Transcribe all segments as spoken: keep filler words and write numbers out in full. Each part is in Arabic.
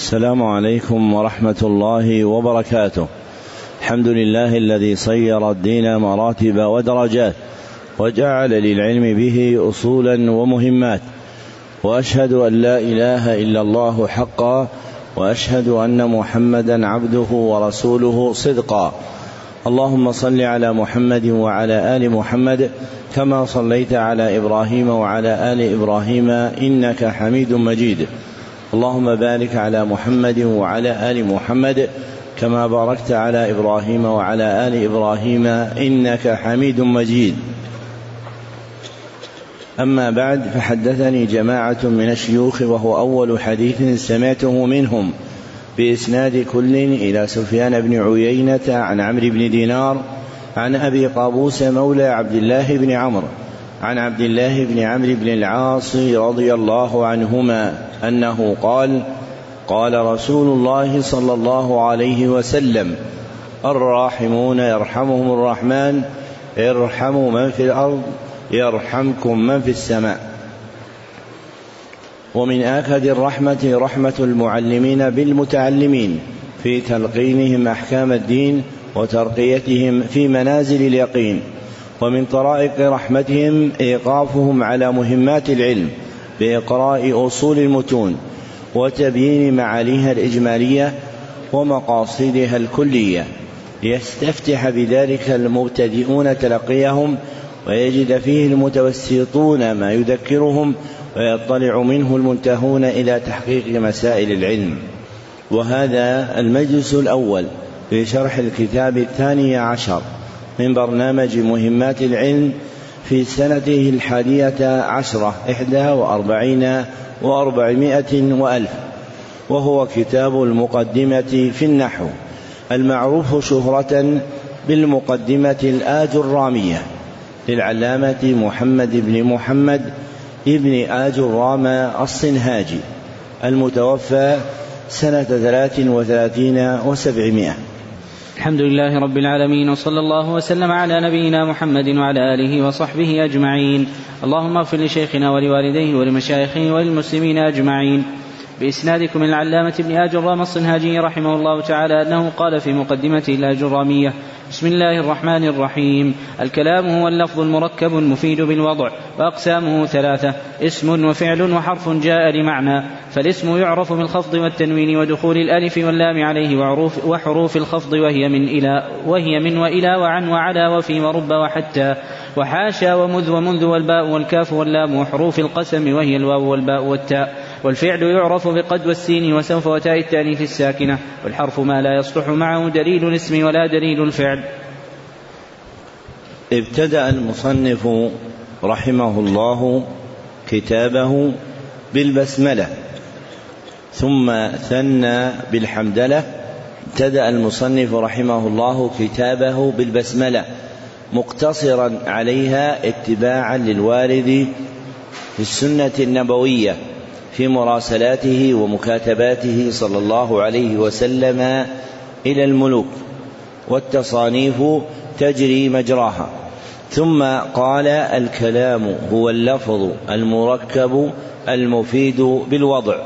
السلام عليكم ورحمة الله وبركاته. الحمد لله الذي صير الدين مراتب ودرجات وجعل للعلم به أصولا ومهمات، وأشهد أن لا إله إلا الله حقا، وأشهد أن محمدا عبده ورسوله صدقا. اللهم صل على محمد وعلى آل محمد كما صليت على إبراهيم وعلى آل إبراهيم إنك حميد مجيد. اللهم بارك على محمد وعلى آل محمد كما باركت على إبراهيم وعلى آل إبراهيم إنك حميد مجيد. أما بعد، فحدثني جماعة من الشيوخ وهو أول حديث سمعته منهم بإسناد كل إلى سفيان بن عيينة عن عمرو بن دينار عن أبي قابوس مولى عبد الله بن عمرو عن عبد الله بن عمرو بن العاص رضي الله عنهما أنه قال: قال رسول الله صلى الله عليه وسلم: الراحمون يرحمهم الرحمن، ارحموا من في الأرض يرحمكم من في السماء. ومن آكد الرحمة رحمة المعلمين بالمتعلمين في تلقينهم أحكام الدين وترقيتهم في منازل اليقين. ومن طرائق رحمتهم إيقافهم على مهمات العلم بإقراء أصول المتون وتبيين معاليها الإجمالية ومقاصدها الكلية، ليستفتح بذلك المبتدئون تلقيهم ويجد فيه المتوسطون ما يذكرهم ويطلع منه المنتهون إلى تحقيق مسائل العلم. وهذا المجلس الأول في شرح الكتاب الثاني عشر من برنامج مهمات العلم في سنته الحادية عشرة إحدى وأربعين وأربعمائة وألف، وهو كتاب المقدمة في النحو المعروف شهرة بالمقدمة الآجرامية للعلامة محمد بن محمد ابن آجرام الصنهاجي المتوفى سنة ثلاث وثلاثين وسبعمائة. الحمد لله رب العالمين، وصلى الله وسلم على نبينا محمد وعلى آله وصحبه أجمعين. اللهم اغفر لشيخنا ولوالديه ولمشايخه وللمسلمين أجمعين. بإسنادكم من العلامة ابن آجرام الصنهاجي رحمه الله تعالى أنه قال في مقدمته الآجرامية: بسم الله الرحمن الرحيم. الكلام هو اللفظ المركب المفيد بالوضع، وأقسامه ثلاثة: اسم وفعل وحرف جاء لمعنى. فالاسم يعرف بالخفض والتنوين ودخول الألف واللام عليه وحروف الخفض وهي من إلى وهي من وإلى وعن وعلى وفي ورب وحتى وحاشا ومذ ومنذ والباء والكاف واللام وحروف القسم وهي الواو والباء والتاء. والفعل يعرف بقد والسين وسوف وتاء التانيث الساكنة. والحرف ما لا يصلح معه دليل الاسم ولا دليل الفعل. ابتدأ المصنف رحمه الله كتابه بالبسملة ثم ثنى بالحمدلة. ابتدأ المصنف رحمه الله كتابه بالبسملة مقتصرا عليها اتباعا للوارد في السنة النبوية في مراسلاته ومكاتباته صلى الله عليه وسلم إلى الملوك، والتصانيف تجري مجراها. ثم قال: الكلام هو اللفظ المركب المفيد بالوضع،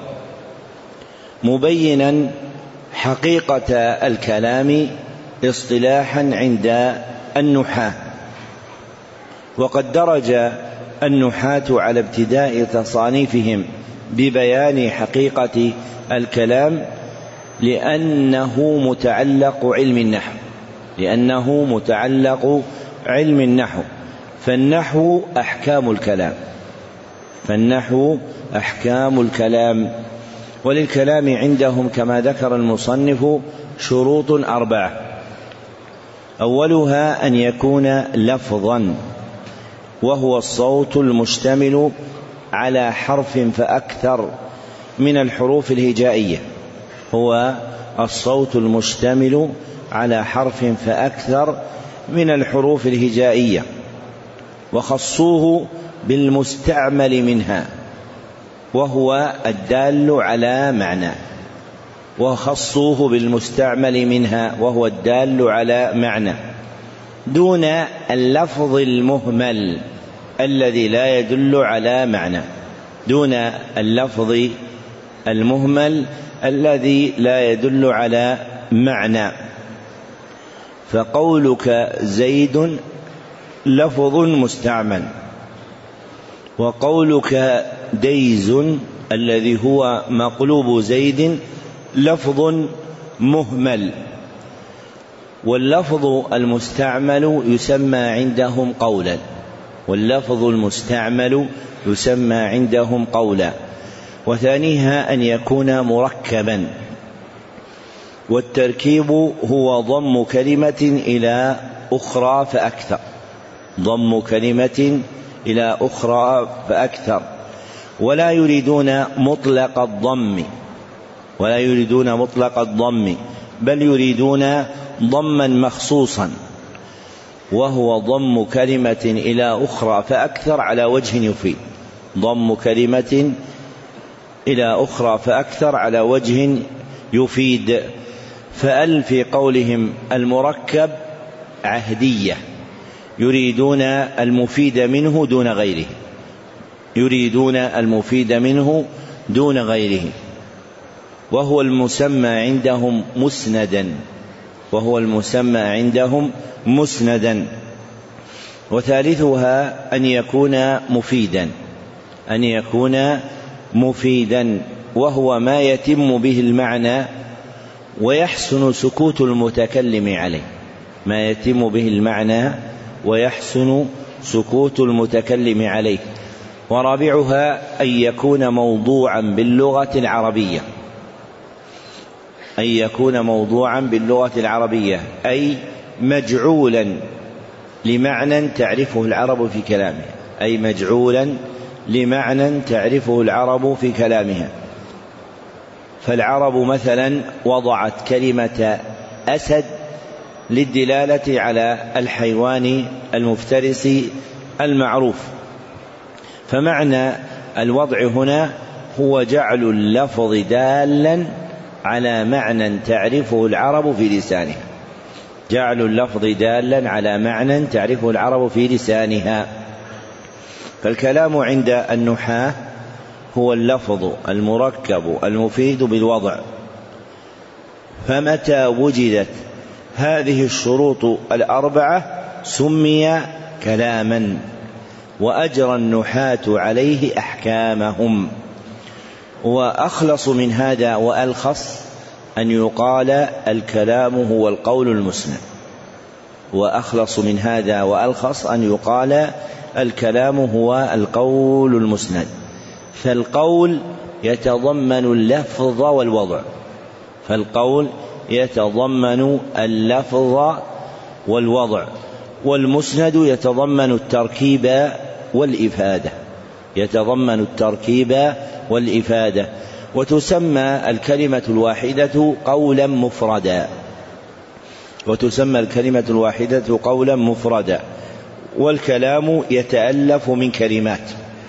مبينا حقيقة الكلام اصطلاحا عند النحاة. وقد درج النحاة على ابتداء تصانيفهم ببيان حقيقة الكلام لأنه متعلق علم النحو لأنه متعلق علم النحو فالنحو أحكام الكلام فالنحو أحكام الكلام وللكلام عندهم كما ذكر المصنف شروط أربعة: أولها أن يكون لفظا، وهو الصوت المشتمل على حرف فأكثر من الحروف الهجائية هو الصوت المشتمل على حرف فأكثر من الحروف الهجائية وخصوه بالمستعمل منها وهو الدال على معنى وخصوه بالمستعمل منها وهو الدال على معنى دون اللفظ المهمل الذي لا يدل على معنى دون اللفظ المهمل الذي لا يدل على معنى. فقولك زيد لفظ مستعمل، وقولك ديز الذي هو مقلوب زيد لفظ مهمل. واللفظ المستعمل يسمى عندهم قولا، واللفظ المستعمل يسمى عندهم قولا. وثانيها أن يكون مركبا، والتركيب هو ضم كلمة إلى أخرى فأكثر، ضم كلمة إلى أخرى فأكثر. ولا يريدون مطلق الضم، ولا يريدون مطلق الضم بل يريدون ضما مخصوصا، وهو ضم كلمة إلى أخرى فأكثر على وجه يفيد، ضم كلمة إلى أخرى فأكثر على وجه يفيد. فأل في قولهم المركب عهدية، يريدون المفيد منه دون غيره، يريدون المفيد منه دون غيره. وهو المسمى عندهم مسندا، وهو المسمى عندهم مسندا. وثالثها أن يكون مفيدا، أن يكون مفيدا وهو ما يتم به المعنى ويحسن سكوت المتكلم عليه، ما يتم به المعنى ويحسن سكوت المتكلم عليه. ورابعها أن يكون موضوعا باللغة العربية، أن يكون موضوعا باللغة العربية أي مجعولا لمعنى تعرفه العرب في كلامها، أي مجعولا لمعنى تعرفه العرب في كلامها. فالعرب مثلا وضعت كلمة أسد للدلالة على الحيوان المفترس المعروف، فمعنى الوضع هنا هو جعل اللفظ دالا على معنى تعرفه العرب في لسانها، جعل اللفظ دالا على معنى تعرفه العرب في لسانها. فالكلام عند النحاة هو اللفظ المركب المفيد بالوضع. فمتى وجدت هذه الشروط الأربعة سمي كلاما، وأجرى النحاة عليه أحكامهم. وأخلص من هذا وألخص أن يقال الكلام هو القول المسند، وأخلص من هذا وألخص أن يقال الكلام هو القول المسند. فالقول يتضمن اللفظ والوضع، فالقول يتضمن اللفظ والوضع، والمسند يتضمن التركيب والإفادة، يتضمن التركيب والإفادة. وتسمى الكلمة الواحدة قولا مفردا، وتسمى الكلمة الواحدة قولا مفردا. والكلام يتألف من كلمات،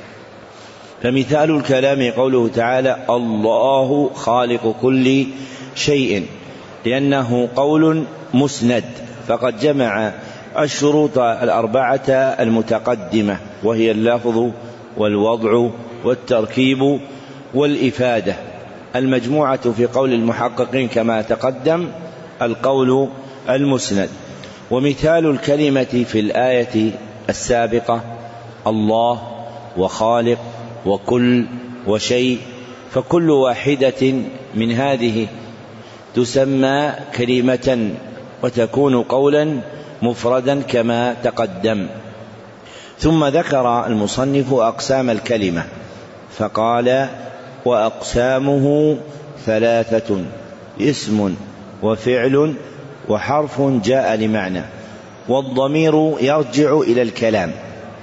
فمثال الكلام قوله تعالى الله خالق كل شيء، لأنه قول مسند، فقد جمع الشروط الأربعة المتقدمة، وهي اللفظ والوضع والتركيب والإفادة، المجموعة في قول المحققين كما تقدم القول المسند. ومثال الكلمة في الآية السابقة الله وخالق وكل وشيء، فكل واحدة من هذه تسمى كلمة وتكون قولا مفردا كما تقدم. ثم ذكر المصنف أقسام الكلمة فقال وأقسامه ثلاثة: اسم وفعل وحرف جاء لمعنى، والضمير يرجع إلى الكلام،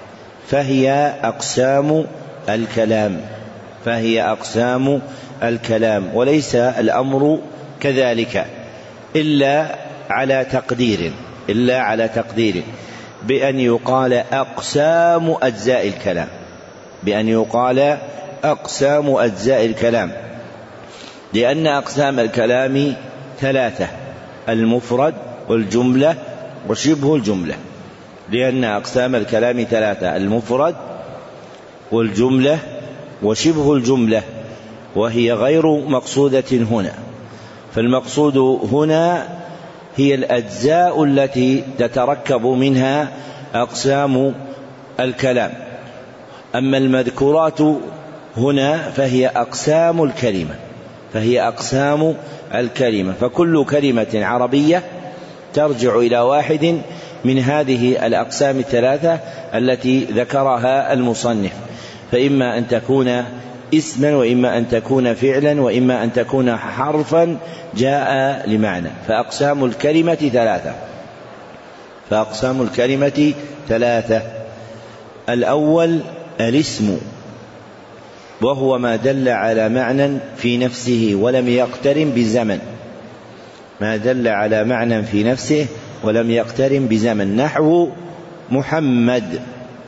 فهي أقسام الكلام، فهي أقسام الكلام. وليس الأمر كذلك إلا على تقدير، إلا على تقدير بأن يقال أقسام أجزاء الكلام، بأن يقال أقسام أجزاء الكلام، لأن أقسام الكلام ثلاثة: المفرد والجملة وشبه الجملة، لأن أقسام الكلام ثلاثة: المفرد والجملة وشبه الجملة. وهي غير مقصودة هنا. فالمقصود هنا هي الأجزاء التي تتركب منها أقسام الكلام، أما المذكورات هنا فهي أقسام الكلمة فهي أقسام الكلمة فكل كلمة عربية ترجع إلى واحد من هذه الأقسام الثلاثة التي ذكرها المصنف، فإما أن تكون اسما، وإما أن تكون فعلا، وإما أن تكون حرفا جاء لمعنى. فأقسام الكلمة ثلاثة فأقسام الكلمة ثلاثة الأول الاسم، وهو ما دل على معنى في نفسه ولم يقترن بزمن ما دل على معنى في نفسه ولم يقترن بزمن، نحو محمد.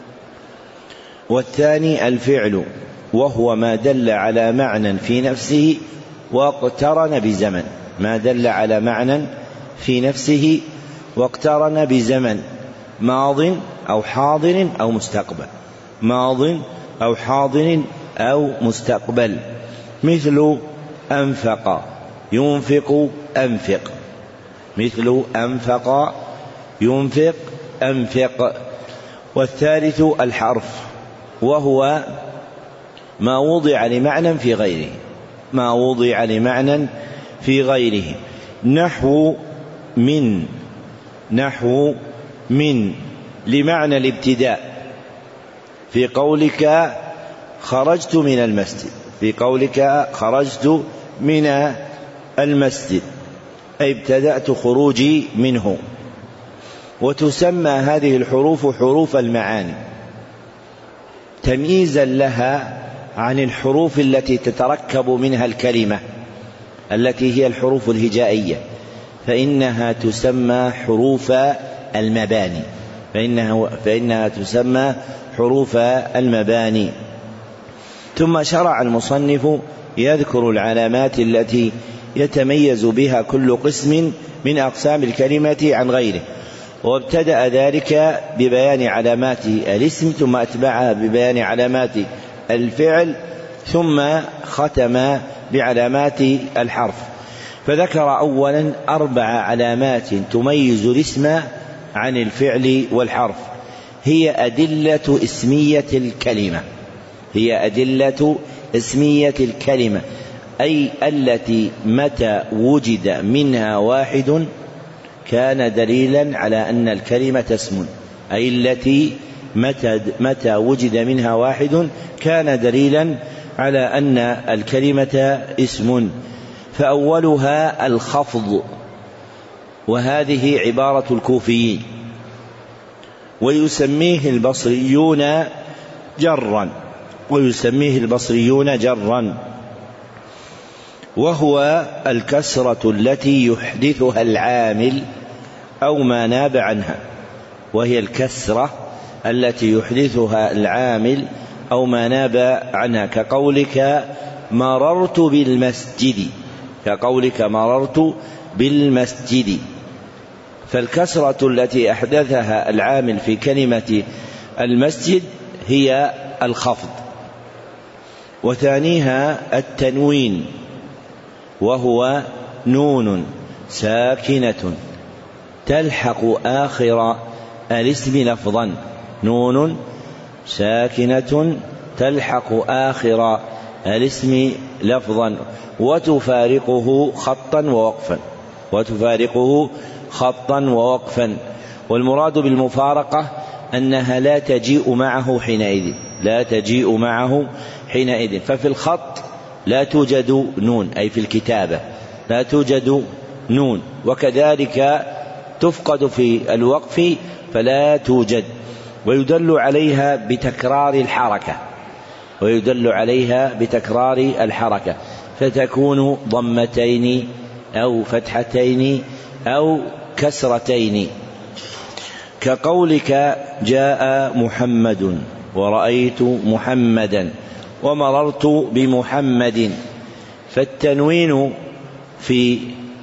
والثاني الفعل، وهو ما دل على معنى في نفسه واقترن بزمن ما دل على معنى في نفسه واقترن بزمن، ماض أو حاضر أو مستقبل ماض أو حاضر أو مستقبل، مثل أنفق ينفق أنفق مثل أنفق ينفق أنفق. والثالث الحرف، وهو ما وضع لمعنى في غيره ما وضع لمعنى في غيره نحو من نحو من لمعنى الابتداء في قولك خرجت من المسجد في قولك خرجت من المسجد أي ابتدأت خروجي منه. وتسمى هذه الحروف حروف المعاني تمييزا لها عن الحروف التي تتركب منها الكلمة التي هي الحروف الهجائية، فإنها تسمى حروف المباني فإنها, فإنها تسمى حروف المباني. ثم شرع المصنف يذكر العلامات التي يتميز بها كل قسم من أقسام الكلمة عن غيره، وابتدأ ذلك ببيان علامات الاسم، ثم أتبعها ببيان علامات الفعل، ثم ختم بعلامات الحرف. فذكر أولا أربع علامات تميز الاسم عن الفعل والحرف، هي أدلة اسمية الكلمة هي أدلة اسمية الكلمة أي التي متى وجد منها واحد كان دليلا على أن الكلمة اسم أي التي متى, متى وجد منها واحد كان دليلا على أن الكلمة اسم. فأولها الخفض، وهذه عبارة الكوفيين، ويسميه البصريون جرا ويسميه البصريون جرا وهو الكسرة التي يحدثها العامل أو ما ناب عنها وهي الكسرة التي يحدثها العامل أو ما ناب عنها كقولك مررت بالمسجد كقولك مررت بالمسجد فالكسرة التي أحدثها العامل في كلمة المسجد هي الخفض. وثانيها التنوين، وهو نون ساكنة تلحق آخر الاسم لفظا نون ساكنة تلحق آخر الاسم لفظا وتفارقه خطا ووقفا وتفارقه خطا ووقفا والمراد بالمفارقة أنها لا تجيء معه حينئذ لا تجيء معه حينئذ ففي الخط لا توجد نون أي في الكتابة لا توجد نون، وكذلك تفقد في الوقف فلا توجد، ويدل عليها بتكرار الحركة ويدل عليها بتكرار الحركة فتكون ضمتين أو فتحتين أو كسرتين كقولك جاء محمد ورأيت محمدا ومررت بمحمد. فالتنوين في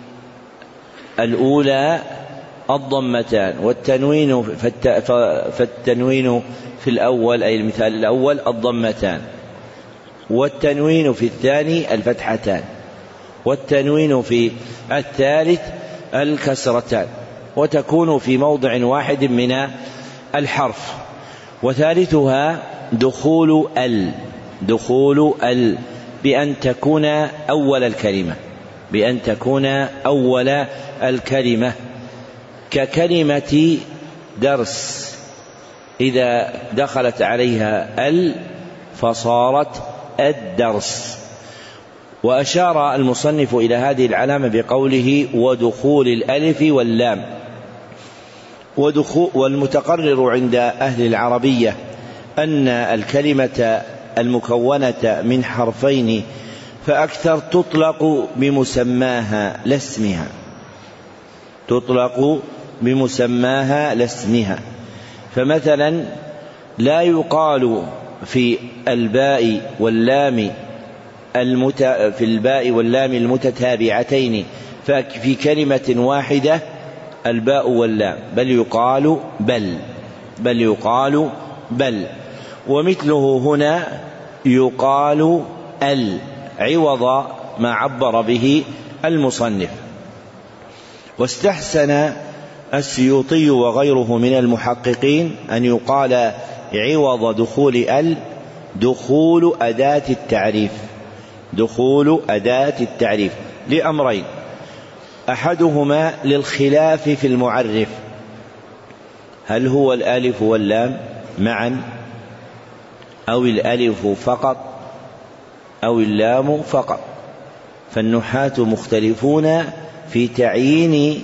الأولى الضمتان والتنوين فالتنوين في الأول أي المثال الأول الضمتان والتنوين في الثاني الفتحتان، والتنوين في الثالث الكسرتان، وتكون في موضع واحد من الحرف. وثالثها دخول ال دخول ال بأن تكون أول الكلمة بأن تكون أول الكلمة ككلمة درس، إذا دخلت عليها ال فصارت الدرس. وأشار المصنف إلى هذه العلامة بقوله ودخول الألف واللام. ودخول والمتقرر عند أهل العربية أن الكلمة المكونة من حرفين فأكثر تطلق بمسماها لا اسمها تطلق بمسماها لا اسمها. فمثلا لا يقال في الباء واللام المت... في الباء واللام المتتابعتين ففي كلمة واحدة الباء واللام، بل يقال بل بل يقال بل ومثله هنا يقال ال عوض ما عبر به المصنف. واستحسن السيوطي وغيره من المحققين أن يقال عوض دخول ال دخول أداة التعريف دخول أداة التعريف لأمرين: أحدهما للخلاف في المعرف، هل هو الألف واللام معا أو الألف فقط أو اللام فقط، فالنحاة مختلفون في تعيين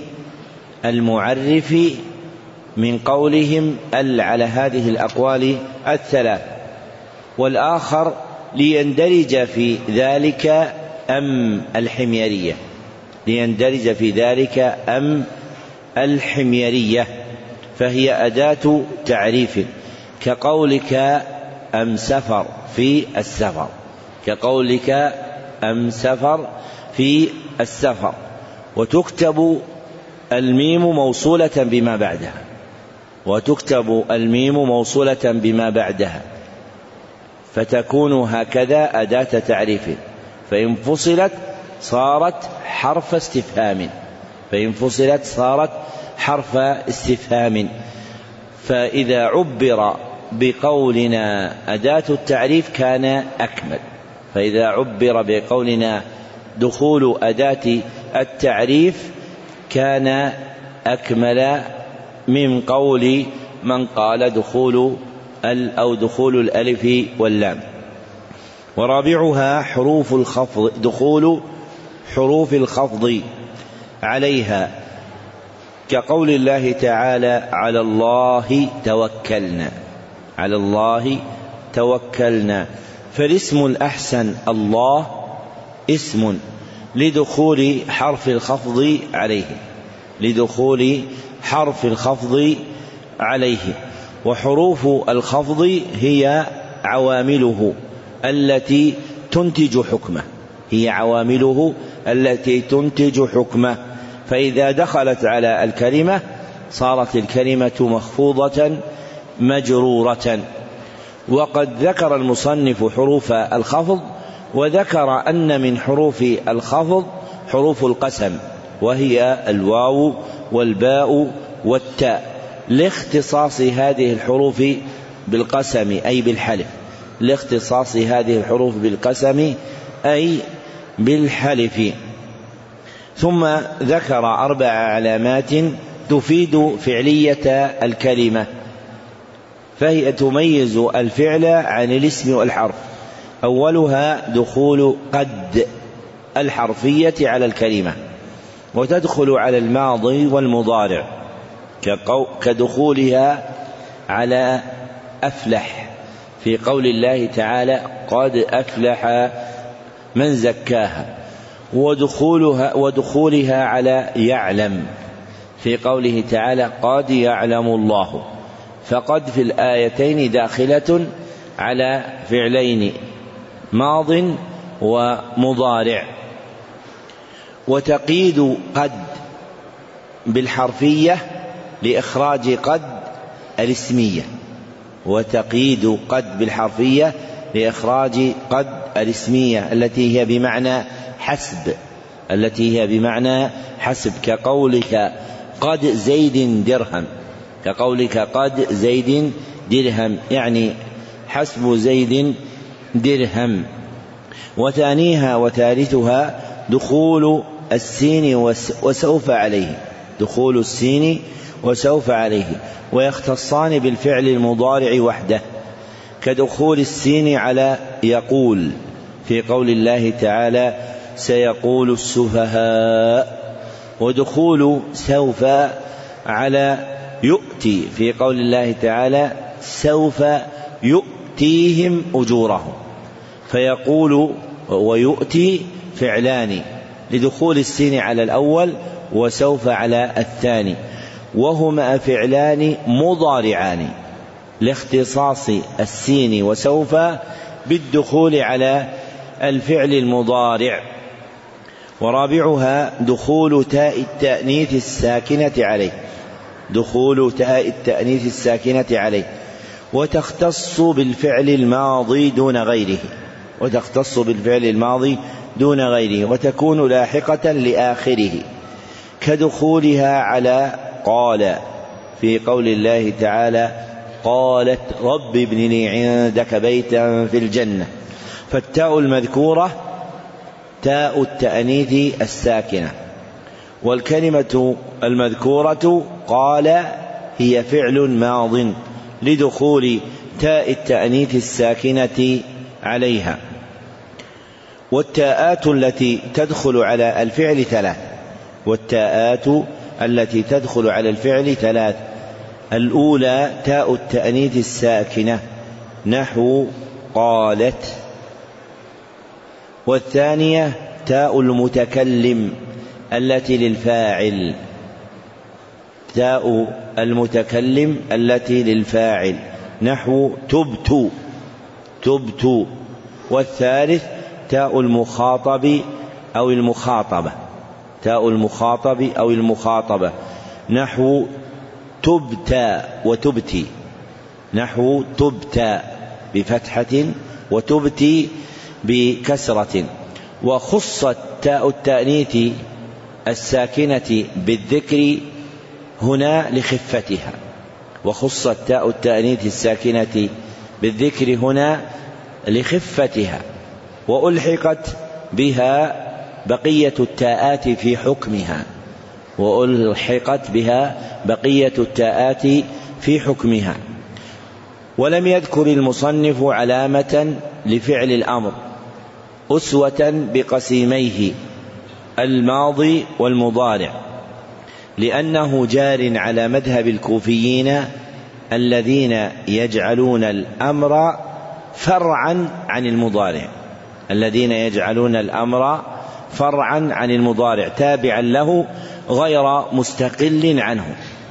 المعرف من قولهم ال على هذه الأقوال الثلاث. والآخر ليندرج في ذلك أم الحميرية ليندرج في ذلك أم الحميرية فهي أداة تعريف، كقولك أم سفر في السفر كقولك أم سفر في السفر وتكتب الميم موصولة بما بعدها وتكتب الميم موصولة بما بعدها فتكون هكذا أداة تعريف، فإن فصلت صارت حرف استفهام فإن فصلت صارت حرف استفهام. فإذا عبر بقولنا أداة التعريف كان أكمل فإذا عبر بقولنا دخول أداة التعريف كان أكمل من قول من قال دخول ال أو دخول الألف واللام. ورابعها حروف الخفض دخول حروف الخفض عليها، كقول الله تعالى على الله توكلنا على الله توكلنا فالاسم الأحسن الله اسم لدخول حرف الخفض عليه لدخول حرف الخفض عليه. وحروف الخفض هي عوامله التي تنتج حكمه هي عوامله التي تنتج حكمه فإذا دخلت على الكلمة صارت الكلمة مخفوضة مجرورة. وقد ذكر المصنف حروف الخفض، وذكر أن من حروف الخفض حروف القسم وهي الواو والباء والتاء لاختصاص هذه الحروف بالقسم أي بالحلف لاختصاص هذه الحروف بالقسم أي بالحلف. ثم ذكر أربع علامات تفيد فعلية الكلمة فهي تميز الفعل عن الاسم والحرف. أولها دخول قد الحرفية على الكلمة، وتدخل على الماضي والمضارع كدخولها على أفلح في قول الله تعالى قد أفلح من زكاها، ودخولها, ودخولها على يعلم في قوله تعالى قد يعلم الله، فقد في الآيتين داخلة على فعلين ماض ومضارع. وتقييد قد بالحرفية لإخراج قد الاسمية وتقييد قد بالحرفية لإخراج قد الاسمية التي هي بمعنى حسب التي هي بمعنى حسب كقولك قد زيد درهم كقولك قد زيد درهم يعني حسب زيد درهم. وثانيها وثالثها دخول السين وسوف عليه دخول السين وسوف عليه ويختصان بالفعل المضارع وحده كدخول السين على يقول في قول الله تعالى سيقول السفهاء، ودخول سوف على يؤتي في قول الله تعالى سوف يؤتيهم أجورهم، فيقول ويؤتي فعلان لدخول السين على الأول وسوف على الثاني، وهما فعلان مضارعان لاختصاص السين وسوف بالدخول على الفعل المضارع. ورابعها دخول تاء التأنيث الساكنة عليه دخول تاء التأنيث الساكنة عليه وتختص بالفعل الماضي دون غيره وتختص بالفعل الماضي دون غيره وتكون لاحقة لآخره كدخولها على قال في قول الله تعالى قالت رب ابن لي عندك بيتا في الجنة، فالتاء المذكورة تاء التأنيث الساكنة، والكلمة المذكورة قال هي فعل ماض لدخول تاء التأنيث الساكنة عليها. والتاءات التي تدخل على الفعل ثلاث والتاءات التي تدخل على الفعل ثلاث الأولى تاء التأنيث الساكنة نحو قالت، والثانية تاء المتكلم التي للفاعل تاء المتكلم التي للفاعل نحو تبت تبت، والثالث تاء المخاطب أو المخاطبة تاء المخاطب أو المخاطبة نحو تبتى وتبتي نحو تبتى بفتحة وتبتي بكسرة. وخصت تاء التأنيث الساكنة بالذكر هنا لخفتها وخصت تاء التأنيث الساكنة بالذكر هنا لخفتها، وألحقت بها بقية التاءات في حكمها وألحقت بها بقية التاءات في حكمها. ولم يذكر المصنف علامة لفعل الأمر أسوة بقسيميه الماضي والمضارع، لأنه جار على مذهب الكوفيين الذين يجعلون الأمر فرعا عن المضارع الذين يجعلون الأمر فرعا عن المضارع تابعا له غير مستقل عنه،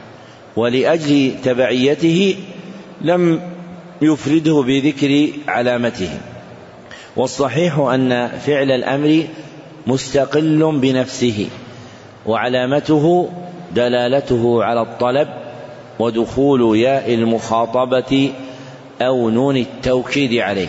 ولأجل تبعيته لم يفرده بذكر علامته. والصحيح أن فعل الأمر مستقل بنفسه وعلامته دلالته على الطلب ودخول ياء المخاطبة أو نون التوكيد عليه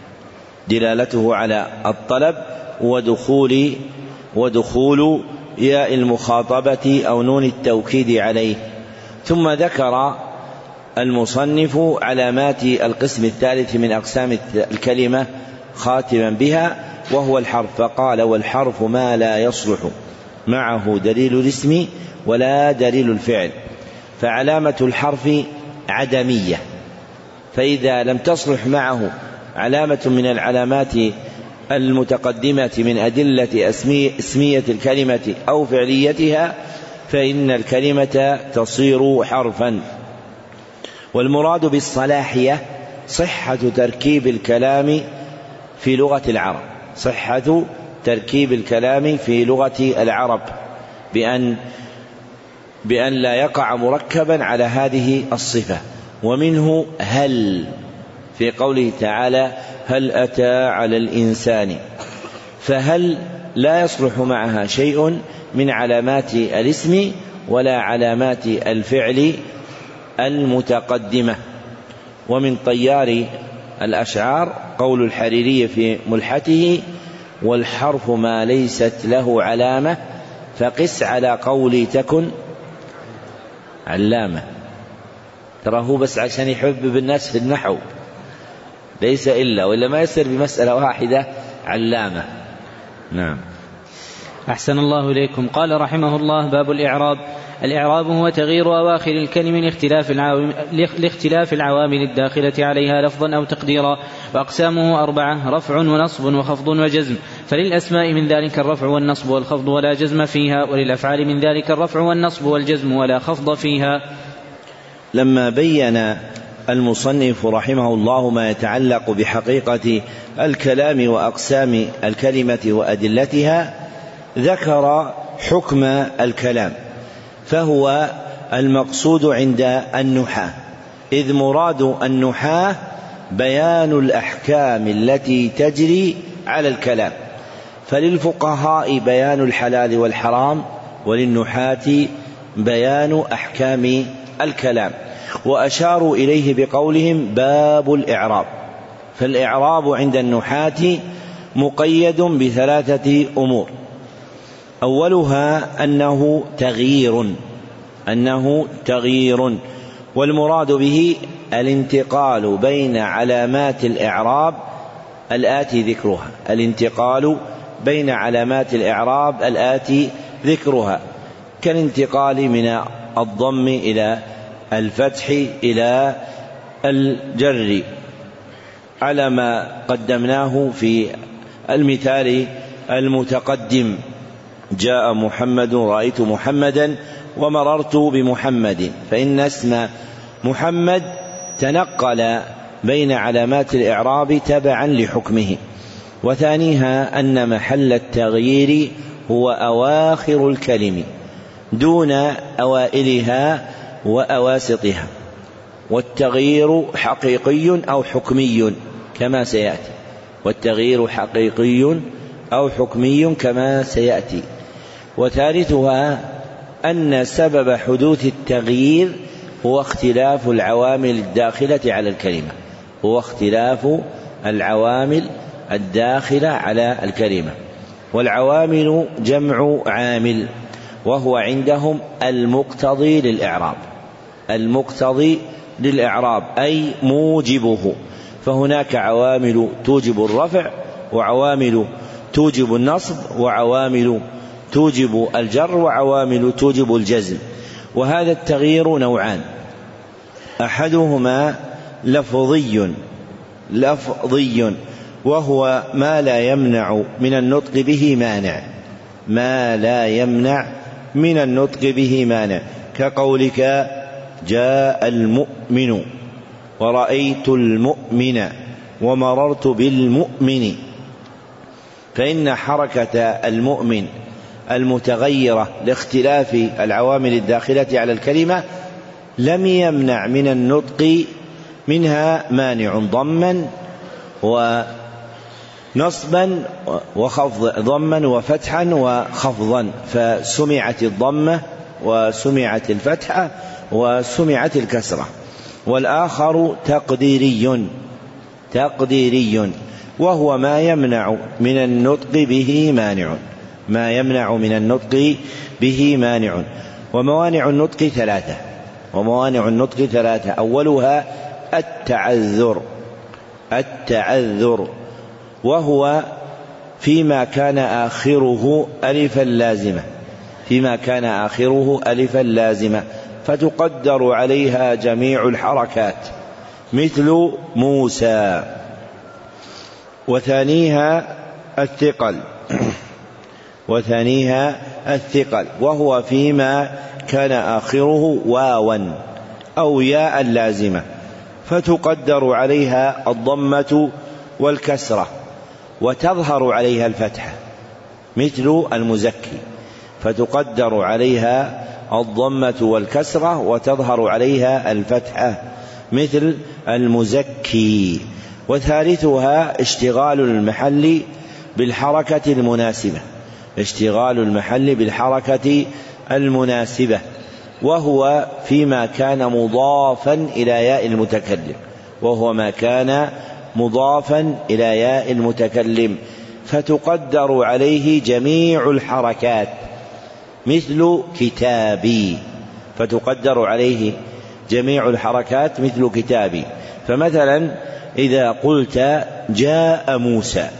دلالته على الطلب ودخول ودخول ياء المخاطبة أو نون التوكيد عليه. ثم ذكر المصنف علامات القسم الثالث من أقسام الكلمة خاتما بها وهو الحرف، فقال والحرف ما لا يصلح معه دليل الاسم ولا دليل الفعل، فعلامة الحرف عدمية، فإذا لم تصلح معه علامة من العلامات المتقدمة من أدلة اسمية الكلمة أو فعليتها فإن الكلمة تصير حرفا. والمراد بالصلاحية صحة تركيب الكلام في لغة العرب صحة تركيب الكلام في لغة العرب بأن بأن لا يقع مركبا على هذه الصفة. ومنه هل في قوله تعالى هل أتى على الإنسان، فهل لا يصلح معها شيء من علامات الاسم ولا علامات الفعل المتقدمة. ومن طيار الأشعار قول الحريري في ملحته: والحرف ما ليست له علامة فقس على قولي تكن علامة. ترى هو بس عشان يحبب الناس في النحو، ليس إلا، وإلا ما يصير بمسألة واحدة علامة. نعم. أحسن الله إليكم. قال رحمه الله: باب الإعراب. الإعراب هو تغيير أواخر الكلم لاختلاف العوامل, لاختلاف العوامل الداخلة عليها لفظا أو تقديرا. وأقسامه أربعة: رفع ونصب وخفض وجزم. فللأسماء من ذلك الرفع والنصب والخفض ولا جزم فيها، وللأفعال من ذلك الرفع والنصب والجزم ولا خفض فيها. لما بين المصنف رحمه الله ما يتعلق بحقيقة الكلام وأقسام الكلمة وأدلتها، ذكر حكم الكلام، فهو المقصود عند النحاة، إذ مراد النحاة بيان الأحكام التي تجري على الكلام. فللفقهاء بيان الحلال والحرام، وللنحاة بيان أحكام الكلام. وأشاروا إليه بقولهم: باب الإعراب. فالإعراب عند النحاة مقيد بثلاثة أمور: أولها أنه تغيير أنه تغيير والمراد به الانتقال بين علامات الإعراب الآتي ذكرها الانتقال بين علامات الإعراب الآتي ذكرها كالانتقال من الضم إلى الفتح إلى الجر، على ما قدمناه في المثال المتقدم: جاء محمد، رأيت محمدا، ومررت بمحمد. فإن اسم محمد تنقل بين علامات الإعراب تبعا لحكمه. وثانيها أن محل التغيير هو أواخر الكلم دون أوائلها وأواسطها، والتغيير حقيقي أو حكمي كما سيأتي والتغيير حقيقي أو حكمي كما سيأتي. وثالثها أن سبب حدوث التغيير هو اختلاف العوامل الداخلة على الكلمة هو اختلاف العوامل الداخلة على الكلمة والعوامل جمع عامل، وهو عندهم المقتضي للإعراب المقتضي للإعراب أي موجبه. فهناك عوامل توجب الرفع، وعوامل توجب النصب، وعوامل توجب الجر، وعوامل توجب الجزم. وهذا التغيير نوعان: أحدهما لفظي لفظي وهو ما لا يمنع من النطق به مانع ما لا يمنع من النطق به مانع كقولك: جاء المؤمن، ورأيت المؤمن، ومررت بالمؤمن. فإن حركة المؤمن المتغيرة لاختلاف العوامل الداخلة على الكلمة لم يمنع من النطق منها مانع ضما ونصبا وخفض ضما وفتحا وخفضا، فسمعت الضمة وسمعت الفتحة وسمعت الكسرة. والآخر تقديري تقديري وهو ما يمنع من النطق به مانع ما يمنع من النطق به مانع وموانع النطق ثلاثة وموانع النطق ثلاثة أولها التعذر التعذر وهو فيما كان آخره ألفا لازمة فيما كان آخره ألفا لازمة فتقدر عليها جميع الحركات مثل موسى. وثانيها الثقل وثانيها الثقل وهو فيما كان آخره واوا أو ياء لازمة فتقدر عليها الضمة والكسرة وتظهر عليها الفتحة مثل المزكي، فتقدر عليها الضمة والكسرة وتظهر عليها الفتحة مثل المزكي. وثالثها اشتغال المحل بالحركة المناسبة اشتغال المحل بالحركة المناسبة وهو فيما كان مضافا إلى ياء المتكلم وهو ما كان مضافا إلى ياء المتكلم، فتقدر عليه جميع الحركات، مثل كتابي، فتقدر عليه جميع الحركات مثل كتابي. فمثلا إذا قلت جاء موسى،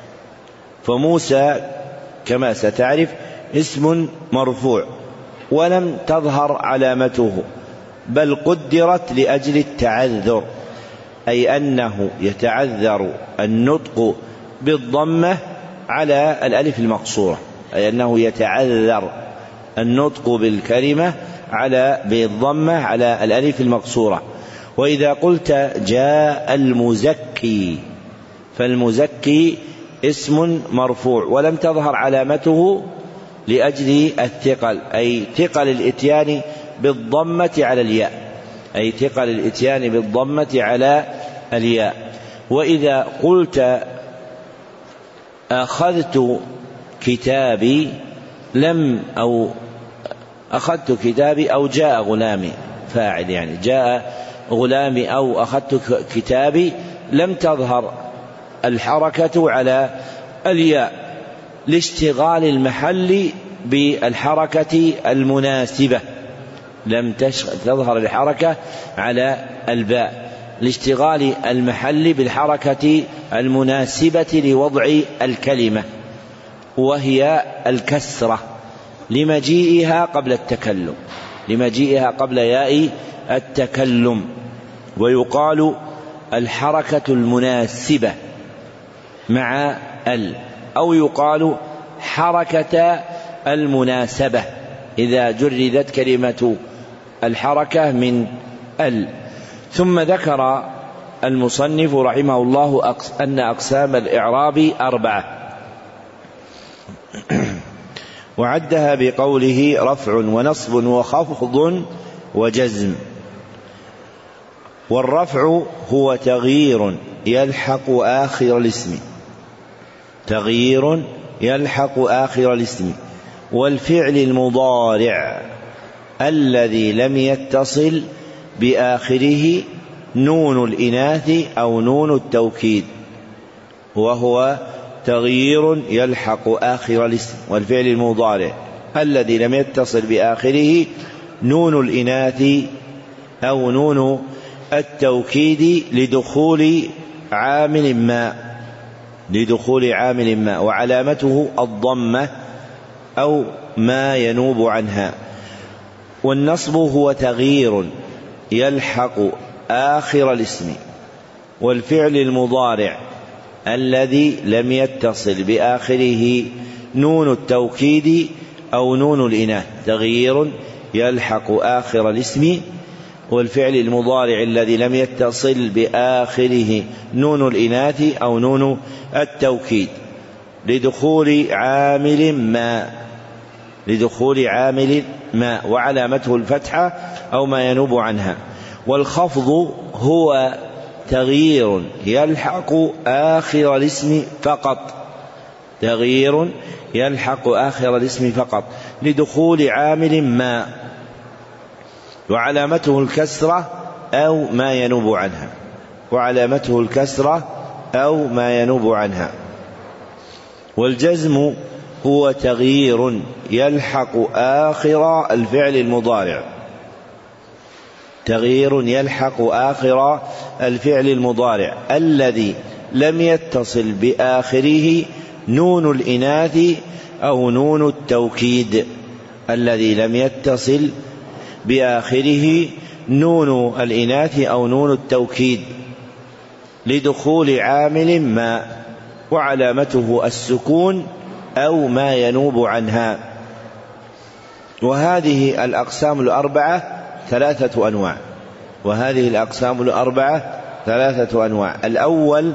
فموسى كما ستعرف اسم مرفوع ولم تظهر علامته، بل قدرت لأجل التعذر، أي أنه يتعذر النطق بالضمة على الألف المقصورة، أي أنه يتعذر النطق بالكلمة على بالضمة على الألف المقصورة. وإذا قلت جاء المزكي، فالمزكي اسم مرفوع ولم تظهر علامته لأجل الثقل، أي ثقل الإتيان بالضمة على الياء، أي ثقل الإتيان بالضمة على الياء. وإذا قلت أخذت كتابي لم أو أخذت كتابي أو جاء غلامي، فاعل يعني جاء غلامي أو أخذت كتابي، لم تظهر الحركة على الياء لاشتغال المحل بالحركة المناسبة، لم تظهر الحركة على الباء لاشتغال المحل بالحركة المناسبة لوضع الكلمة، وهي الكسرة لمجيئها قبل التكلم، لمجيئها قبل ياء التكلم. ويقال الحركة المناسبة مع ال، أو يقال حركة المناسبة إذا جردت كلمة الحركة من ال. ثم ذكر المصنف رحمه الله أن أقسام الإعراب أربعة، وعدها بقوله رفع ونصب وخفض وجزم. والرفع هو تغيير يلحق آخر الاسم، تغيير يلحق آخر الاسم. والفعل المضارع الذي لم يتصل بآخره نون الإناث أو نون التوكيد، وهو تغيير يلحق آخر الاسم. والفعل المضارع الذي لم يتصل بآخره نون الإناث أو نون التوكيد لدخول عامل ما، لدخول عامل ما، وعلامته الضمة أو ما ينوب عنها. والنصب هو تغيير يلحق آخر الاسم. والفعل المضارع الذي لم يتصل بآخره نون التوكيد أو نون الإناث تغيير يلحق آخر الاسم. والفعل المضارع الذي لم يتصل بآخره نون الإناث أو نون التوكيد لدخول عامل ما، لدخول عامل ما، وعلامته الفتحة أو ما ينوب عنها. والخفض هو تغيير يلحق آخر الاسم فقط، تغيير يلحق آخر الاسم فقط لدخول عامل ما، وعلامته الكسرة أو ما ينوب عنها، وعلامته الكسرة أو ما ينوب عنها. والجزم هو تغيير يلحق آخر الفعل المضارع، تغيير يلحق آخر الفعل المضارع الذي لم يتصل بآخره نون الإناث أو نون التوكيد، الذي لم يتصل بآخره نون الإناث أو نون التوكيد لدخول عامل ما، وعلامته السكون أو ما ينوب عنها. وهذه الأقسام الأربعة ثلاثة أنواع، وهذه الأقسام الأربعة ثلاثة أنواع. الأول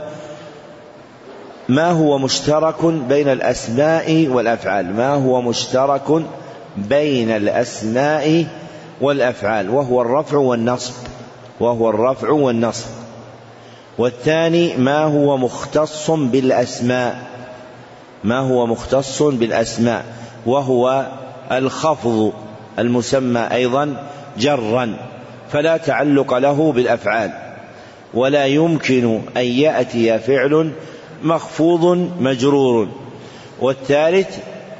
ما هو مشترك بين الأسماء والأفعال، ما هو مشترك بين الأسماء والأفعال، وهو الرفع والنصب، وهو الرفع والنصب. والثاني ما هو مختص بالأسماء، ما هو مختص بالأسماء، وهو الخفض المسمى أيضا جرا، فلا تعلق له بالأفعال. ولا يمكن أن يأتي فعل مخفوض مجرور. والثالث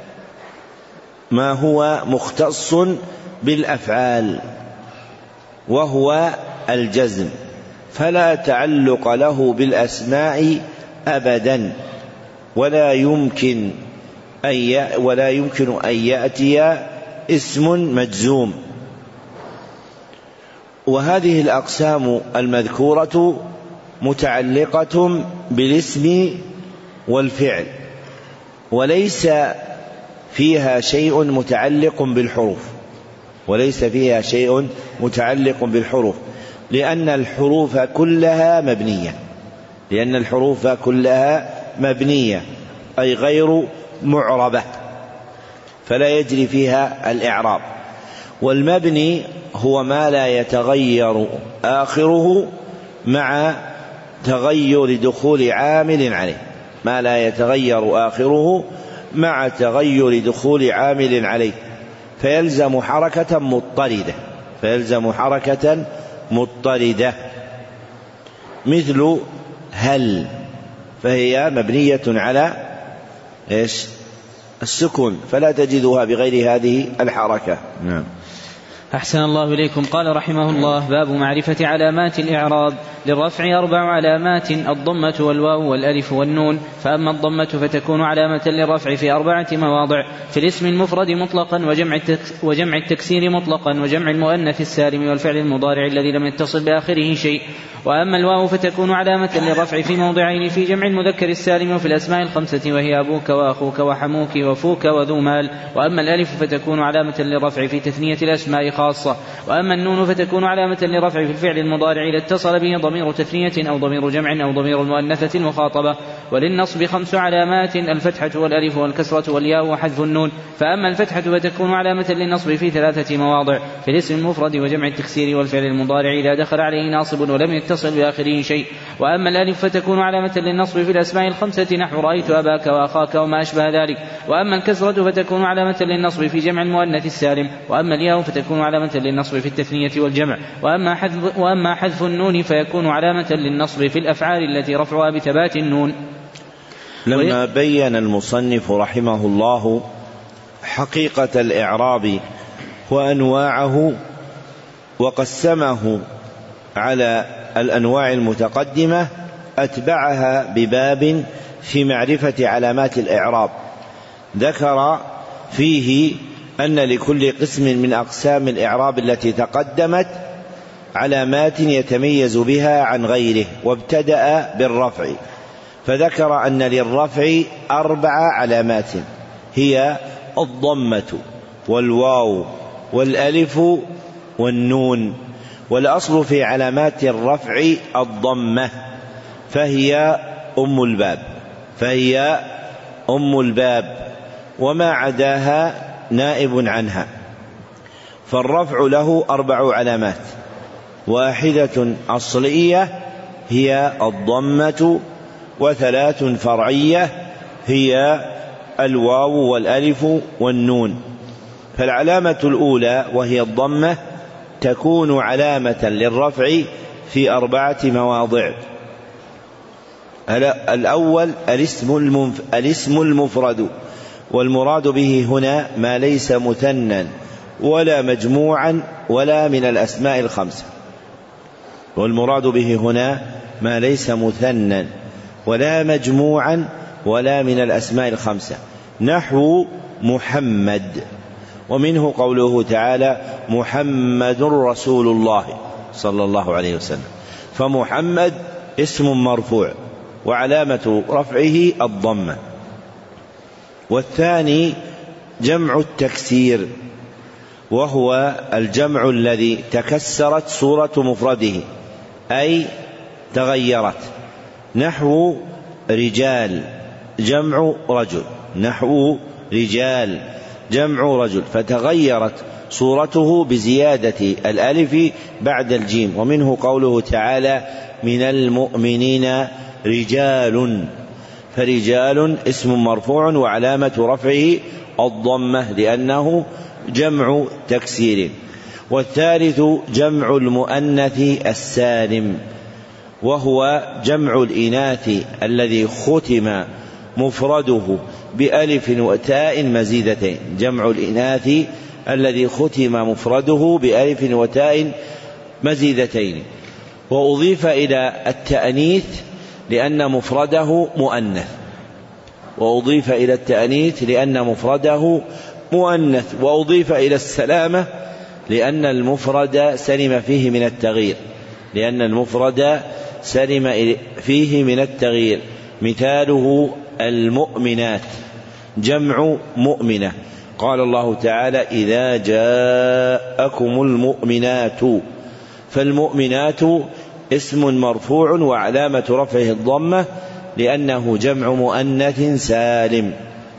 ما هو مختص بالأفعال وهو الجزم، فلا تعلق له بالأسماء أبدا، ولا يمكن أن ولا يمكن أن يأتي اسم مجزوم. وهذه الأقسام المذكورة متعلقة بالاسم والفعل، وليس فيها شيء متعلق بالحروف وليس فيها شيء متعلق بالحروف لأن الحروف كلها مبنية لأن الحروف كلها مبنية أي غير معربة، فلا يجري فيها الإعراب. والمبني هو ما لا يتغير آخره مع تغير دخول عامل عليه ما لا يتغير آخره مع تغير دخول عامل عليه فيلزم حركة مضطردة فيلزم حركة مضطردة مثل هل، فهي مبنية على إيش؟ السكون، فلا تجدها بغير هذه الحركة. نعم. أحسن الله إليكم. قال رحمه الله: باب معرفة علامات الإعراب. للرفع أربع علامات: الضمة والواو والألف والنون. فأما الضمة فتكون علامة للرفع في أربعة مواضع: في الاسم المفرد مطلقا، وجمع, وجمع التكسير مطلقا، وجمع المؤنث السالم، والفعل المضارع الذي لم يتصل بآخره شيء. وأما الواو فتكون علامة للرفع في موضعين: في جمع المذكر السالم وفي الأسماء الخمسة، وهي أبوك وأخوك وحموك وفوك وذو مال. وأما الألف فتكون علامة للرفع في تثنية الأسماء خاصة. وأما النون فتكون علامة للرفع في الفعل المضارع إذا اتصل به ضمير تثنية أو ضمير جمع أو ضمير المؤنثة المخاطبة. وللنصب خمس علامات: الفتحة والألف والكسرة والياء وحذف النون. فأما الفتحة فتكون علامة للنصب في ثلاثة مواضع: في الاسم المفرد وجمع التكسير والفعل المضارع إذا دخل عليه ناصب ولم يتصل بآخره شيء. وأما الألف فتكون علامة للنصب في الأسماء الخمسة نحو رأيت أباك وأخاك وما أشبه ذلك. وأما الكسرة فتكون علامة للنصب في جمع المؤنث السالم. وأما الياء فتكون علامة للنصب في التثنية والجمع. وأما حذف, وأما حذف النون فيكون علامة للنصب في الأفعال التي رفعها بثبات النون. لما بين المصنف رحمه الله حقيقة الإعراب وأنواعه وقسمه على الأنواع المتقدمة أتبعها بباب في معرفة علامات الإعراب، ذكر فيه أن لكل قسم من أقسام الإعراب التي تقدمت علامات يتميز بها عن غيره، وابتدأ بالرفع فذكر أن للرفع أربع علامات: هي الضمة والواو والألف والنون. والأصل في علامات الرفع الضمة، فهي أم الباب فهي أم الباب وما عداها نائب عنها. فالرفع له أربع علامات: واحدة أصلية هي الضمة، وثلاث فرعية هي الواو والألف والنون. فالعلامة الأولى وهي الضمة تكون علامة للرفع في أربعة مواضع: الأول الاسم المفرد، والمراد به هنا ما ليس مثنى ولا مجموعا ولا من الأسماء الخمسة والمراد به هنا ما ليس مثنى ولا مجموعا ولا من الأسماء الخمسة نحو محمد، ومنه قوله تعالى: محمد رسول الله صلى الله عليه وسلم. فمحمد اسم مرفوع وعلامة رفعه الضمة. والثاني جمع التكسير، وهو الجمع الذي تكسرت صورة مفرده أي تغيرت، نحو رجال جمع رجل نحو رجال جمع رجل فتغيرت صورته بزيادة الألف بعد الجيم. ومنه قوله تعالى: من المؤمنين رجال، فرجال اسم مرفوع وعلامة رفعه الضمة لأنه جمع تكسير. والثالث جمع المؤنث السالم، وهو جمع الإناث الذي ختم مفرده بألف وتاء مزيدتين. جمع الإناث الذي ختم مفرده بألف وتاء مزيدتين. وأضيف إلى التأنيث لأن مفرده مؤنث وأضيف إلى التأنيث لأن مفرده مؤنث وأضيف إلى السلامة لأن المفرد سلم فيه من التغيير لأن المفرد سلم فيه من التغيير. مثاله المؤمنات، جمع مؤمنة. قال الله تعالى: إذا جاءكم المؤمنات، فالمؤمنات اسم مرفوع وعلامة رفعه الضمة لأنه جمع مؤنث سالم.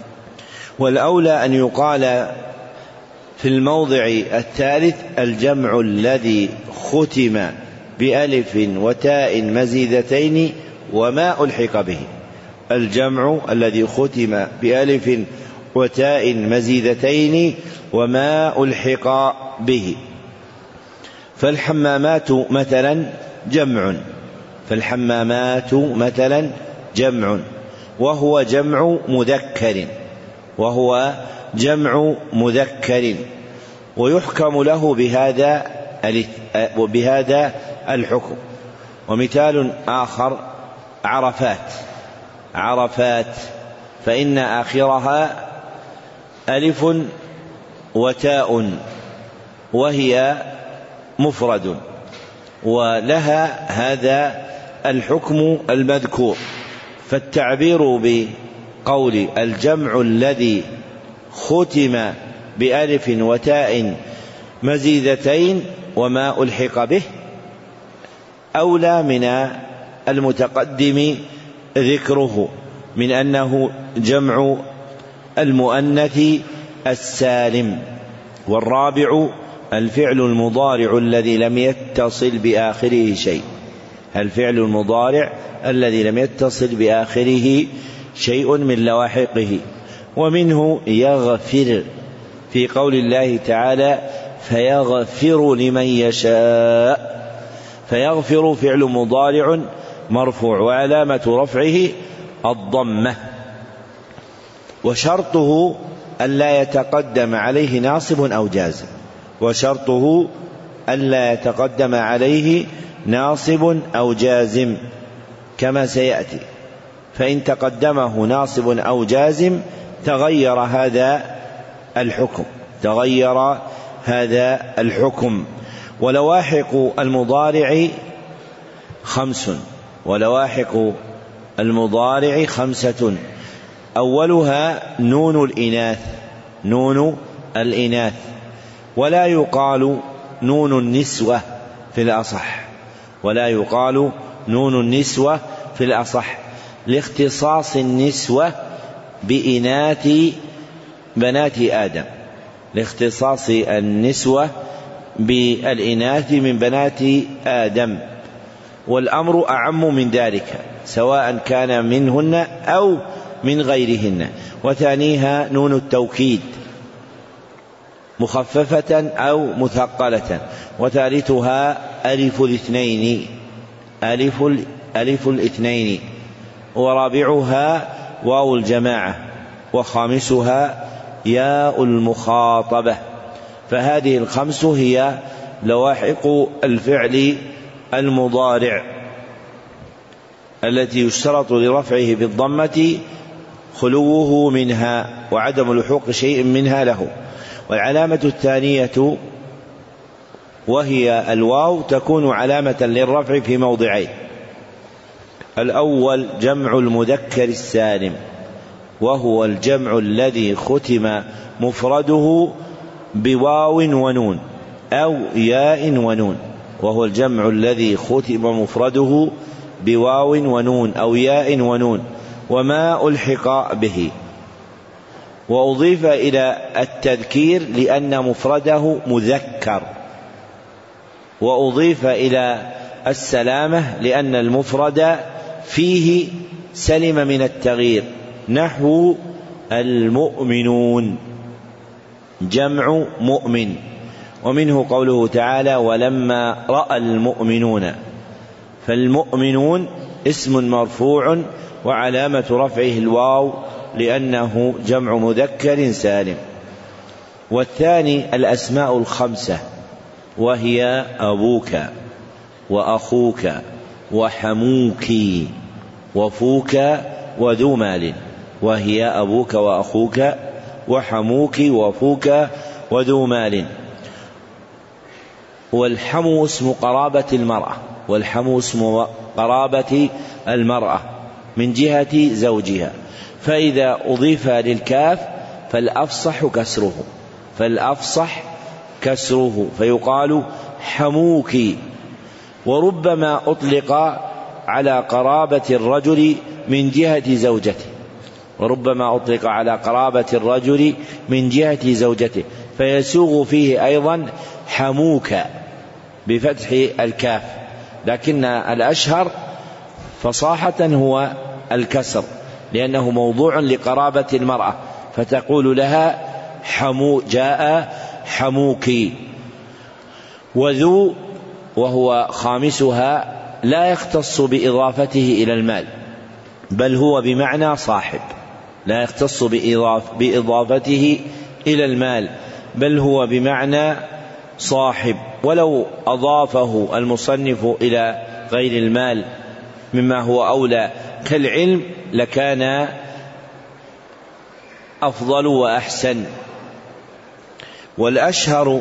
والأولى أن يقال في الموضع الثالث الجمع الذي ختم بألف وتاء مزيدتين وما ألحق به. الجمع الذي ختم بألف وتاء مزيدتين وما ألحق به. فالحمامات مثلا جمع فالحمامات مثلا جمع وهو جمع مذكر وهو جمع مذكر ويحكم له بهذا وبهذا الحكم. ومثال آخر عرفات عرفات فإن آخرها ألف وتاء وهي مفرد ولها هذا الحكم المذكور. فالتعبير بقول الجمع الذي ختم بألف وتاء مزيدتين وما ألحق به أولى من المتقدم ذكره من أنه جمع المؤنث السالم. والرابع الفعل المضارع الذي لم يتصل بآخره شيء الفعل المضارع الذي لم يتصل بآخره شيء من لواحقه. ومنه يغفر في قول الله تعالى: فيغفر لمن يشاء. فيغفر فعل مضارع مرفوع وعلامة رفعه الضمة وشرطه ألا يتقدم عليه ناصب أو جازم وشرطه ألا يتقدم عليه ناصب أو جازم كما سيأتي. فإن تقدمه ناصب أو جازم تغير هذا الحكم تغير هذا الحكم. ولواحق المضارع خمس ولواحق المضارع خمسة. أولها نون الإناث نون الإناث ولا يقال نون النسوة في الأصح ولا يقال نون النسوة في الأصح لاختصاص النسوة بإناث بنات آدم لاختصاص النسوة بالإناث من بنات آدم. والأمر أعم من ذلك سواء كان منهن أو من غيرهن. وثانيها نون التوكيد مخففة أو مثقلة. وثالثها ألف الاثنين ألف, ألف الاثنين. ورابعها واو الجماعة. وخامسها ياء المخاطبة. فهذه الخمس هي لواحق الفعل المضارع التي يشترط لرفعه بالضمة خلوه منها وعدم لحوق شيء منها له. والعلامة الثانية وهي الواو تكون علامة للرفع في موضعين. الأول جمع المذكر السالم وهو الجمع الذي ختم مفرده بواو ونون أو ياء ونون وهو الجمع الذي ختم مفرده بواو ونون أو ياء ونون وما ألحق به. وأضيف إلى التذكير لأن مفرده مذكر. وأضيف إلى السلامة لأن المفرد فيه سلم من التغيير نحو المؤمنون جمع مؤمن. ومنه قوله تعالى: ولما رأى المؤمنون. فالمؤمنون اسم مرفوع وعلامة رفعه الواو لأنه جمع مذكر سالم. والثاني الأسماء الخمسة وهي أبوك وأخوك وحموك وفوك وذو مال، وهي أبوك وأخوك وحموك وفوك وذو مال. والحمو اسم قرابة المرأة، والحمو اسم قرابة المرأة من جهة زوجها، فإذا أضيف للكاف فالأفصح كسره، فالأفصح كسره فيقال حموك. وربما أطلق على قرابة الرجل من جهة زوجته، وربما أطلق على قرابة الرجل من جهة زوجته فيسوغ فيه أيضا حموك بفتح الكاف، لكن الأشهر فصاحة هو الكسر لأنه موضوع لقرابة المرأة، فتقول لها حمو جاء حموك. وذو وهو خامسها لا يختص بإضافته إلى المال، بل هو بمعنى صاحب، لا يختص بإضافته إلى المال بل هو بمعنى صاحب. ولو أضافه المصنف إلى غير المال مما هو أولى كالعلم لكان أفضل وأحسن. والأشهر،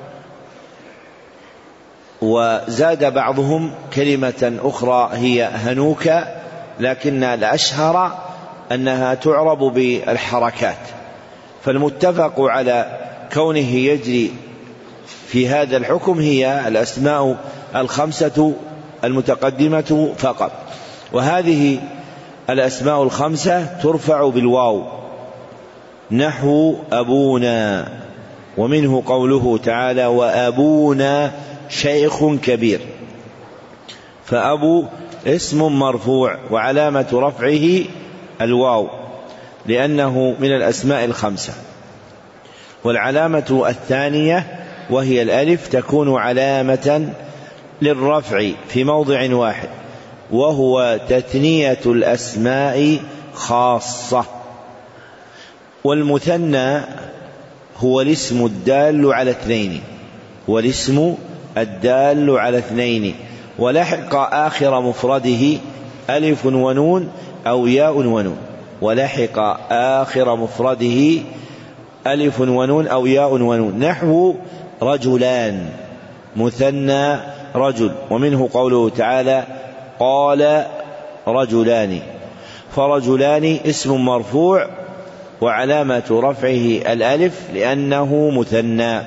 وزاد بعضهم كلمة أخرى هي هنوك، لكن الأشهر أنها تعرب بالحركات، فالمتفق على كونه يجري في هذا الحكم هي الأسماء الخمسة المتقدمة فقط. وهذه الأسماء الخمسة ترفع بالواو نحو أبونا، ومنه قوله تعالى وأبونا شيخ كبير، فأبو اسم مرفوع وعلامة رفعه الواو لأنه من الأسماء الخمسة. والعلامة الثانية وهي الألف تكون علامة للرفع في موضع واحد، وهو تثنية الأسماء خاصة. والمثنى هو الاسم الدال على اثنين، والاسم الدال على اثنين ولحق آخر مفرده ألف ونون أو ياء ونون، ولحق آخر مفرده ألف ونون أو ياء ونون، نحو رجلان مثنى رجل، ومنه قوله تعالى قال رجلان، فرجلان اسم مرفوع وعلامة رفعه الألف لأنه مثنى.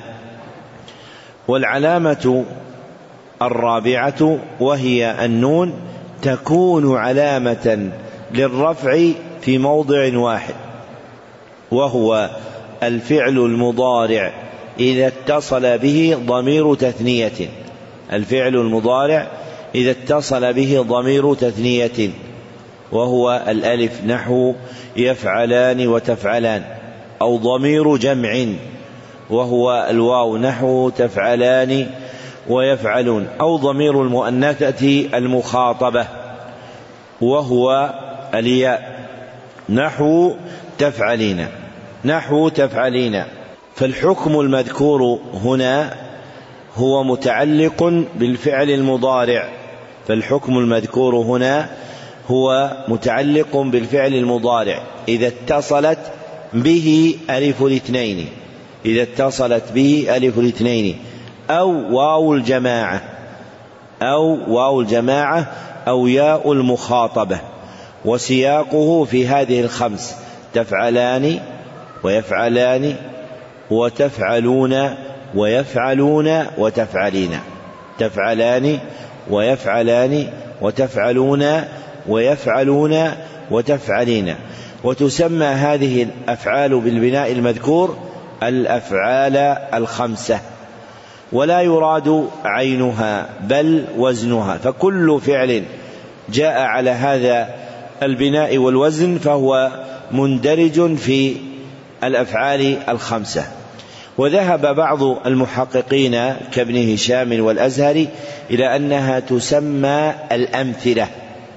والعلامة الرابعة وهي النون تكون علامة للرفع في موضع واحد، وهو الفعل المضارع إذا اتصل به ضمير تثنية، الفعل المضارع إذا اتصل به ضمير تثنية وهو الألف نحو يفعلان وتفعلان، أو ضمير جمع وهو الواو نحو تفعلان ويفعلون، أو ضمير المؤنثة المخاطبة وهو الياء نحو تفعلين نحو تفعلين. فالحكم المذكور هنا هو متعلق بالفعل المضارع، فالحكم المذكور هنا هو متعلق بالفعل المضارع إذا اتصلت به ألف الاثنين، إذا اتصلت به ألف الاثنين أو واو الجماعة أو واو الجماعة أو ياء المخاطبة. وسياقه في هذه الخمس تفعلان ويفعلان وتفعلون ويفعلون وتفعلين، تفعلان ويفعلان وتفعلون ويفعلون وتفعلين. وتسمى هذه الأفعال بالبناء المذكور الأفعال الخمسة، ولا يراد عينها بل وزنها، فكل فعل جاء على هذا البناء والوزن فهو مندرج في الأفعال الخمسة. وذهب بعض المحققين كابن هشام والأزهري إلى أنها تسمى الأمثلة،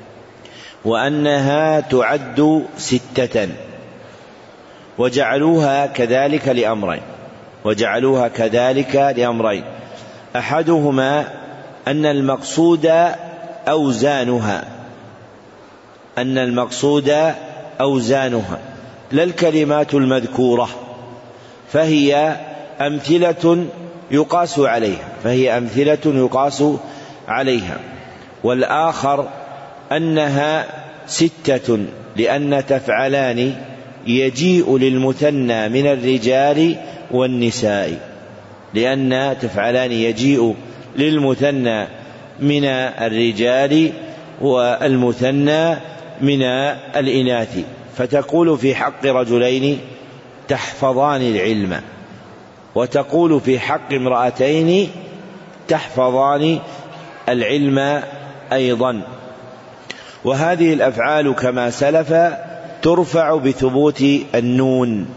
وأنها تعد ستة، وجعلوها كذلك لأمرين وجعلوها كذلك لأمرين أحدهما أن المقصود أوزانها أن المقصود أوزانها لا الكلمات المذكورة، فهي أمثلة يقاس عليها فهي أمثلة يقاس عليها والآخر أنها ستة لأن تفعلان يجيء للمثنى من الرجال والنساء لأن تفعلان يجيء للمثنى من الرجال والمثنى من الإناث، فتقول في حق رجلين تحفظان العلم، وتقول في حق امرأتين تحفظان العلم أيضا. وهذه الأفعال كما سلف ترفع بثبوت النون،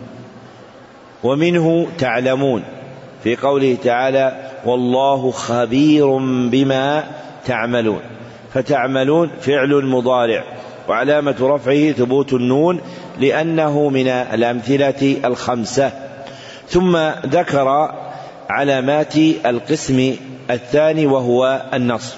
ومنه تعلمون في قوله تعالى والله خبير بما تعملون، فتعملون فعل مضارع وعلامة رفعه ثبوت النون لأنه من الأمثلة الخمسة. ثم ذكر علامات القسم الثاني وهو النصب،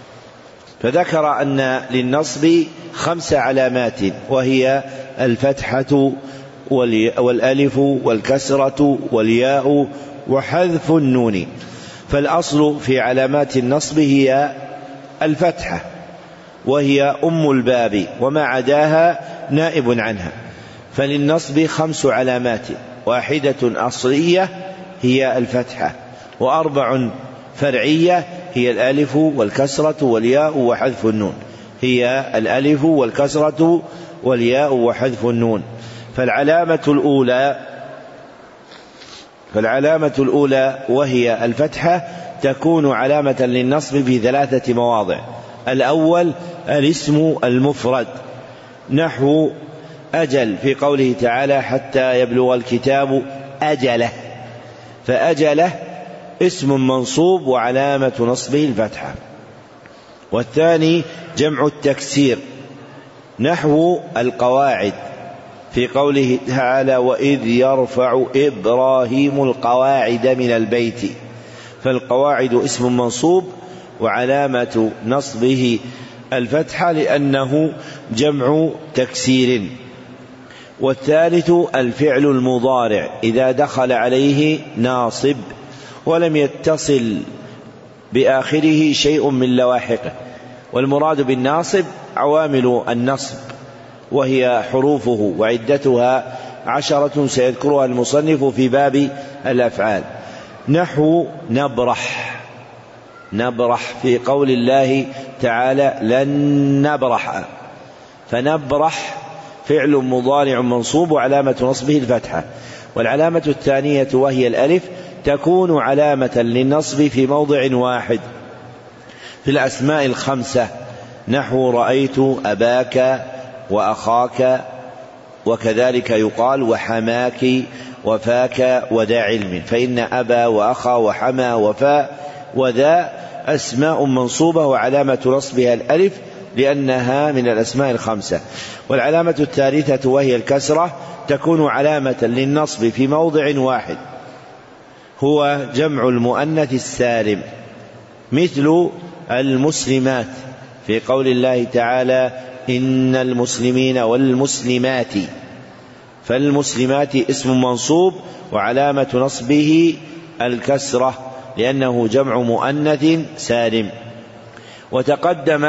فذكر أن للنصب خمس علامات، وهي الفتحة والألف والكسرة والياء وحذف النون. فالأصل في علامات النصب هي الفتحة، وهي أم الباب، وما عداها نائب عنها. فللنصب خمس علامات، واحدة أصلية هي الفتحة، وأربع فرعية هي الألف والكسرة والياء وحذف النون هي الألف والكسرة والياء وحذف النون. فالعلامة الأولى فالعلامة الأولى وهي الفتحة تكون علامة للنصب في ثلاثة مواضع. الأول الاسم المفرد نحو أجل في قوله تعالى حتى يبلغ الكتاب أجله، فأجله اسم منصوب وعلامة نصبه الفتحة. والثاني جمع التكسير نحو القواعد في قوله تعالى وإذ يرفع إبراهيم القواعد من البيت، فالقواعد اسم منصوب وعلامة نصبه الفتحة لأنه جمع تكسير. والثالث الفعل المضارع إذا دخل عليه ناصب ولم يتصل بآخره شيء من لواحقه، والمراد بالناصب عوامل النصب وهي حروفه وعدتها عشرة سيذكرها المصنف في باب الأفعال. نحو نبرح نبرح في قول الله تعالى لن نبرح، فنبرح فعل مضارع منصوب وعلامة نصبه الفتحة. والعلامة الثانية وهي الألف تكون علامة للنصب في موضع واحد في الأسماء الخمسة نحو رأيت أباك وأخاك، وكذلك يقال وحماك وفاك وذا علم، فإن أبا وأخا وحما وفاء وذا أسماء منصوبة وعلامة نصبها الألف لأنها من الأسماء الخمسة. والعلامة الثالثة وهي الكسرة تكون علامة للنصب في موضع واحد هو جمع المؤنث السالم مثل المسلمات في قول الله تعالى إن المسلمين والمسلمات، فالمسلمات اسم منصوب وعلامة نصبه الكسرة لأنه جمع مؤنث سالم. وتقدم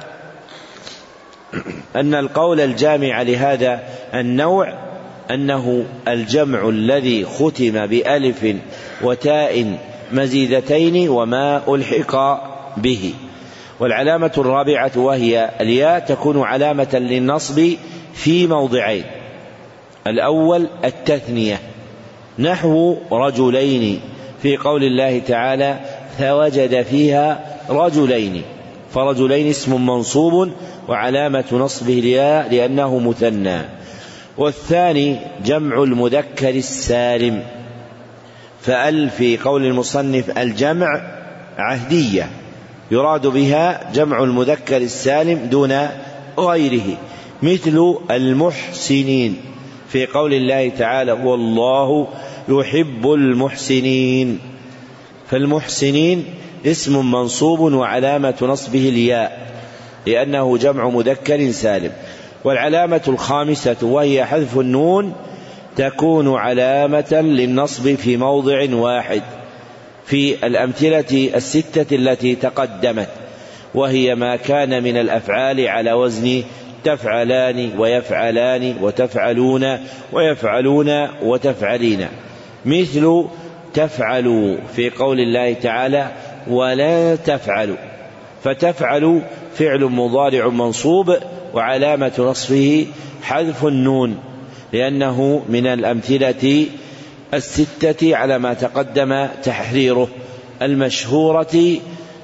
أن القول الجامع لهذا النوع أنه الجمع الذي ختم بألف وتاء مزيدتين وما ألحق به. والعلامة الرابعة وهي الياء تكون علامة للنصب في موضعين. الأول التثنية نحو رجلين في قول الله تعالى فوجد فيها رجلين، فرجلين اسم منصوب وعلامة نصبه الياء لأنه مثنى. والثاني جمع المذكر السالم، فأل في قول المصنف الجمع عهدية يراد بها جمع المذكر السالم دون غيره، مثل المحسنين في قول الله تعالى والله يحب المحسنين. فالمحسنين اسم منصوب وعلامة نصبه الياء لأنه جمع مذكر سالم. والعلامة الخامسة وهي حذف النون تكون علامة للنصب في موضع واحد في الأمثلة الستة التي تقدمت، وهي ما كان من الأفعال على وزن تفعلان ويفعلان وتفعلون ويفعلون وتفعلين، مثل تفعلوا في قول الله تعالى ولا تفعلوا، فتفعلوا فعل مضارع منصوب وعلامة نصبه حذف النون لأنه من الأمثلة الستة على ما تقدم تحريره المشهورة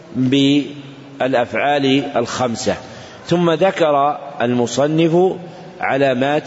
بالأفعال الخمسة. ثم ذكر المصنف علامات.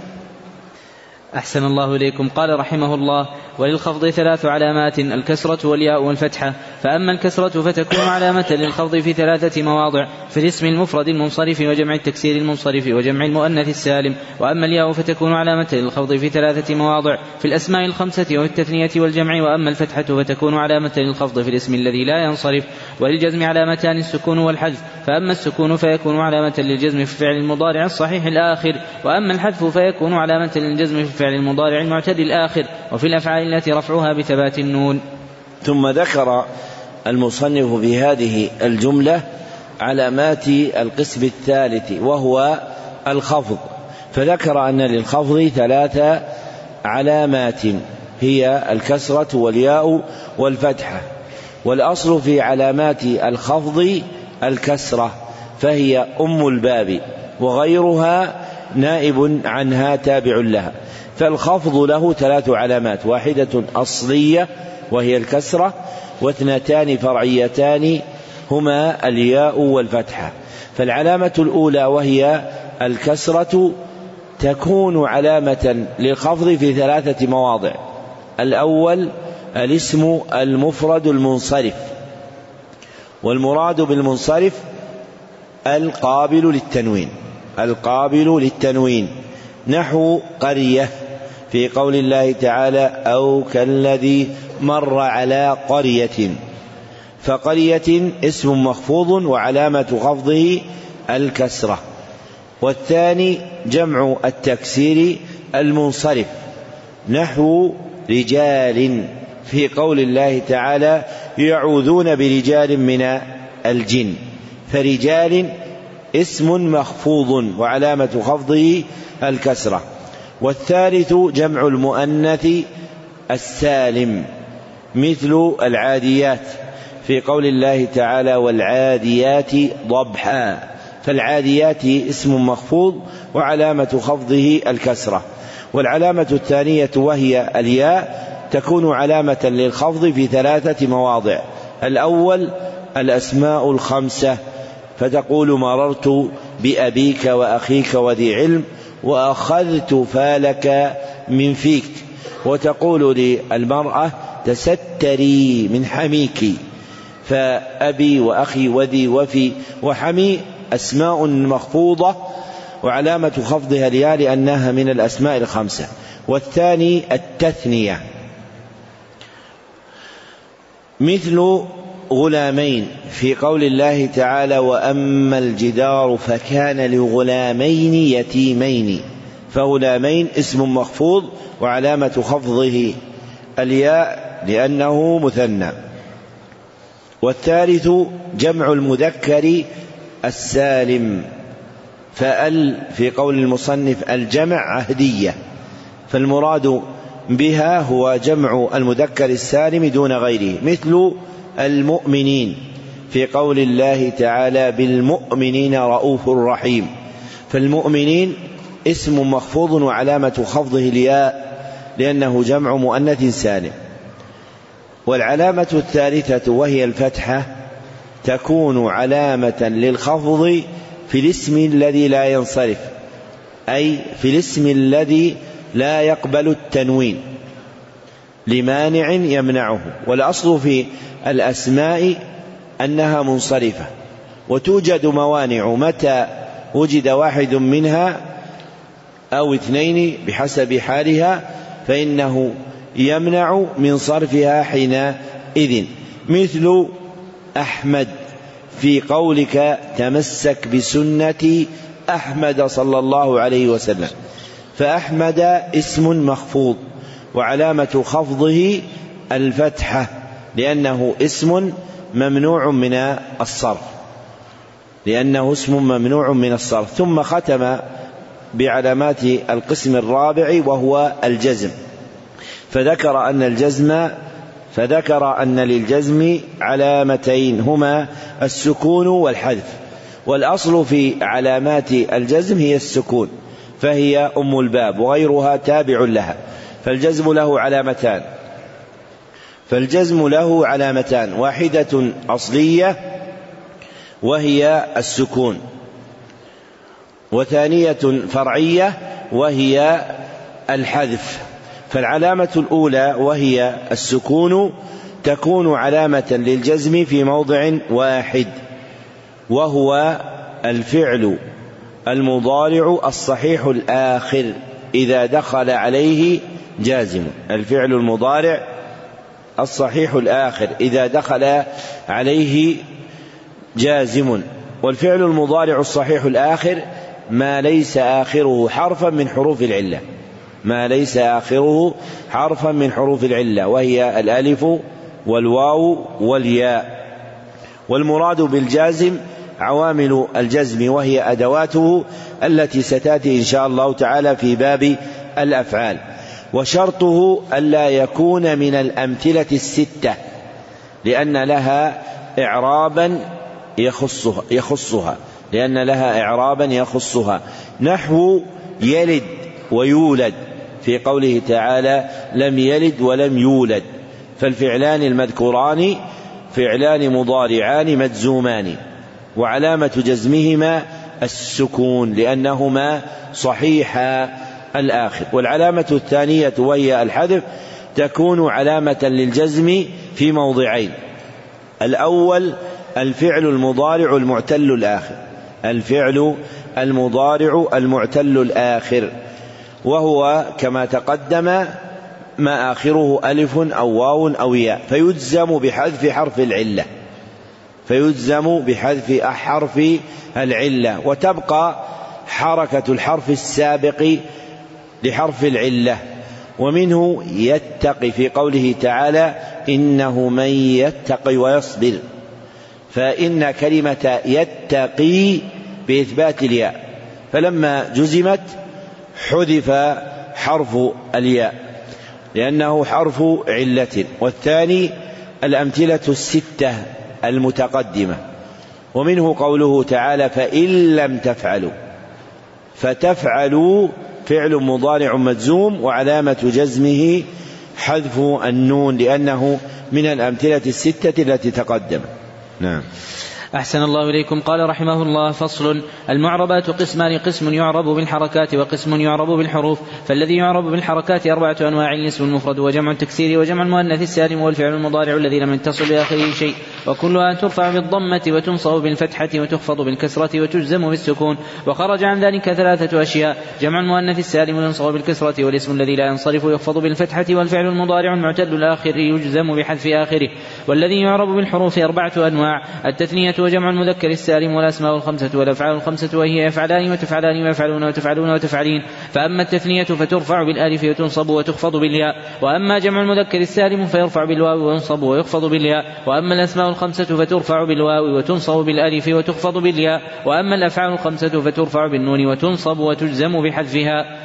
أحسن الله إليكم. قال رحمه الله وللخفض ثلاث علامات الكسرة والياء والفتحة. فأما الكسرة فتكون علامة للخفض في ثلاثة مواضع في الاسم المفرد المنصرف وجمع التكسير المنصرف وجمع المؤنث السالم. وأما الياء فتكون علامة للخفض في ثلاثة مواضع في الأسماء الخمسة والتثنية والجمع. وأما الفتحة فتكون علامة للخفض في الاسم الذي لا ينصرف. وللجزم علامتان السكون والحذف. فأما السكون فيكون علامة للجزم في فعل المضارع الصحيح الآخر، وأما الحذف فيكون علامة للجزم في فعل المضارع المعتدل الآخر، وفي الأفعال التي رفعها بثبات النون. ثم ذكر المصنف في هذه الجملة علامات القسم الثالث وهو الخفض، فذكر أن للخفض ثلاث علامات هي الكسرة والياء والفتحة. والأصل في علامات الخفض الكسرة فهي أم الباب وغيرها نائب عنها تابع لها. فالخفض له ثلاث علامات، واحدة أصلية وهي الكسرة، واثنتان فرعيتان هما الياء والفتحة. فالعلامة الأولى وهي الكسرة تكون علامة للخفض في ثلاثة مواضع. الأول الاسم المفرد المنصرف، والمراد بالمنصرف القابل للتنوين القابل للتنوين نحو قرية في قول الله تعالى أو كالذي مر على قرية. فقرية اسم مخفوض وعلامة خفضه الكسرة. والثاني جمع التكسير المنصرف نحو رجال في قول الله تعالى يعوذون برجال من الجن. فرجال اسم مخفوض وعلامة خفضه الكسرة. والثالث جمع المؤنث السالم مثل العاديات في قول الله تعالى والعاديات ضبحا. فالعاديات اسم مخفوض وعلامة خفضه الكسرة. والعلامة الثانية وهي الياء تكون علامة للخفض في ثلاثة مواضع. الأول الأسماء الخمسة، فتقول مررت بأبيك وأخيك وذي علم وأخذت فالك من فيك. وتقول للمرأة تستري من حميك. فأبي وأخي وذي وفي وحمي أسماء مخفوضة وعلامة خفضها الياء لأنها من الأسماء الخمسة. والثاني التثنية مثل غلامين في قول الله تعالى وأما الجدار فكان لغلامين يتيمين. فغلامين اسم مخفوض وعلامة خفضه الياء لأنه مثنى. والثالث جمع المذكر السالم. فأل في قول المصنف الجمع عهدية، فالمراد بها هو جمع المذكر السالم دون غيره، مثل المؤمنين في قول الله تعالى بالمؤمنين رؤوف رحيم. فالمؤمنين اسم مخفوض وعلامة خفضه الياء لأنه جمع مؤنث سالم. والعلامة الثالثة وهي الفتحة تكون علامة للخفض في الاسم الذي لا ينصرف، أي في الاسم الذي لا يقبل التنوين. لمانع يمنعه. والأصل في الأسماء أنها منصرفة، وتوجد موانع متى وجد واحد منها أو اثنين بحسب حالها فإنه يمنع من صرفها حينئذ، مثل أحمد في قولك تمسك بسنة أحمد صلى الله عليه وسلم، فأحمد اسم مخفوض وعلامة خفضه الفتحة لأنه اسم ممنوع من الصرف لأنه اسم ممنوع من الصرف ثم ختم بعلامات القسم الرابع وهو الجزم، فذكر أن الجزم فذكر أن للجزم علامتين هما السكون والحذف، والأصل في علامات الجزم هي السكون فهي أم الباب وغيرها تابع لها، فالجزم له علامتان فالجزم له علامتان واحدة أصلية وهي السكون، وثانية فرعية وهي الحذف. فالعلامة الأولى وهي السكون تكون علامة للجزم في موضع واحد، وهو الفعل المضارع الصحيح الآخر إذا دخل عليه جازم. الفعل المضارع الصحيح الآخر إذا دخل عليه جازم. والفعل المضارع الصحيح الآخر ما ليس آخره حرفا من حروف العلة ما ليس آخره حرفا من حروف العلة وهي الألف والواو والياء. والمراد بالجازم عوامل الجزم وهي أدواته التي ستأتي إن شاء الله تعالى في باب الأفعال. وشرطه ألا يكون من الأمثلة الستة لأن لها إعرابا يخصها, يخصها لأن لها إعرابا يخصها نحو يلد ويولد في قوله تعالى لم يلد ولم يولد، فالفعلان المذكوران فعلان مضارعان مجزومان وعلامة جزمهما السكون لأنهما صحيحا الآخر. والعلامة الثانية وهي الحذف تكون علامة للجزم في موضعين: الأول الفعل المضارع المعتل الآخر الفعل المضارع المعتل الآخر وهو كما تقدم ما آخره ألف أو واو أو ياء فيجزم بحذف حرف العلة فيجزم بحذف حرف العلة وتبقى حركة الحرف السابق لحرف العلة. ومنه يتقي في قوله تعالى إنه من يتقي ويصبر، فإن كلمة يتقي بإثبات الياء فلما جزمت حذف حرف الياء لأنه حرف علة. والثاني الأمثلة الستة المتقدمة، ومنه قوله تعالى فإن لم تفعلوا، فتفعلوا فعل مضارع مجزوم وعلامة جزمه حذف النون لأنه من الأمثلة الستة التي تقدم. نعم. أحسن الله إليكم. قال رحمه الله: فصل. المعربات قسمان: قسم يعرب بالحركات وقسم يعرب بالحروف. فالذي يعرب بالحركات أربعة أنواع: الاسم المفرد وجمع التكسير وجمع المؤنث السالم والفعل المضارع الذي لم يتصل بآخره شيء، وكلها ترفع بالضمة وتنصب بالفتحة وتخفض بالكسرة وتجزم بالسكون. وخرج عن ذلك ثلاثة أشياء: جمع المؤنث السالم ينصب بالكسرة، والاسم الذي لا ينصرف يخفض بالفتحة، والفعل المضارع المعتل الآخر يجزم بحذف آخره. والذي يعرب بالحروف أربعة أنواع: التثنية وجمع المذكر السالم والأسماء الخمسة والأفعال الخمسة وهي يفعلان وتفعلان ويفعلون وتفعلون وتفعلين. فأما التثنية فترفع بالألف وتنصب وتخفض بالياء، وأما جمع المذكر السالم فيرفع بالواو وينصب ويخفض بالياء، وأما الأسماء الخمسة فترفع بالواو وتنصب بالألف وتخفض بالياء، وأما الأفعال الخمسة فترفع بالنون وتنصب وتجزم بحذفها.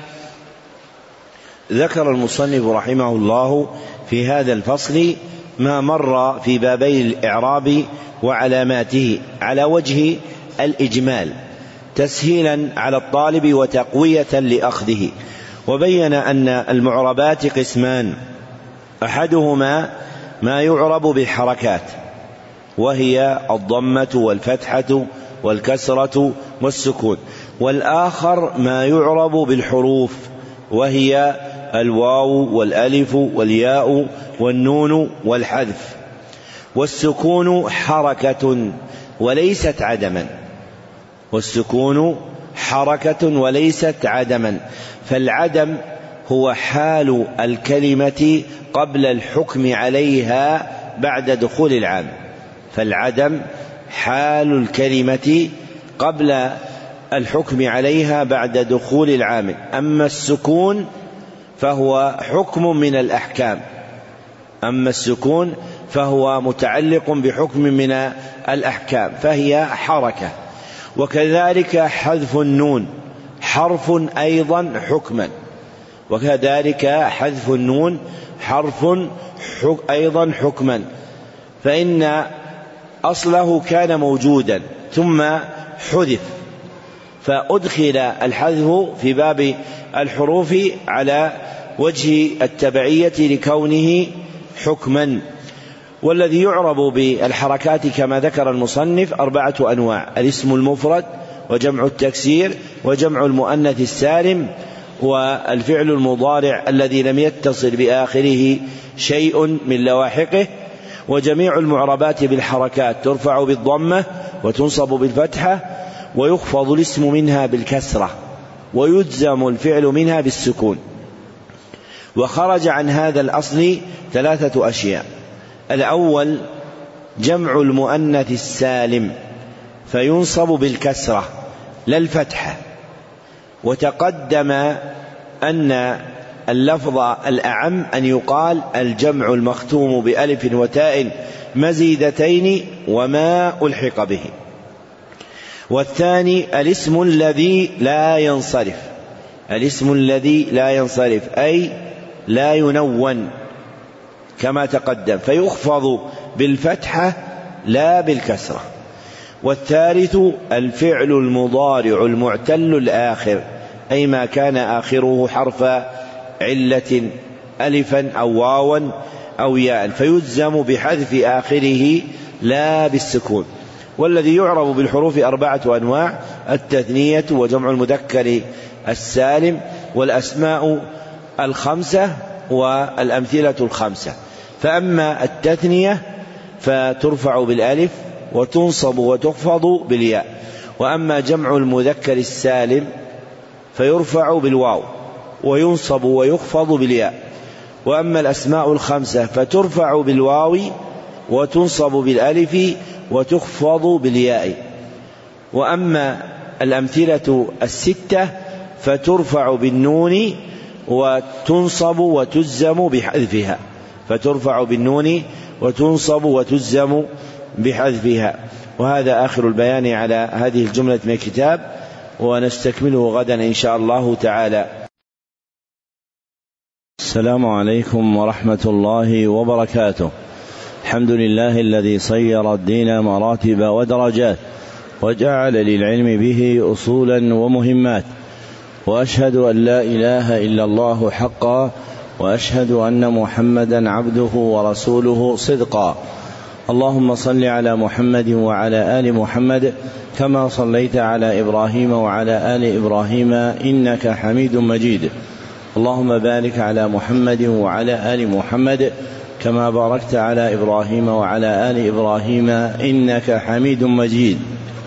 ذكر المصنف رحمه الله في هذا الفصل ما مر في بابي الإعراب وعلاماته على وجه الإجمال تسهيلا على الطالب وتقوية لأخذه، وبين أن المعربات قسمان: أحدهما ما يعرب بالحركات وهي الضمة والفتحة والكسرة والسكون، والآخر ما يعرب بالحروف وهي الواو والألف والياء والنون والحذف. والسكون حركة وليست عدما، والسكون حركة وليست عدما، فالعدم هو حال الكلمة قبل الحكم عليها بعد دخول العامل، فالعدم حال الكلمة قبل الحكم عليها بعد دخول العامل. أما السكون فهو حكم من الأحكام، أما السكون فهو متعلق بحكم من الأحكام، فهي حركة. وكذلك حذف النون حرف أيضا حكما، وكذلك حذف النون حرف أيضا حكما، فإن أصله كان موجودا ثم حذف، فأدخل الحذف في باب الحروف على وجه التبعية لكونه حكما. والذي يعرب بالحركات كما ذكر المصنف أربعة أنواع: الاسم المفرد، وجمع التكسير، وجمع المؤنث السالم، والفعل المضارع الذي لم يتصل بآخره شيء من لواحقه. وجميع المعربات بالحركات ترفع بالضمة وتنصب بالفتحة، ويخفض الاسم منها بالكسرة، ويجزم الفعل منها بالسكون. وخرج عن هذا الأصل ثلاثة أشياء: الأول جمع المؤنث السالم فينصب بالكسرة لا الفتحة، وتقدم أن اللفظ الأعم أن يقال الجمع المختوم بألف وتاء مزيدتين وما ألحق به. والثاني الاسم الذي لا ينصرف، الاسم الذي لا ينصرف أي لا ينون كما تقدم، فيخفض بالفتحة لا بالكسرة. والثالث الفعل المضارع المعتل الآخر، أي ما كان آخره حرف علة ألفا أو واوا أو ياء، فيجزم بحذف آخره لا بالسكون. والذي يعرب بالحروف أربعة أنواع: التثنية، وجمع المذكر السالم، والأسماء الخمسة، والأمثلة الخمسة. فأما التثنية فترفع بالألف وتنصب وتخفض بالياء، وأما جمع المذكر السالم فيرفع بالواو وينصب ويخفض بالياء، وأما الأسماء الخمسة فترفع بالواو وتنصب بالألف وتخفض بالياء، وأما الأمثلة الستة فترفع بالنون وتنصب وتجزم بحذفها، فترفع بالنون وتنصب وتجزم بحذفها. وهذا آخر البيان على هذه الجملة من الكتاب، ونستكمله غدا إن شاء الله تعالى. السلام عليكم ورحمة الله وبركاته. الحمد لله الذي صير الدين مراتب ودرجات، وجعل للعلم به أصولا ومهمات، وأشهد أن لا إله إلا الله حقا، وأشهد أن محمدا عبده ورسوله صدقا. اللهم صل على محمد وعلى آل محمد كما صليت على إبراهيم وعلى آل إبراهيم إنك حميد مجيد. اللهم بارك على محمد وعلى آل محمد كما باركت على إبراهيم وعلى آل إبراهيم إنك حميد مجيد.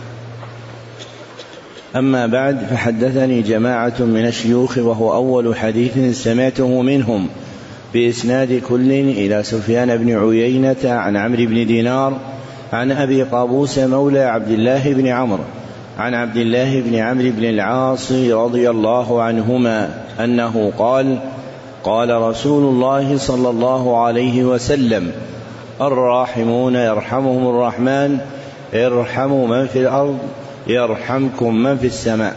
أما بعد، فحدثني جماعة من الشيوخ، وهو أول حديث سمعته منهم بإسناد كل إلى سفيان بن عيينة عن عمرو بن دينار عن أبي قابوس مولى عبد الله بن عمرو عن عبد الله بن عمرو بن العاص رضي الله عنهما أنه قال: قال رسول الله صلى الله عليه وسلم: الراحمون يرحمهم الرحمن، ارحموا من في الأرض يرحمكم من في السماء.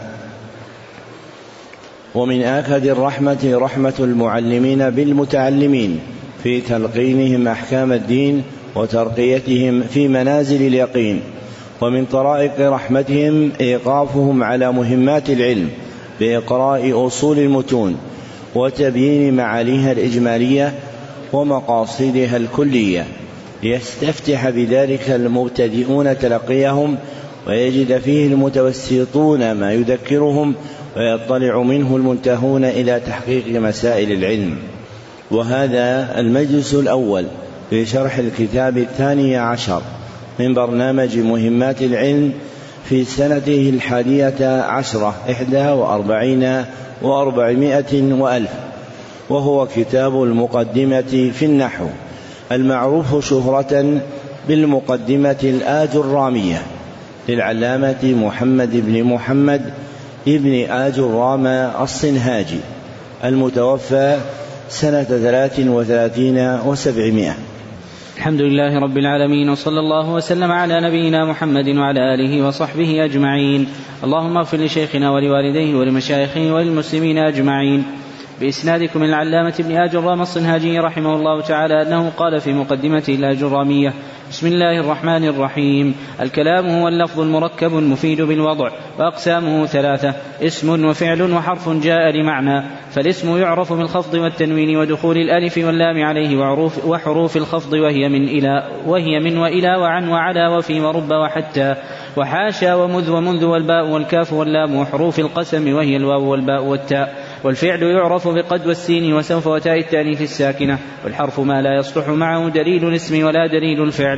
ومن آكد الرحمة رحمة المعلمين بالمتعلمين في تلقينهم أحكام الدين وترقيتهم في منازل اليقين. ومن طرائق رحمتهم إيقافهم على مهمات العلم بإقراء أصول المتون وتبيين معاليها الإجمالية ومقاصدها الكلية، ليستفتح بذلك المبتدئون تلقيهم، ويجد فيه المتوسطون ما يذكرهم ويطلع منه المنتهون إلى تحقيق مسائل العلم. وهذا المجلس الأول في شرح الكتاب الثاني عشر من برنامج مهمات العلم في سنته الحادية عشرة إحدى وأربعين وأربعمائة وألف، وهو كتاب المقدمة في النحو المعروف شهرة بالمقدمة الآجرامية للعلامة محمد بن محمد ابن آجرام الصنهاجي المتوفى سنة ثلاث وثلاثين وسبعمائة. الحمد لله رب العالمين، وصلى الله وسلم على نبينا محمد وعلى آله وصحبه أجمعين. اللهم اغفر لشيخنا ولوالديه ولمشايخه وللمسلمين أجمعين. بإسنادكم من العلامة ابن آجرام الصنهاجي رحمه الله تعالى أنه قال في مقدمته الآجرامية: بسم الله الرحمن الرحيم. الكلام هو اللفظ المركب المفيد بالوضع، وأقسامه ثلاثة: اسم وفعل وحرف جاء لمعنى. فالاسم يعرف بالخفض والتنوين ودخول الألف واللام عليه وعروف وحروف الخفض، وهي من إلى وهي من وإلى وعن وعلى وفي ورب وحتى وحاشا ومذ ومنذ والباء والكاف واللام وحروف القسم، وهي الواو والباء والتاء. والفعل يعرف بقد والسين وسوف وتاء التانيث الساكنة. والحرف ما لا يصلح معه دليل الاسم ولا دليل الفعل.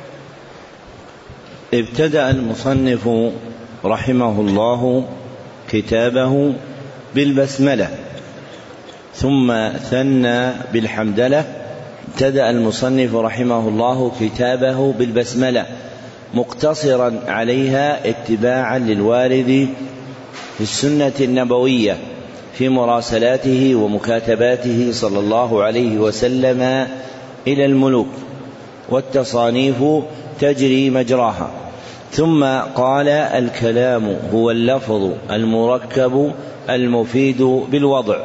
ابتدأ المصنف رحمه الله كتابه بالبسملة ثم ثنى بالحمدلة. ابتدأ المصنف رحمه الله كتابه بالبسملة مقتصرا عليها اتباعا للوارد في السنة النبوية في مراسلاته ومكاتباته صلى الله عليه وسلم إلى الملوك، والتصانيف تجري مجراها. ثم قال: الكلام هو اللفظ المركب المفيد بالوضع،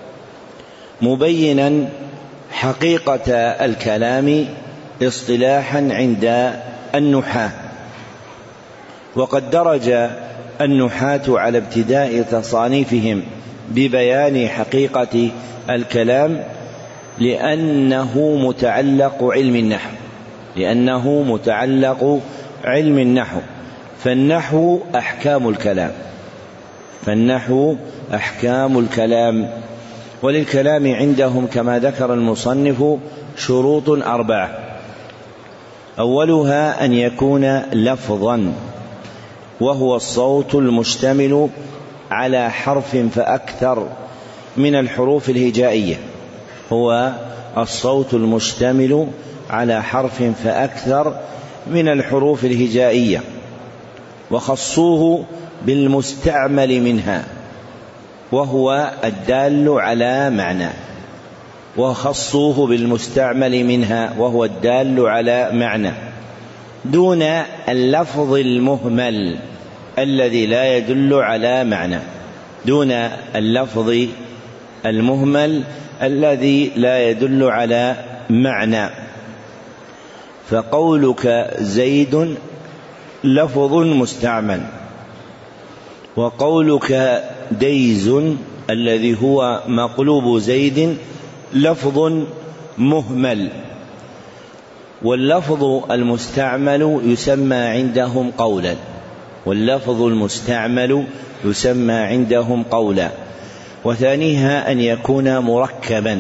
مبينا حقيقة الكلام اصطلاحا عند النحاة. وقد درج النحاة على ابتداء تصانيفهم ببيان حقيقة الكلام لأنه متعلق علم النحو لأنه متعلق علم النحو فالنحو أحكام الكلام فالنحو أحكام الكلام وللكلام عندهم كما ذكر المصنف شروط أربعة: أولها أن يكون لفظا، وهو الصوت المشتمل على حرف فأكثر من الحروف الهجائية هو الصوت المشتمل على حرف فأكثر من الحروف الهجائية وخصوه بالمستعمل منها وهو الدال على معنى وخصوه بالمستعمل منها وهو الدال على معنى دون اللفظ المهمل الذي لا يدل على معنى دون اللفظ المهمل الذي لا يدل على معنى. فقولك زيد لفظ مستعمل، وقولك ديز الذي هو مقلوب زيد لفظ مهمل. واللفظ المستعمل يسمى عندهم قولا واللفظ المستعمل يسمى عندهم قولا. وثانيها أن يكون مركبا،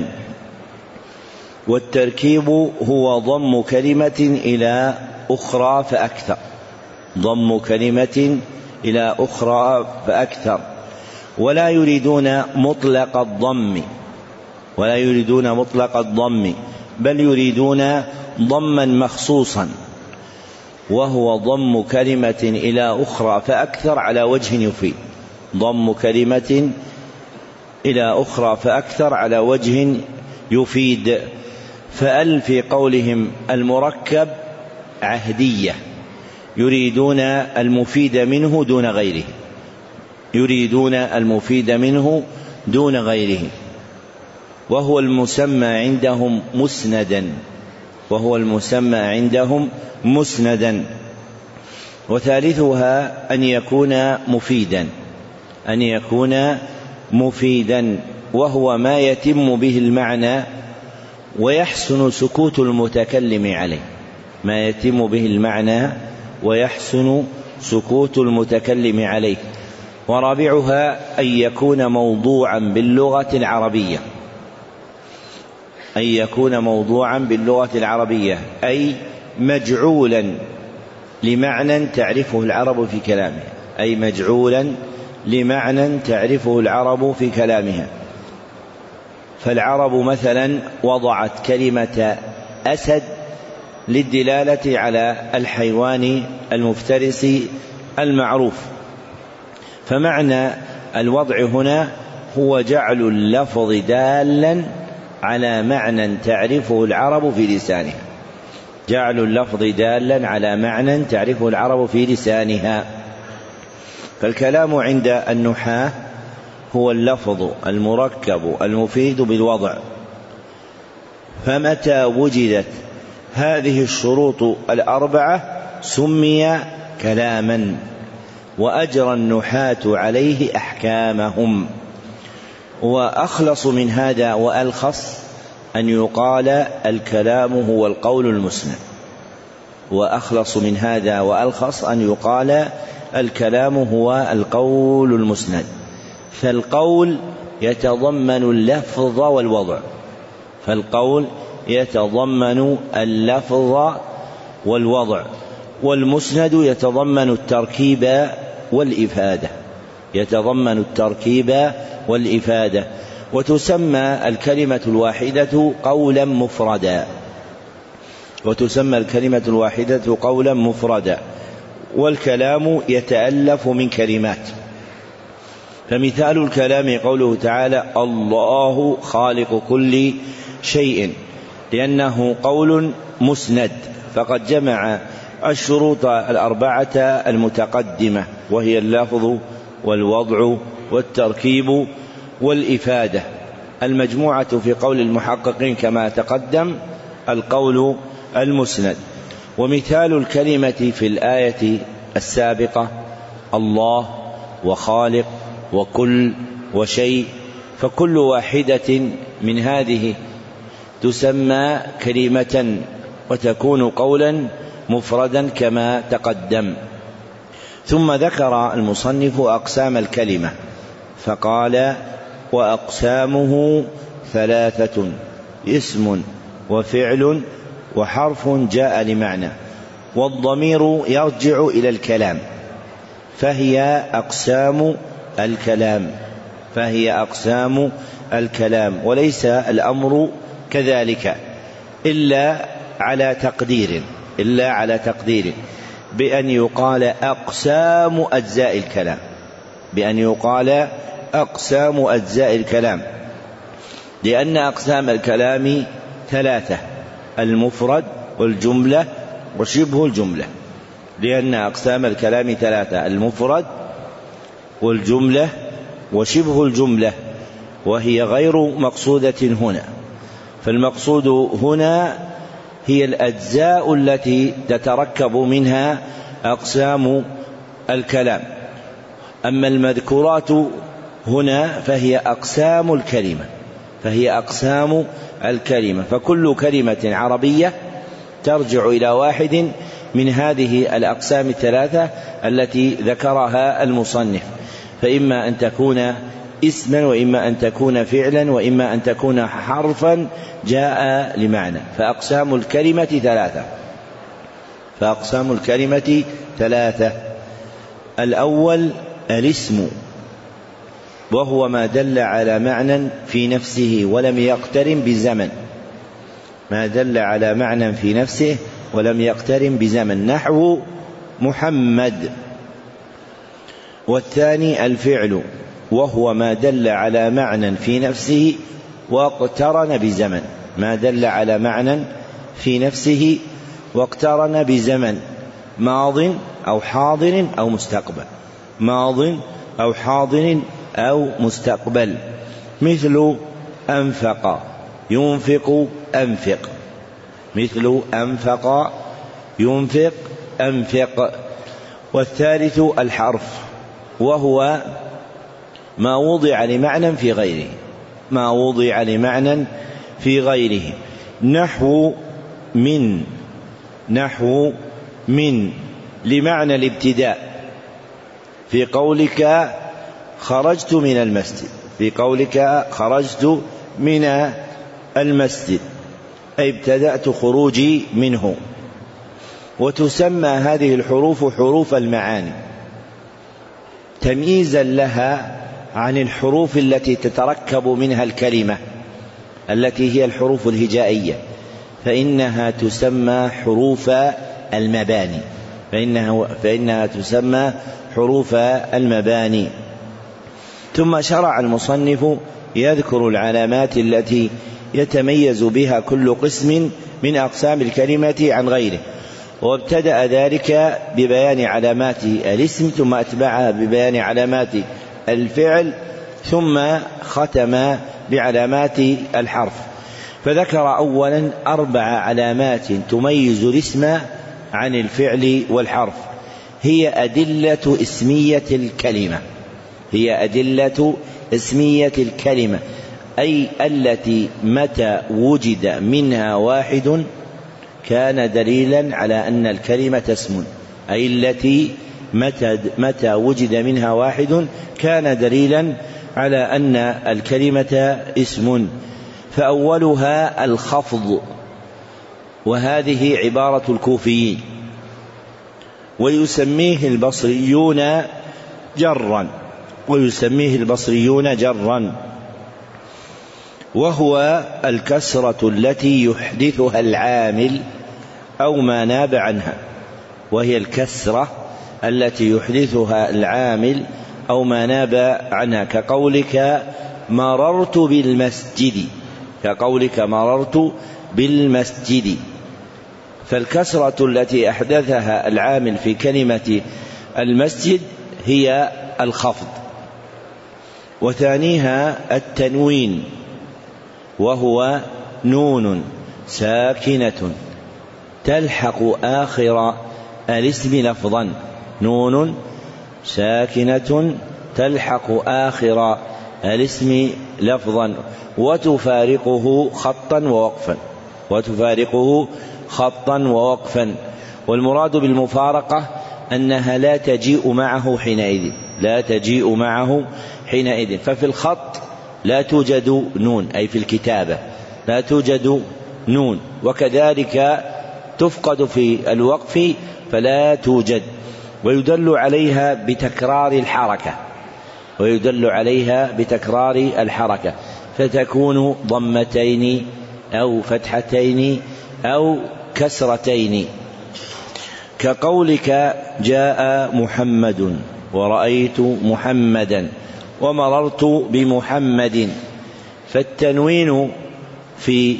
والتركيب هو ضم كلمة إلى أخرى فأكثر ضم كلمة إلى أخرى فأكثر ولا يريدون مطلق الضم ولا يريدون مطلق الضم بل يريدون ضما مخصوصا، وهو ضم كلمة إلى أخرى فأكثر على وجه يفيد ضم كلمة إلى أخرى فأكثر على وجه يفيد. فأل في قولهم المركب عهدية، يريدون المفيد منه دون غيره يريدون المفيد منه دون غيره وهو المسمى عندهم مسندا وهو المسمى عندهم مسندا. وثالثها أن يكون مفيدا أن يكون مفيدا وهو ما يتم به المعنى ويحسن سكوت المتكلم عليه ما يتم به المعنى ويحسن سكوت المتكلم عليه ورابعها أن يكون موضوعا باللغة العربية أن يكون موضوعا باللغة العربية أي مجعولا لمعنى تعرفه العرب في كلامها أي مجعولا لمعنى تعرفه العرب في كلامها. فالعرب مثلا وضعت كلمة أسد للدلالة على الحيوان المفترس المعروف، فمعنى الوضع هنا هو جعل اللفظ دالا على معنى تعرفه العرب في لسانها جعل اللفظ دالا على معنى تعرفه العرب في لسانها. فالكلام عند النحاة هو اللفظ المركب المفيد بالوضع، فمتى وجدت هذه الشروط الأربعة سمي كلاما، وأجرى النحاة عليه أحكامهم. وأخلص من هذا وألخص أن يقال الكلام هو القول المسند وأخلص من هذا وألخص أن يقال الكلام هو القول المسند. فالقول يتضمن اللفظ والوضع فالقول يتضمن اللفظ والوضع والمسند يتضمن التركيب والإفادة يتضمن التركيب والإفادة وتسمى الكلمة الواحدة قولا مفردا وتسمى الكلمة الواحدة قولا مفردا والكلام يتألف من كلمات. فمثال الكلام قوله تعالى الله خالق كل شيء، لأنه قول مسند فقد جمع الشروط الأربعة المتقدمة وهي اللفظ والوضع والتركيب والإفادة المجموعة في قول المحققين كما تقدم القول المسند. ومثال الكلمة في الآية السابقة الله وخالق وكل وشيء، فكل واحدة من هذه تسمى كلمة وتكون قولا مفردا كما تقدم. ثم ذكر المصنف أقسام الكلمة فقال وأقسامه ثلاثة اسم وفعل وحرف جاء لمعنى، والضمير يرجع إلى الكلام فهي أقسام الكلام فهي أقسام الكلام وليس الأمر كذلك إلا على تقدير إلا على تقدير بأن يقال أقسام أجزاء الكلام بأن يقال أقسام أجزاء الكلام لأن أقسام الكلام ثلاثة المفرد والجملة وشبه الجملة لأن أقسام الكلام ثلاثة المفرد والجملة وشبه الجملة وهي غير مقصودة هنا. فالمقصود هنا هي الأجزاء التي تتركب منها أقسام الكلام، أما المذكورات هنا فهي أقسام الكلمة فهي أقسام الكلمة فكل كلمة عربية ترجع إلى واحد من هذه الأقسام الثلاثة التي ذكرها المصنف، فإما أن تكون اسما وإما أن تكون فعلا وإما أن تكون حرفا جاء لمعنى. فأقسام الكلمة ثلاثة فأقسام الكلمة ثلاثة الأول الاسم وهو ما دل على معنى في نفسه ولم يقترن بزمن ما دل على معنى في نفسه ولم يقترن بزمن نحو محمد. والثاني الفعل وهو ما دل على معنى في نفسه واقترن بزمن ما دل على معنى في نفسه واقترن بزمن ماض أو حاضر أو مستقبل ماض أو حاضر أو مستقبل مثل أنفق ينفق أنفق مثل أنفق ينفق أنفق. والثالث الحرف وهو ما وضع لمعنى في غيره ما وضع لمعنى في غيره نحو من نحو من لمعنى الابتداء في قولك خرجت من المسجد، في قولك خرجت من المسجد أي ابتدأت خروجي منه. وتسمى هذه الحروف حروف المعاني تمييزا لها عن الحروف التي تتركب منها الكلمة التي هي الحروف الهجائية، فإنها تسمى حروف المباني فإنها, فإنها تسمى حروف المباني. ثم شرع المصنف يذكر العلامات التي يتميز بها كل قسم من أقسام الكلمة عن غيره، وابتدأ ذلك ببيان علامات الاسم، ثم أتبعها ببيان علامات الفعل، ثم ختم بعلامات الحرف. فذكر أولا أربع علامات تميز الاسم عن الفعل والحرف، هي أدلة اسمية الكلمة هي أدلة اسمية الكلمة أي التي متى وجد منها واحد كان دليلا على أن الكلمة اسم، أي التي متى, متى وجد منها واحد كان دليلا على أن الكلمة اسم. فأولها الخفض، وهذه عبارة الكوفيين، ويسميه البصريون جرا ويسميه البصريون جرا وهو الكسرة التي يحدثها العامل أو ما ناب عنها وهي الكسرة التي يحدثها العامل أو ما ناب عنها كقولك مررت بالمسجد كقولك مررت بالمسجد فالكسرة التي أحدثها العامل في كلمة المسجد هي الخفض. وثانيها التنوين، وهو نون ساكنة تلحق آخر الاسم لفظا نون ساكنة تلحق آخر الاسم لفظا وتفارقه خطا ووقفا وتفارقه خطا ووقفا والمراد بالمفارقة أنها لا تجيء معه حينئذ لا تجيء معه حينئذ ففي الخط لا توجد نون، أي في الكتابة لا توجد نون، وكذلك تفقد في الوقف فلا توجد، ويدل عليها بتكرار الحركة ويدل عليها بتكرار الحركة فتكون ضمتين أو فتحتين أو كسرتين كقولك جاء محمد ورأيت محمدا ومررت بمحمد. فالتنوين في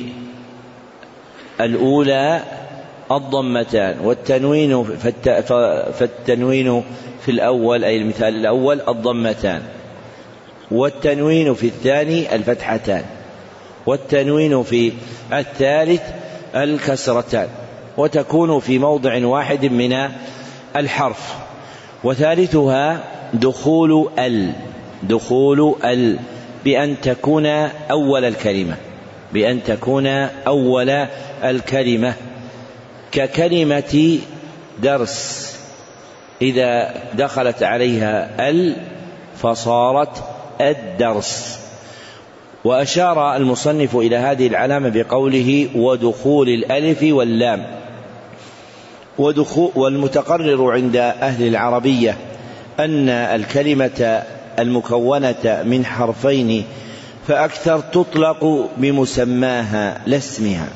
الأولى الضمتان والتنوين فالتنوين في الأول أي المثال الأول الضمتان والتنوين في الثاني الفتحتان والتنوين في الثالث الكسرتان وتكون في موضع واحد من الحرف. وثالثها دخول ال دخول ال بأن تكون أول الكلمة بأن تكون أول الكلمة ككلمة درس إذا دخلت عليها ال فصارت الدرس. وأشار المصنف إلى هذه العلامة بقوله ودخول الألف واللام. ودخول والمتقرر عند أهل العربية أن الكلمة المكونة من حرفين فأكثر تطلق بمسماها لاسمها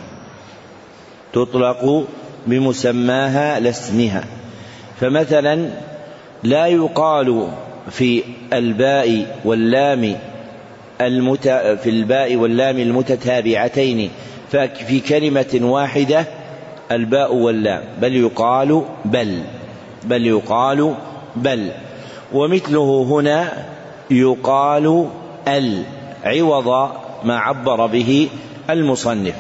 تطلق بمسماها لاسمها فمثلا لا يقال في الباء واللام المت... في الباء واللام المتتابعتين ففي كلمة واحدة الباء واللام بل يقال بل بل يقال بل ومثله هنا يقال ال عوض ما عبر به المصنف.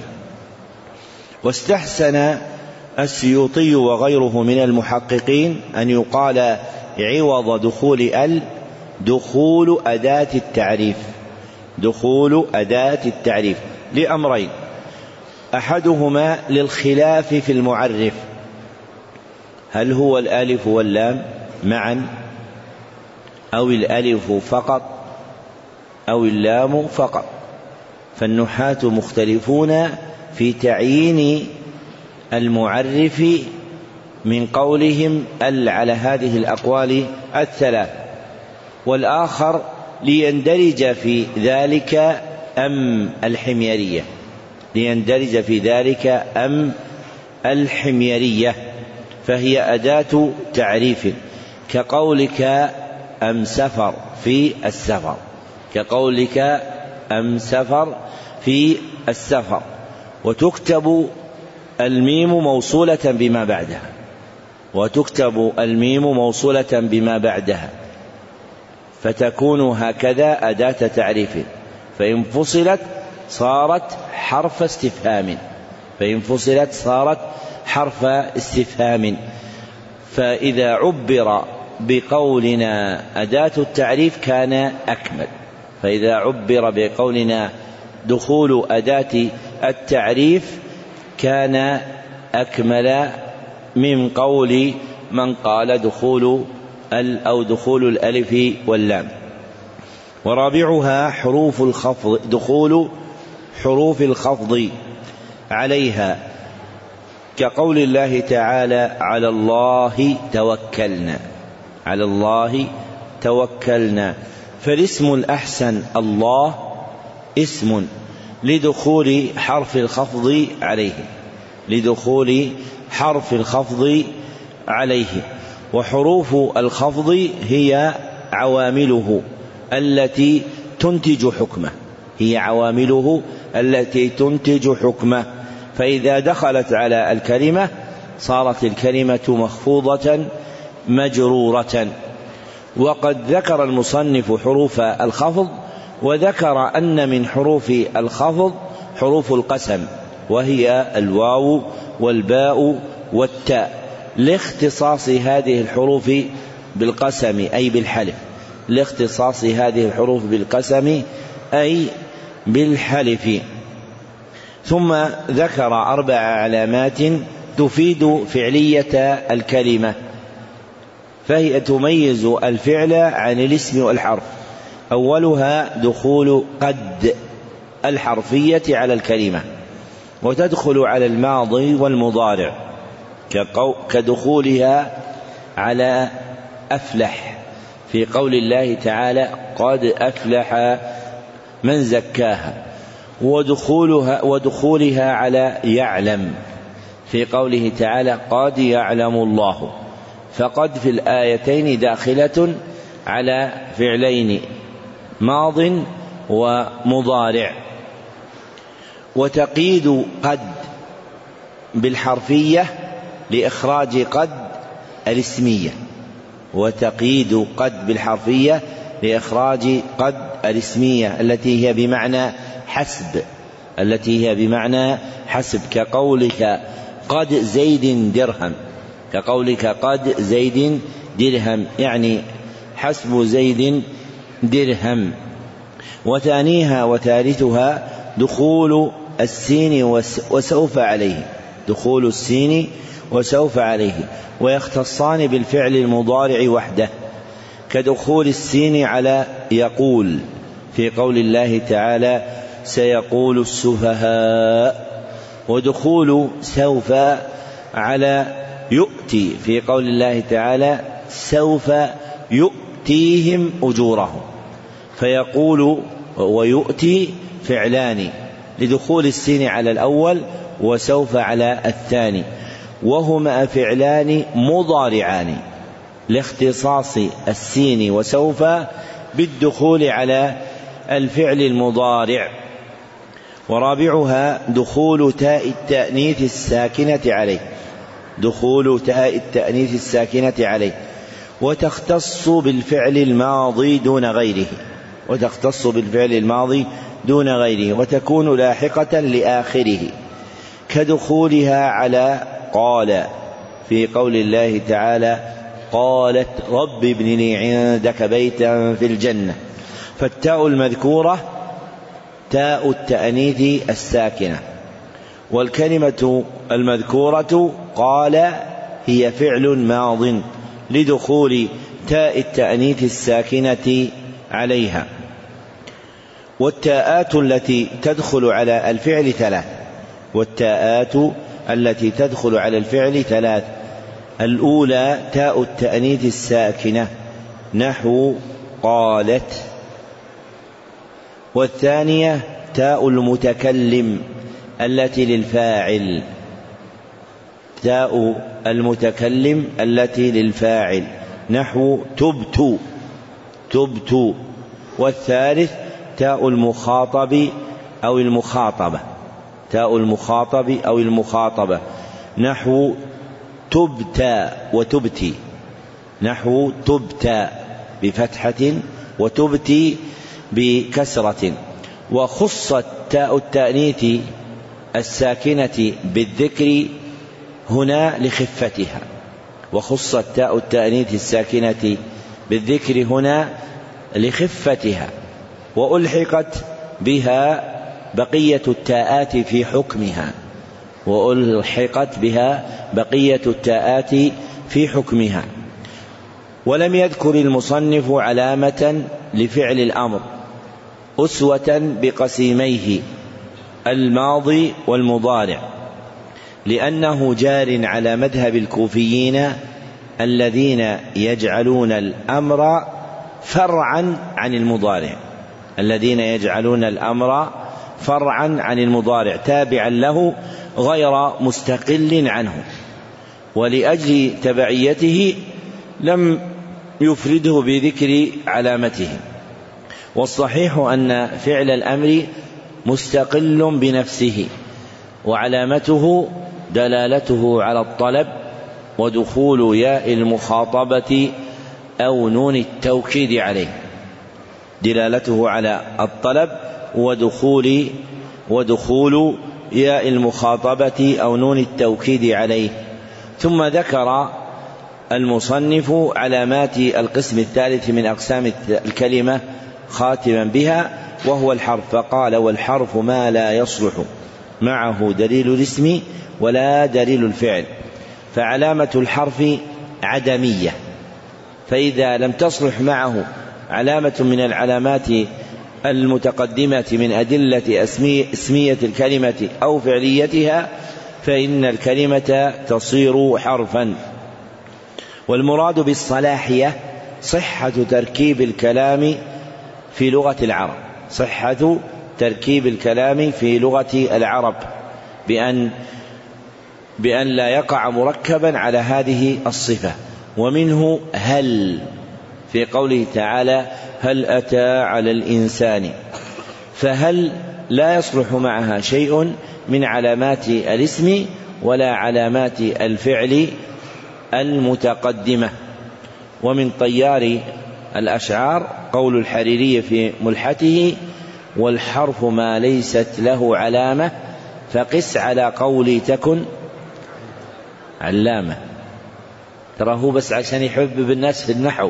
واستحسن السيوطي وغيره من المحققين أن يقال عوض دخول ال دخول أداة التعريف دخول أداة التعريف لأمرين: أحدهما للخلاف في المعرف، هل هو الألف واللام معا أو الألف فقط أو اللام فقط. فالنحاة مختلفون في تعيين المعرف من قولهم ال على هذه الأقوال الثلاث. والآخر ليندرج في ذلك أم الحميرية ليندرج في ذلك أم الحميرية فهي أداة تعريف، كقولك أم سفر في السفر كقولك أم سفر في السفر وتكتب الميم موصولة بما بعدها وتكتب الميم موصولة بما بعدها فتكون هكذا أداة تعريف، فإن فصلت صارت حرف استفهام فإن فصلت صارت حرف استفهام. فإذا عبر بقولنا أداة التعريف كان أكمل فإذا عبر بقولنا دخول أداة التعريف كان أكمل من قول من قال دخول ال أو دخول الألف واللام. ورابعها حروف الخفض دخول حروف الخفض عليها، كقول الله تعالى على الله توكلنا على الله توكلنا. فالاسم الأحسن الله اسم لدخول حرف الخفض عليه لدخول حرف الخفض عليه وحروف الخفض هي عوامله التي تنتج حكمه هي عوامله التي تنتج حكمه فإذا دخلت على الكلمة صارت الكلمة مخفوضة مجرورة. وقد ذكر المصنف حروف الخفض وذكر أن من حروف الخفض حروف القسم وهي الواو والباء والتاء لاختصاص هذه الحروف بالقسم أي بالحلف لاختصاص هذه الحروف بالقسم أي بالحلف. ثم ذكر أربع علامات تفيد فعلية الكلمة فهي تميز الفعل عن الاسم والحرف. أولها دخول قد الحرفية على الكلمة وتدخل على الماضي والمضارع كدخولها على أفلح في قول الله تعالى قد أفلح من زكاها، ودخولها, ودخولها على يعلم في قوله تعالى قد يعلم الله. فقد في الآيتين داخلة على فعلين ماض ومضارع. وتقييد قد بالحرفية لإخراج قد الاسمية وتقييد قد بالحرفية لإخراج قد الاسمية التي هي بمعنى حسب التي هي بمعنى حسب كقولك قد زيد درهم كقولك قد زيد درهم يعني حسب زيد درهم. وثانيها وثالثها دخول السين وسوف عليه دخول السين وسوف عليه ويختصان بالفعل المضارع وحده كدخول السين على يقول في قول الله تعالى سيقول السفهاء، ودخول سوف على يؤتي في قول الله تعالى سوف يؤتيهم أجورهم. فيقول ويؤتي فعلان لدخول السين على الأول وسوف على الثاني وهما فعلان مضارعان لاختصاص السين وسوف بالدخول على الفعل المضارع. ورابعها دخول تاء التأنيث الساكنة عليه دخول تاء التأنيث الساكنة عليه وتختص بالفعل الماضي دون غيره وتختص بالفعل الماضي دون غيره وتكون لاحقة لآخره كدخولها على قال في قول الله تعالى قالت رب ابن لي عندك بيتا في الجنة. فالتاء المذكورة تاء التأنيث الساكنة، والكلمة المذكورة قال هي فعل ماض لدخول تاء التأنيث الساكنة عليها. والتاءات التي تدخل على الفعل ثلاث والتاءات التي تدخل على الفعل ثلاث الأولى تاء التأنيث الساكنة نحو قالت. والثانية تاء المتكلم التي للفاعل تاء المتكلم التي للفاعل نحو تبت تبت. والثالث تاء المخاطب أو المخاطبة تاء المخاطب أو المخاطبة نحو تبتى وتبتي نحو تبتى بفتحة وتبتي بكسرة. وخصت تاء التأنيث الساكنة بالذكر هنا لخفتها وخصت تاء التأنيث الساكنة بالذكر هنا لخفتها. وألحقت بها بقية التاءات في حكمها وألحقت بها بقية التاءات في حكمها. ولم يذكر المصنف علامة لفعل الأمر أسوة بقسيميه الماضي والمضارع، لأنه جار على مذهب الكوفيين الذين يجعلون الأمر فرعا عن المضارع الذين يجعلون الأمر فرعا عن المضارع تابعا له غير مستقل عنه. ولأجل تبعيته لم يفرده بذكر علامته. والصحيح أن فعل الأمر مستقل بنفسه وعلامته دلالته على الطلب ودخول ياء المخاطبة أو نون التوكيد عليه دلالته على الطلب ودخول ودخول ياء المخاطبة أو نون التوكيد عليه. ثم ذكر المصنف علامات القسم الثالث من أقسام الكلمة خاتما بها وهو الحرف، فقال: والحرف ما لا يصلح معه دليل الاسم ولا دليل الفعل. فعلامة الحرف عدمية، فإذا لم تصلح معه علامة من العلامات المتقدمة من أدلة اسمية الكلمة أو فعليتها فإن الكلمة تصير حرفا. والمراد بالصلاحية صحة تركيب الكلام في لغة العرب صحة تركيب الكلام في لغة العرب بأن بأن لا يقع مركبا على هذه الصفة. ومنه هل في قوله تعالى: هل أتى على الإنسان، فهل لا يصلح معها شيء من علامات الاسم ولا علامات الفعل المتقدمة. ومن طيار الأشعار قول الحريري في ملحته: والحرف ما ليست له علامة فقس على قولي تكن علامة. تراه بس عشان يحبب الناس في النحو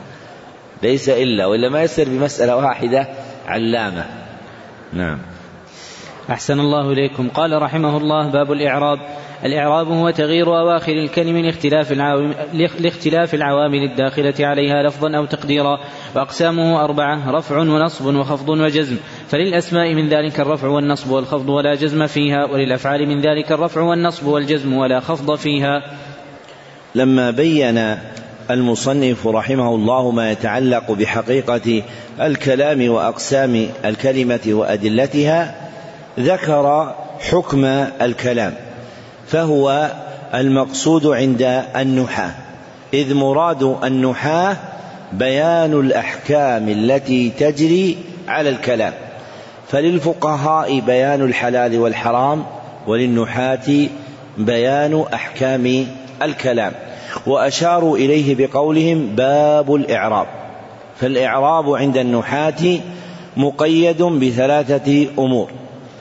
ليس إلا، وإلا ما يصير بمسألة واحدة علامة. نعم. أحسن الله إليكم. قال رحمه الله: باب الإعراب. الإعراب هو تغيير أواخر الكلم لاختلاف العوامل, لاختلاف العوامل الداخلة عليها لفظا أو تقديرا. وأقسامه أربعة: رفع ونصب وخفض وجزم. فللأسماء من ذلك الرفع والنصب والخفض ولا جزم فيها، وللأفعال من ذلك الرفع والنصب والجزم ولا خفض فيها. لما بين المصنف رحمه الله ما يتعلق بحقيقة الكلام وأقسام الكلمة وأدلتها ذكر حكم الكلام، فهو المقصود عند النحاة، إذ مراد النحاة بيان الأحكام التي تجري على الكلام. فللفقهاء بيان الحلال والحرام، وللنحاة بيان أحكام الكلام. وأشاروا إليه بقولهم: باب الإعراب. فالإعراب عند النحاة مقيد بثلاثة أمور: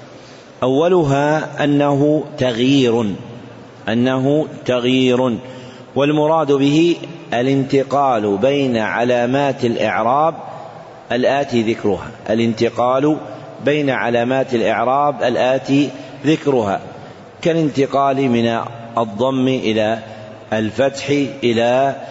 أولها أنه تغيير أنه تغيير والمراد به الانتقال بين علامات الإعراب الآتي ذكرها الانتقال بين علامات الإعراب الآتي ذكرها كالانتقال من الضم إلى الفتح إلى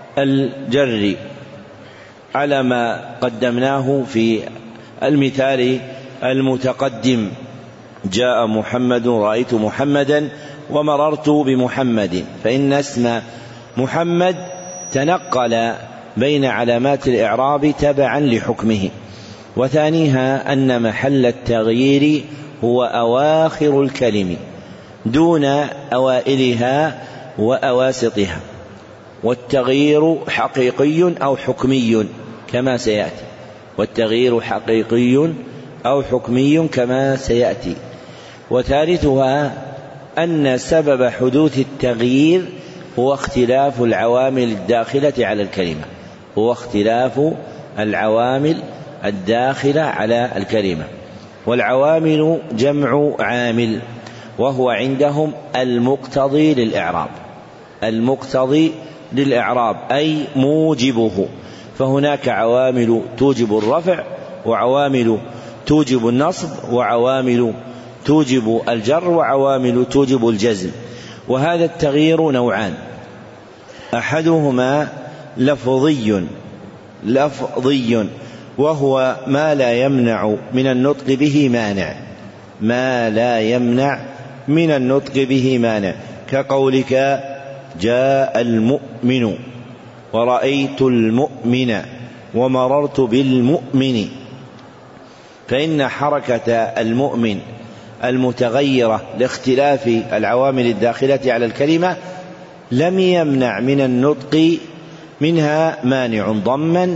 الجر على ما قدمناه في المثال المتقدم: جاء محمد، رأيت محمدا، ومررت بمحمد، فإن اسم محمد تنقل بين علامات الإعراب تبعا لحكمه. وثانيها أن محل التغيير هو أواخر الكلم دون أوائلها وأواسطها، والتغيير حقيقي أو حكمي كما سيأتي والتغيير حقيقي أو حكمي كما سيأتي. وثالثها أن سبب حدوث التغيير هو اختلاف العوامل الداخلة على الكلمة هو اختلاف العوامل الداخلة على الكلمة والعوامل جمع عامل، وهو عندهم المقتضي للإعراب المقتضي للإعراب أي موجبه. فهناك عوامل توجب الرفع، وعوامل توجب النصب، وعوامل توجب الجر، وعوامل توجب الجزم. وهذا التغيير نوعان: أحدهما لفظي لفظي وهو ما لا يمنع من النطق به مانع ما لا يمنع من النطق به مانع كقولك جاء المؤمن، ورأيت المؤمن، ومررت بالمؤمن. فإن حركة المؤمن المتغيرة لاختلاف العوامل الداخلة على الكلمة لم يمنع من النطق منها مانع ضما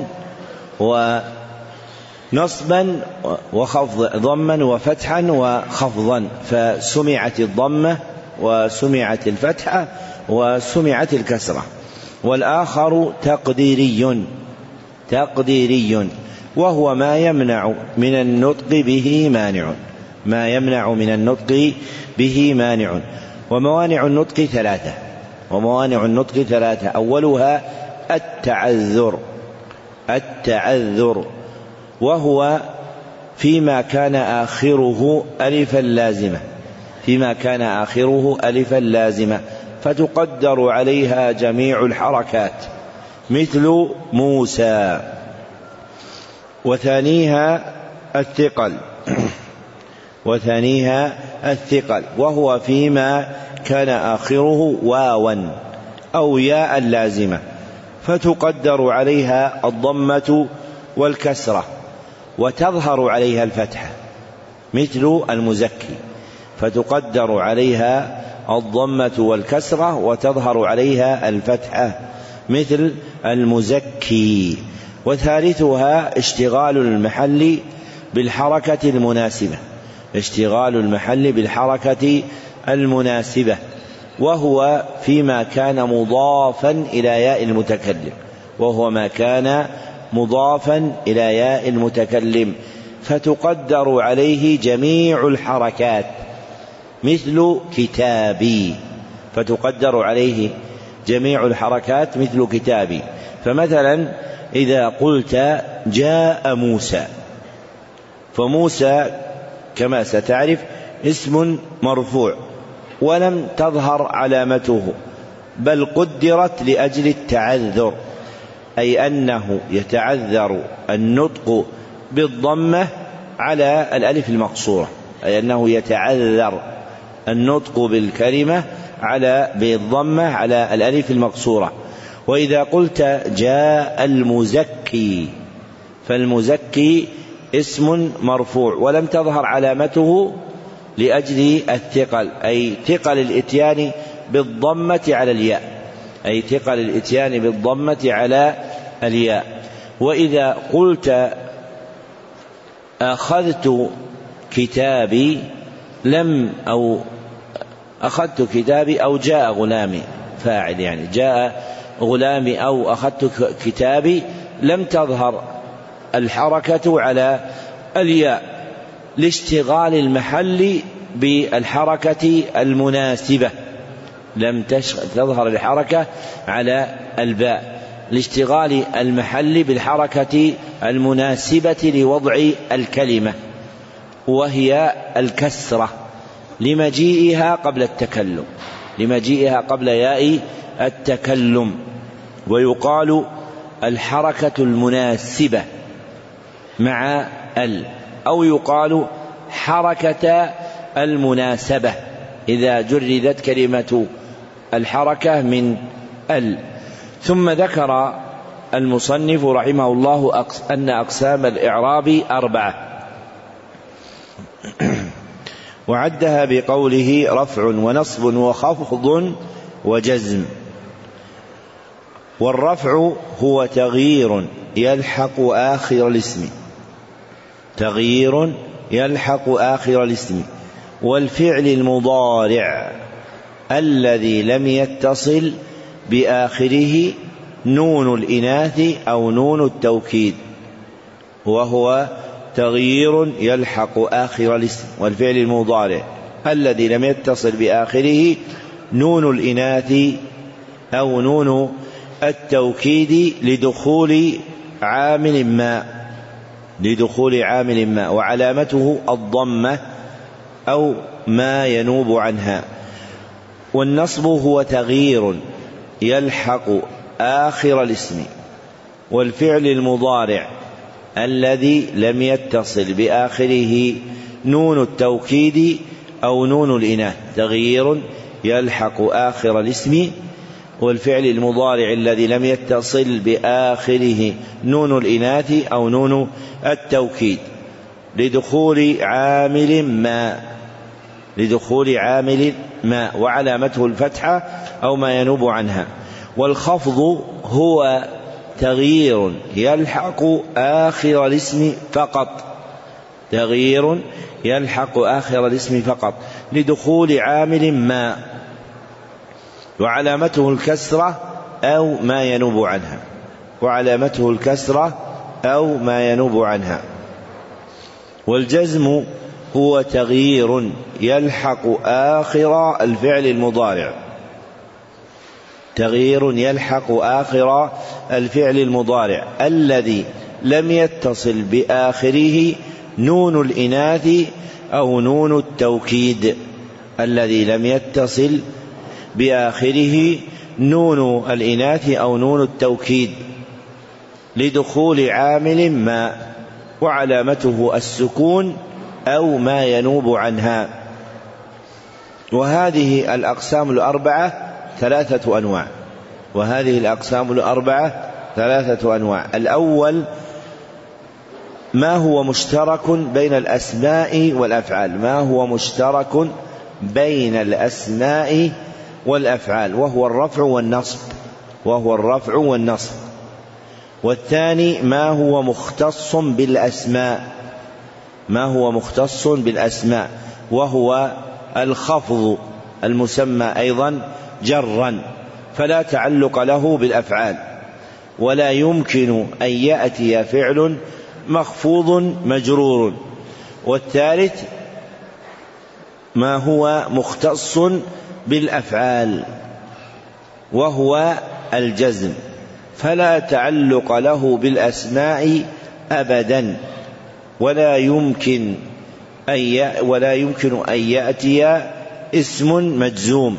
ونصبا وخفض ضما وفتحا وخفضا، فسمعت الضمة وسمعت الفتحة وسمعت الكسرة. والآخر تقديري تقديري وهو ما يمنع من النطق به مانع ما يمنع من النطق به مانع. وموانع النطق ثلاثة وموانع النطق ثلاثة أولها التعذر التعذر وهو فيما كان آخره ألفا لازمة فيما كان آخره ألفا لازمة فتقدر عليها جميع الحركات مثل موسى. وثانيها الثقل وثانيها الثقل وهو فيما كان آخره واوا أو ياء لازمة فتقدر عليها الضمة والكسرة وتظهر عليها الفتحة مثل المزكي، فتقدر عليها الضمة والكسرة وتظهر عليها الفتحة مثل المزكي. وثالثها اشتغال المحل بالحركة المناسبة اشتغال المحل بالحركة المناسبة وهو فيما كان مضافا إلى ياء المتكلم وهو ما كان مضافا إلى ياء المتكلم فتقدر عليه جميع الحركات مثل كتابي فتقدر عليه جميع الحركات مثل كتابي. فمثلا إذا قلت جاء موسى، فموسى كما ستعرف اسم مرفوع ولم تظهر علامته بل قدرت لأجل التعذر، أي أنه يتعذر النطق بالضمة على الألف المقصورة أي أنه يتعذر النطق بالكلمة على بالضمة على الألف المقصورة. وإذا قلت جاء المزكي فالمزكي اسم مرفوع ولم تظهر علامته لأجل الثقل أي ثقل الإتيان بالضمة على الياء أي ثقل الإتيان بالضمة على الياء. وإذا قلت أخذت كتابي لم أو أخذت كتابي أو جاء غلامي فاعل يعني جاء غلامي أو أخذت كتابي لم تظهر الحركة على الياء لاشتغال المحل بالحركة المناسبة لم تظهر الحركة على الباء لاشتغال المحل بالحركة المناسبة لوضع الكلمة وهي الكسرة لمجيئها قبل التكلم لمجيئها قبل ياء التكلم. ويقال الحركة المناسبة مع ال، أو يقال حركة المناسبة إذا جردت كلمة الحركة من ال. ثم ذكر المصنف رحمه الله أن أقسام الإعراب أربعة، وعدها بقوله رفع ونصب وخفض وجزم. والرفع هو تغيير يلحق آخر الاسم، تغيير يلحق آخر الاسم. والفعل المضارع الذي لم يتصل بآخره نون الإناث أو نون التوكيد، وهو تغيير يلحق آخر الاسم. والفعل المضارع الذي لم يتصل بآخره نون الإناث أو نون التوكيد لدخول عامل ما، لدخول عامل ما، وعلامته الضمة أو ما ينوب عنها. والنصب هو تغيير يلحق آخر الاسم. والفعل المضارع الذي لم يتصل بآخره نون التوكيد أو نون الإناث تغيير يلحق آخر الاسم. والفعل المضارع الذي لم يتصل بآخره نون الإناث أو نون التوكيد لدخول عامل ما، لدخول عامل ما، وعلامته الفتحة أو ما ينوب عنها. والخفض هو تغيير يلحق آخر الاسم فقط، تغيير يلحق آخر الاسم فقط لدخول عامل ما، وعلامته الكسرة أو ما ينوب عنها، وعلامته الكسرة أو ما ينوب عنها. والجزم هو تغيير يلحق آخر الفعل المضارع، تغيير يلحق آخر الفعل المضارع الذي لم يتصل بآخره نون الإناث أو نون التوكيد، الذي لم يتصل بآخره نون الإناث أو نون التوكيد لدخول عامل ما، وعلامته السكون أو ما ينوب عنها. وهذه الأقسام الأربعة ثلاثة أنواع، وهذه الأقسام الأربعة ثلاثة أنواع. الأول ما هو مشترك بين الأسماء والأفعال، ما هو مشترك بين الأسماء والأفعال، وهو الرفع والنصب، وهو الرفع والنصب. والثاني ما هو مختص بالأسماء، ما هو مختص بالأسماء، وهو الخفض المسمى أيضا جرا، فلا تعلق له بالأفعال، ولا يمكن أن يأتي فعل مخفوض مجرور. والثالث ما هو مختص بالأفعال، وهو الجزم، فلا تعلق له بالأسماء أبدا، ولا يمكن أن ولا يمكن أن يأتي اسم مجزوم.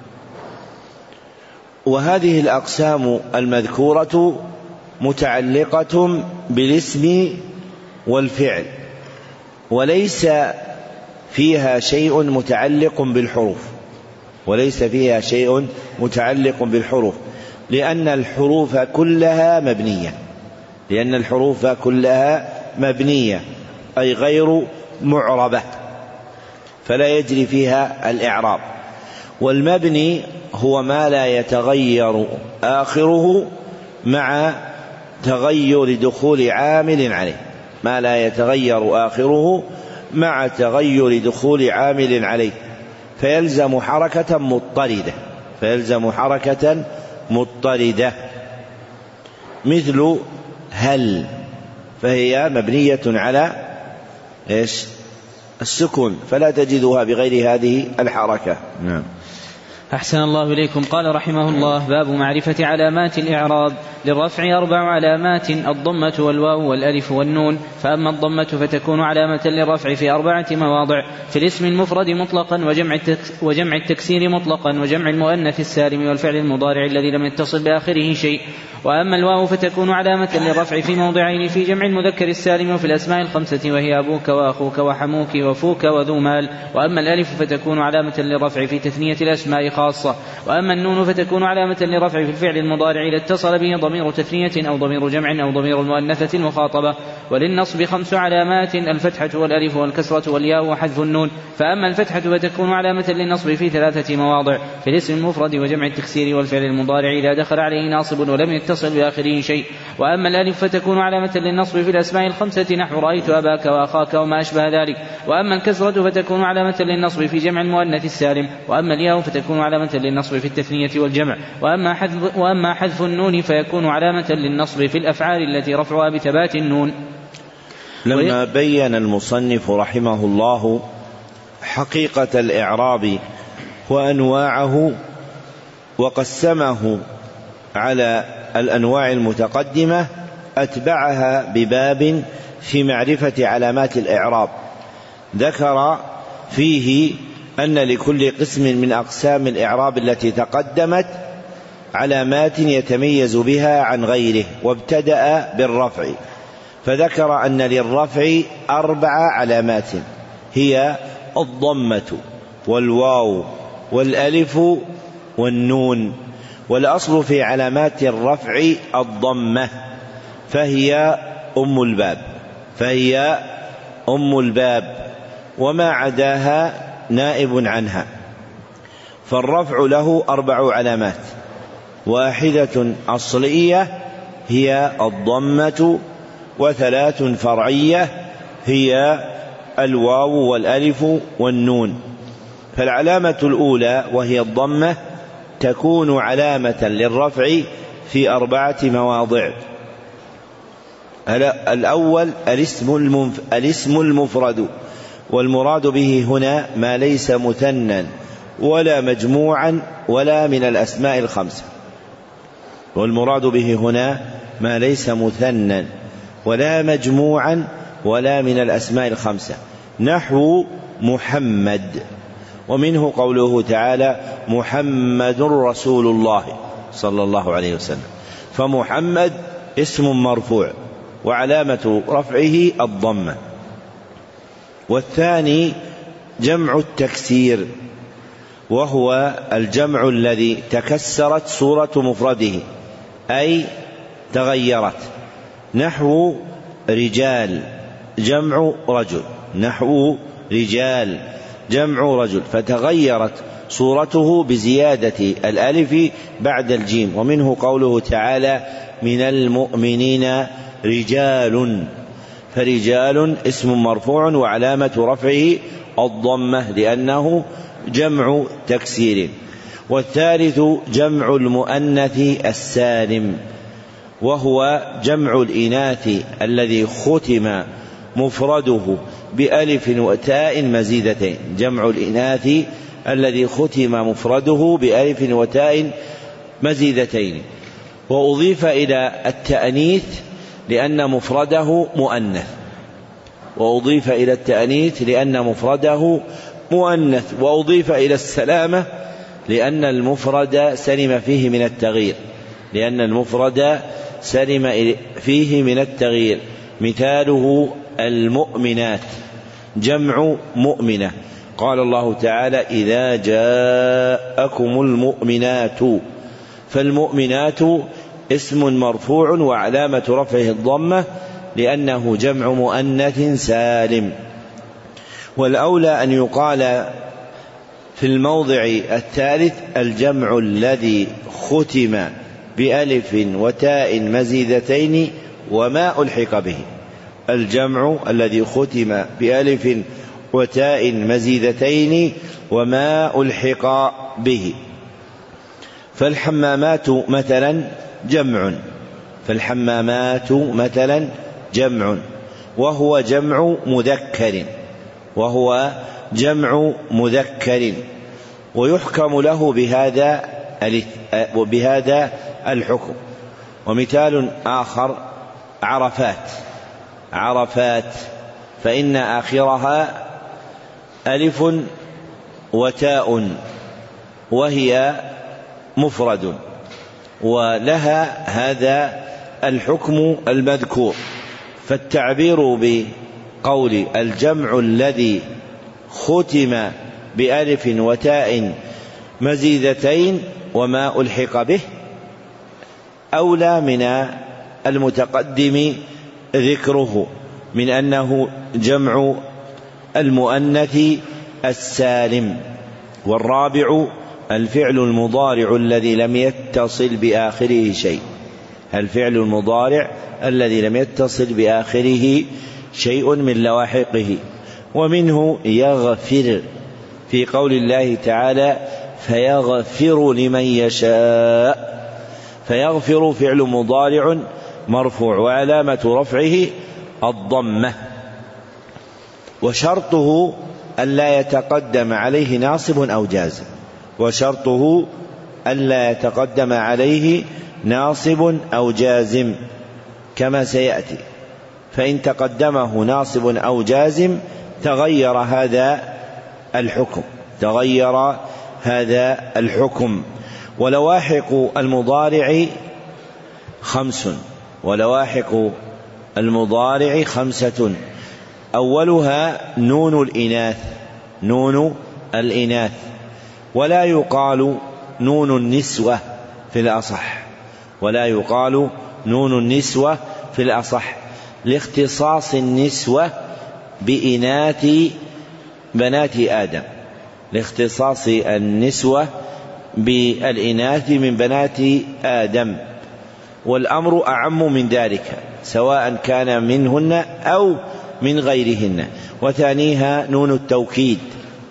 وهذه الأقسام المذكورة متعلقة بالاسم والفعل، وليس فيها شيء متعلق بالحروف، وليس فيها شيء متعلق بالحروف، لأن الحروف كلها مبنية، لأن الحروف كلها مبنية أي غير معربة، فلا يجري فيها الإعراب. والمبني هو ما لا يتغير آخره مع تغير دخول عامل عليه، ما لا يتغير آخره مع تغير دخول عامل عليه، فيلزم حركة مضطردة، فيلزم حركة مضطردة مثل هل، فهي مبنية على إيش؟ السكون، فلا تجدها بغير هذه الحركة. نعم. أحسن الله إليكم. قال رحمه الله: باب معرفة علامات الإعراب. للرفع أربع علامات: الضمة والواو والألف والنون. فأما الضمة فتكون علامة للرفع في أربعة مواضع: في الاسم المفرد مطلقا، وجمع, وجمع التكسير مطلقا، وجمع المؤنث السالم، والفعل المضارع الذي لم يتصل بآخره شيء. وأما الواو فتكون علامة للرفع في موضعين: في جمع المذكر السالم وفي الأسماء الخمسة، وهي أبوك وأخوك وحموك وفوك وذو مال. وأما الألف فتكون علامة للرفع في تثنية الأسماء خاصة. وأما النون فتكون علامة للرفع في الفعل المضارع إذا اتصل به ضمير تثنية أو ضمير جمع أو ضمير المؤنثة المخاطبة. وللنصب خمس علامات: الفتحة والألف والكسرة والياء وحذف النون. فأما الفتحة فتكون علامة للنصب في ثلاثة مواضع: في الاسم المفرد وجمع التكسير والفعل المضارع إذا دخل عليه ناصب ولم يتصل بآخره شيء. وأما الألف فتكون علامة للنصب في الأسماء الخمسة نحو رأيت أباك وأخاك وما أشبه ذلك. وأما الكسرة فتكون علامة للنصب في جمع المؤنث السالم. وأما الياء فتكون علامة للنصب في التثنية والجمع. وأما حذف, وأما حذف النون فيكون علامة للنصب في الأفعال التي رفعها بثبات النون. لما بين المصنف رحمه الله حقيقة الإعراب وأنواعه وقسمه على الأنواع المتقدمة، أتبعها بباب في معرفة علامات الإعراب. ذكر فيه أن لكل قسم من أقسام الإعراب التي تقدمت علامات يتميز بها عن غيره، وابتدأ بالرفع، فذكر أن للرفع أربع علامات: هي الضمة والواو والألف والنون. والأصل في علامات الرفع الضمة، فهي أم الباب فهي أم الباب وما عداها نائب عنها. فالرفع له أربع علامات: واحدة أصلية هي الضمة، وثلاث فرعية هي الواو والألف والنون. فالعلامة الأولى وهي الضمة تكون علامة للرفع في أربعة مواضع: الأول الاسم المفرد، والمراد به هنا ما ليس مثنى ولا مجموعا ولا من الأسماء الخمسة. والمراد به هنا ما ليس مثنى ولا مجموعا ولا من الأسماء الخمسة، نحو محمد، ومنه قوله تعالى: محمد رسول الله صلى الله عليه وسلم. فمحمد اسم مرفوع وعلامة رفعه الضمة. والثاني جمع التكسير، وهو الجمع الذي تكسرت صورة مفرده أي تغيرت، نحو رجال جمع رجل نحو رجال جمع رجل فتغيرت صورته بزيادة الألف بعد الجيم. ومنه قوله تعالى: من المؤمنين رجال، فرجال اسم مرفوع وعلامة رفعه الضمة لأنه جمع تكسير. والثالث جمع المؤنث السالم، وهو جمع الإناث الذي ختم مفرده بألف وتاء مزيدتين جمع الإناث الذي ختم مفرده بألف وتاء مزيدتين. وأضيف إلى التأنيث لأن مفرده مؤنث وأضيف إلى التأنيث لأن مفرده مؤنث وأضيف إلى السلامة لأن المفرد سلم فيه من التغيير لأن المفرد سلم فيه من التغيير مثاله المؤمنات جمع مؤمنة. قال الله تعالى: إذا جاءكم المؤمنات، فالمؤمنات اسم مرفوع وعلامة رفعه الضمة لأنه جمع مؤنث سالم. والأولى أن يقال في الموضع الثالث الجمع الذي ختم بألف وتاء مزيدتين وما ألحق به الجمع الذي ختم بألف وتاء مزيدتين وما ألحق به. فالحمامات مثلا جمع فالحمامات مثلا جمع وهو جمع مذكر وهو جمع مذكر ويحكم له بهذا بهذا الحكم. ومثال آخر عرفات، عرفات فإن آخرها ألف وتاء وهي مفرد، ولها هذا الحكم المذكور. فالتعبير بقول الجمع الذي ختم بألف وتاء مزيدتين وما ألحق به أولى من المتقدم ذكره، من أنه جمع المؤنث السالم. والرابع الفعل المضارع الذي لم يتصل بآخره شيء، الفعل المضارع الذي لم يتصل بآخره شيء من لواحقه. ومنه يغفر في قول الله تعالى فيغفر لمن يشاء، فيغفر فعل مضارع مرفوع وعلامة رفعه الضمة، وشرطه ألا يتقدم عليه ناصب أو جازم، وشرطه ألا يتقدم عليه ناصب أو جازم كما سيأتي، فإن تقدمه ناصب أو جازم تغير هذا الحكم، تغير هذا الحكم. ولواحق المضارع خمس، ولواحق المضارع خمسة، أولها نون الإناث، نون الإناث، ولا يقال نون النسوة في الأصح، ولا يقال نون النسوة في الأصح لاختصاص النسوة بإناث بنات آدم، لاختصاص النسوة بالإناث من بنات آدم، والأمر أعم من ذلك سواء كان منهن أو من غيرهن. وثانيها نون التوكيد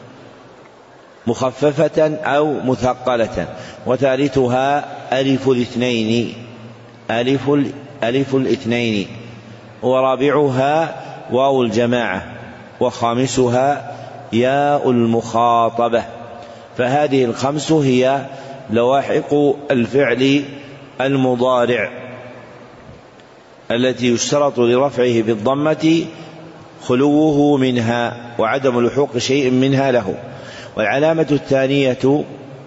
مخففة أو مثقلة. وثالثها ألف الاثنين، ألف, ألف الاثنين. ورابعها واو الجماعة. وخامسها ياء المخاطبة. فهذه الخمس هي لواحق الفعل المضارع التي يشترط لرفعه بالضمة خلوه منها وعدم لحوق شيء منها له. والعلامة الثانية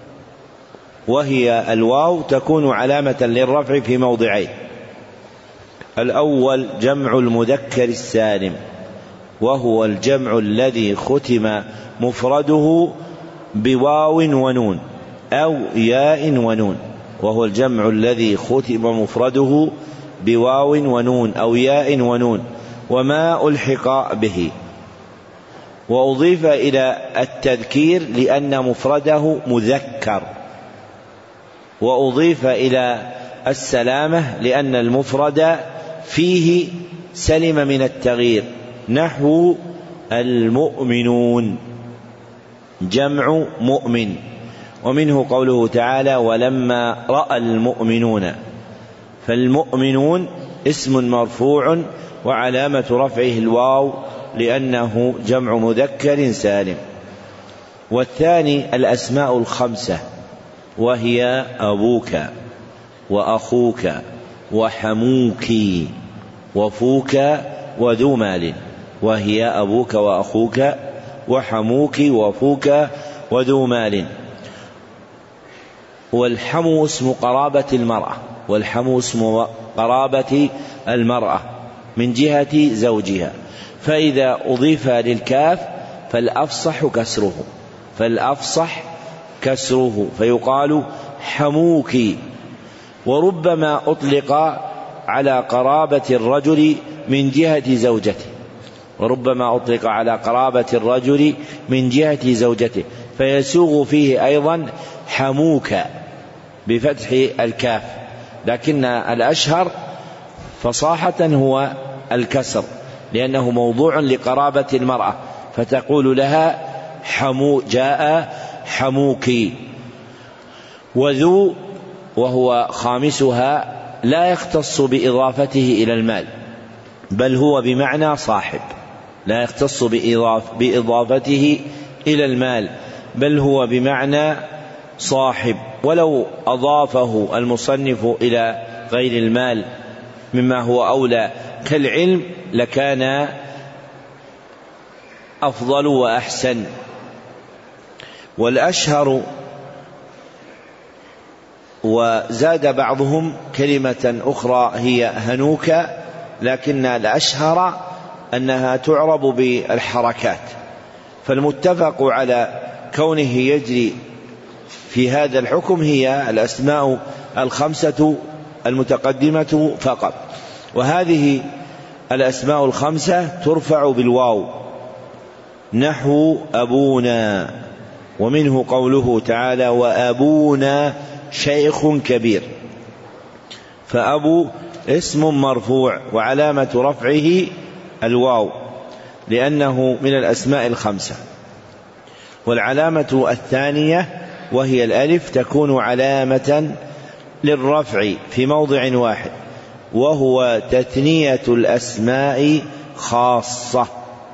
وهي الواو تكون علامة للرفع في موضعين: الأول جمع المذكر السالم، وهو الجمع الذي ختم مفرده بواو ونون أو ياء ونون، وهو الجمع الذي ختم مفرده بواو ونون أو ياء ونون وما ألحق به، وأضيف إلى التذكير لأن مفرده مذكر، وأضيف إلى السلامة لأن المفرد فيه سلم من التغيير، نحو المؤمنون جمع مؤمن. ومنه قوله تعالى ولما رأى المؤمنون، فالمؤمنون اسم مرفوع وعلامة رفعه الواو لأنه جمع مذكر سالم. والثاني الأسماء الخمسة، وهي أبوك وأخوك وحموك وفوك وذو مال، وهي أبوك وأخوك وحموك وفوك وذو مال. والحمو اسم قرابة المرأة، والحمو اسم قرابة المرأة من جهة زوجها، فإذا أضيف للكاف فالأفصح كسره، فالأفصح كسره فيقال حموك. وربما أطلق على قرابة الرجل من جهة زوجته، وربما أطلق على قرابة الرجل من جهة زوجته فيسوغ فيه أيضا حموك بفتح الكاف، لكن الأشهر فصاحة هو الكسر لأنه موضوع لقرابة المرأة، فتقول لها حمو جاء حموك. وذو وهو خامسها لا يختص بإضافته إلى المال، بل هو بمعنى صاحب، لا يختص بإضافته إلى المال بل هو بمعنى صاحب. ولو أضافه المصنف إلى غير المال مما هو أولى كالعلم لكان أفضل وأحسن. والأشهر، وزاد بعضهم كلمة أخرى هي هنوك، لكن الأشهر أنها تعرب بالحركات، فالمتفق على كونه يجري في هذا الحكم هي الأسماء الخمسة المتقدمة فقط. وهذه الأسماء الخمسة ترفع بالواو، نحو أبونا، ومنه قوله تعالى وأبونا شيخ كبير، فأبو اسم مرفوع وعلامة رفعه الواو لأنه من الأسماء الخمسة. والعلامة الثانية وهي الألف تكون علامة للرفع في موضع واحد، وهو تثنية الأسماء خاصة.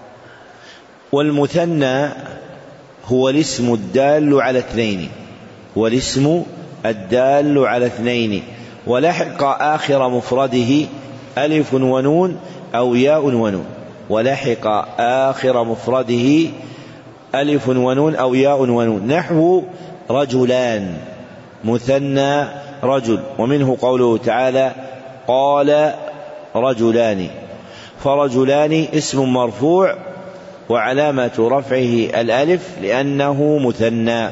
والمثنى هو الاسم الدال على اثنين، هو الاسم الدال على اثنين، ولحق آخر مفرده ألف ونون أو ياء ونون، ولحق آخر مفرده ألف ونون أو ياء ونون، نحو رجلان، مثنى رجل، ومنه قوله تعالى قال رجلان، فرجلان اسم مرفوع وعلامة رفعه الألف لأنه مثنى.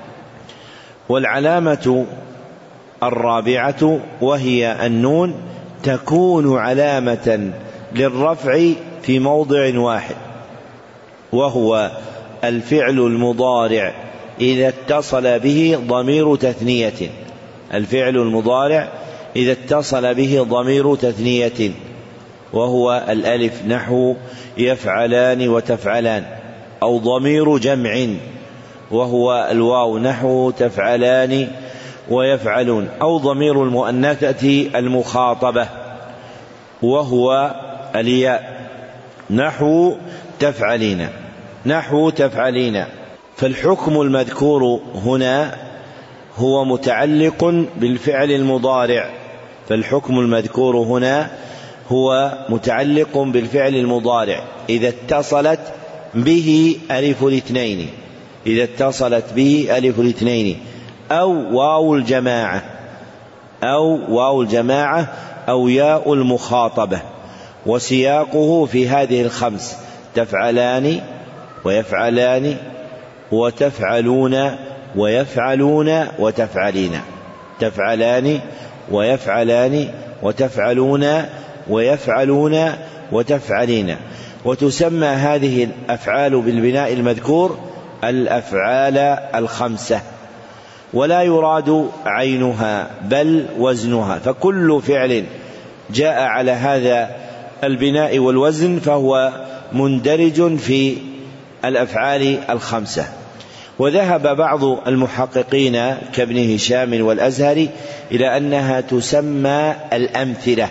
والعلامة الرابعة وهي النون تكون علامة للرفع في موضع واحد، وهو الفعل المضارع إذا اتصل به ضمير تثنية، الفعل المضارع إذا اتصل به ضمير تثنية وهو الألف، نحو يفعلان وتفعلان، أو ضمير جمع وهو الواو، نحو تفعلان ويفعلون، أو ضمير المؤنثة المخاطبة وهو الياء، نحو تفعلين، نحو تفعلين. فالحكم المذكور هنا هو متعلق بالفعل المضارع، فالحكم المذكور هنا هو متعلق بالفعل المضارع إذا اتصلت به ألف الاثنين، إذا اتصلت به ألف الاثنين أو واو الجماعة، أو واو الجماعة أو ياء المخاطبة. وسياقه في هذه الخمس تفعلان ويفعلان وتفعلون ويفعلون وتفعلين، تفعلان ويفعلان وتفعلون ويفعلون وتفعلين. وتسمى هذه الأفعال بالبناء المذكور الأفعال الخمسة، ولا يراد عينها بل وزنها، فكل فعل جاء على هذا البناء والوزن فهو مندرج في الأفعال الخمسة. وذهب بعض المحققين كابن هشام والأزهري إلى أنها تسمى الأمثلة،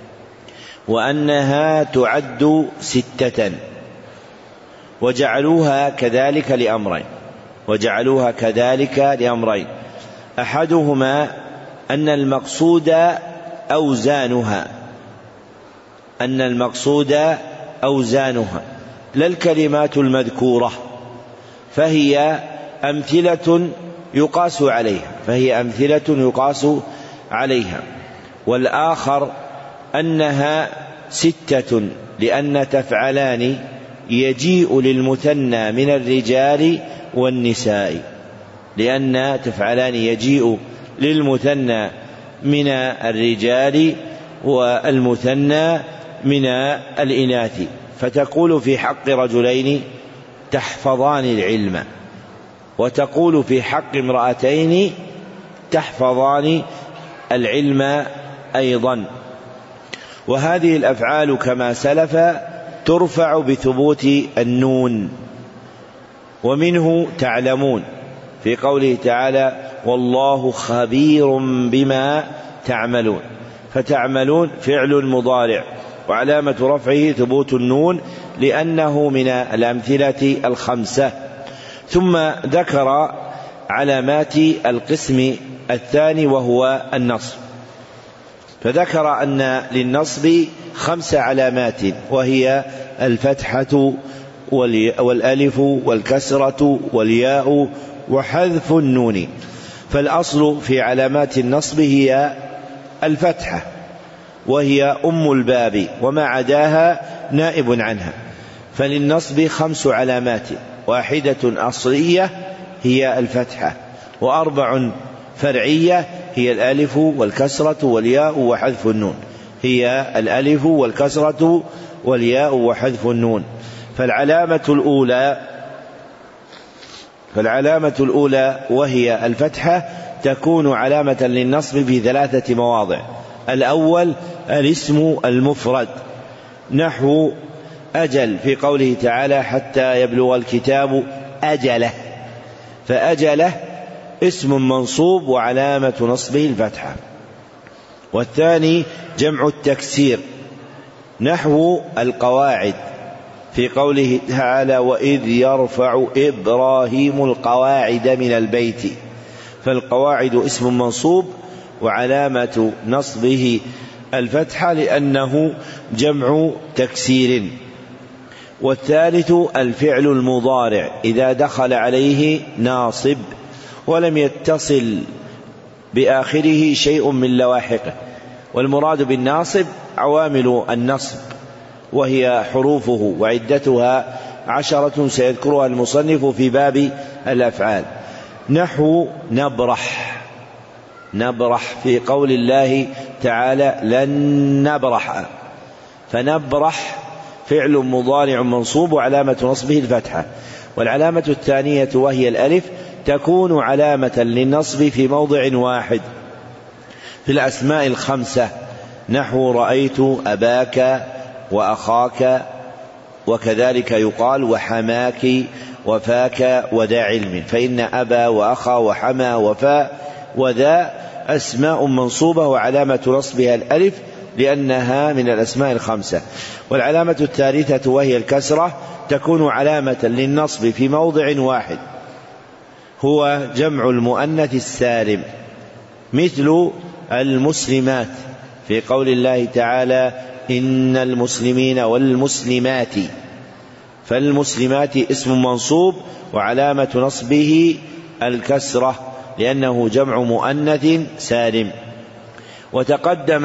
وأنها تعد ستة، وجعلوها كذلك لأمرين، وجعلوها كذلك لأمرين أحدهما أن المقصود أوزانها، أن المقصود أوزانها لا الكلمات المذكورة، فهي أمثلة يقاس عليها، فهي أمثلة يقاس عليها. والآخر أنها ستة لأن تفعلان يجيء للمثنى من الرجال والنساء، لأن تفعلان يجيء للمثنى من الرجال والمثنى من الإناث، فتقول في حق رجلين تحفظان العلم، وتقول في حق امرأتين تحفظان العلم أيضا. وهذه الأفعال كما سلف ترفع بثبوت النون. ومنه تعلمون في قوله تعالى والله خبير بما تعملون، فتعملون فعل مضارع وعلامة رفعه ثبوت النون لأنه من الأمثلة الخمسة. ثم ذكر علامات القسم الثاني وهو النصب، فذكر أن للنصب خمس علامات، وهي الفتحة والألف والكسرة والياء وحذف النون. فالأصل في علامات النصب هي الفتحة، وهي أم الباب، وما عداها نائب عنها. فللنصب خمس علامات، واحدة أصلية هي الفتحة، وأربع فرعية هي الألف والكسرة والياء وحذف النون هي الألف والكسرة والياء وحذف النون. فالعلامة الأولى فالعلامة الأولى وهي الفتحة تكون علامة للنصب في ثلاثة مواضع. الأول الاسم المفرد، نحو أجل في قوله تعالى حتى يبلغ الكتاب أجله، فأجله اسم منصوب وعلامة نصبه الفتحة. والثاني جمع التكسير، نحو القواعد في قوله تعالى وإذ يرفع إبراهيم القواعد من البيت، فالقواعد اسم منصوب وعلامة نصبه الفتحة لأنه جمع تكسير. والثالث الفعل المضارع إذا دخل عليه ناصب ولم يتصل بآخره شيء من لواحقه. والمراد بالناصب عوامل النصب، وهي حروفه وعدتها عشرة سيذكرها المصنف في باب الأفعال، نحو نبرح نبرح في قول الله تعالى لن نبرح، فنبرح فعل مضارع منصوب وعلامة نصبه الفتحة. والعلامة الثانية وهي الألف تكون علامة للنصب في موضع واحد في الأسماء الخمسة، نحو رأيت أباك وأخاك، وكذلك يقال وحماك وفاك وذا علم، فإن أبا وأخا وحما وفاء وذا أسماء منصوبة وعلامة نصبها الألف لأنها من الأسماء الخمسة. والعلامة الثالثة وهي الكسرة تكون علامة للنصب في موضع واحد، هو جمع المؤنث السالم، مثل المسلمات في قول الله تعالى إن المسلمين والمسلمات، فالمسلمات اسم منصوب وعلامة نصبه الكسرة لأنه جمع مؤنث سالم. وتقدم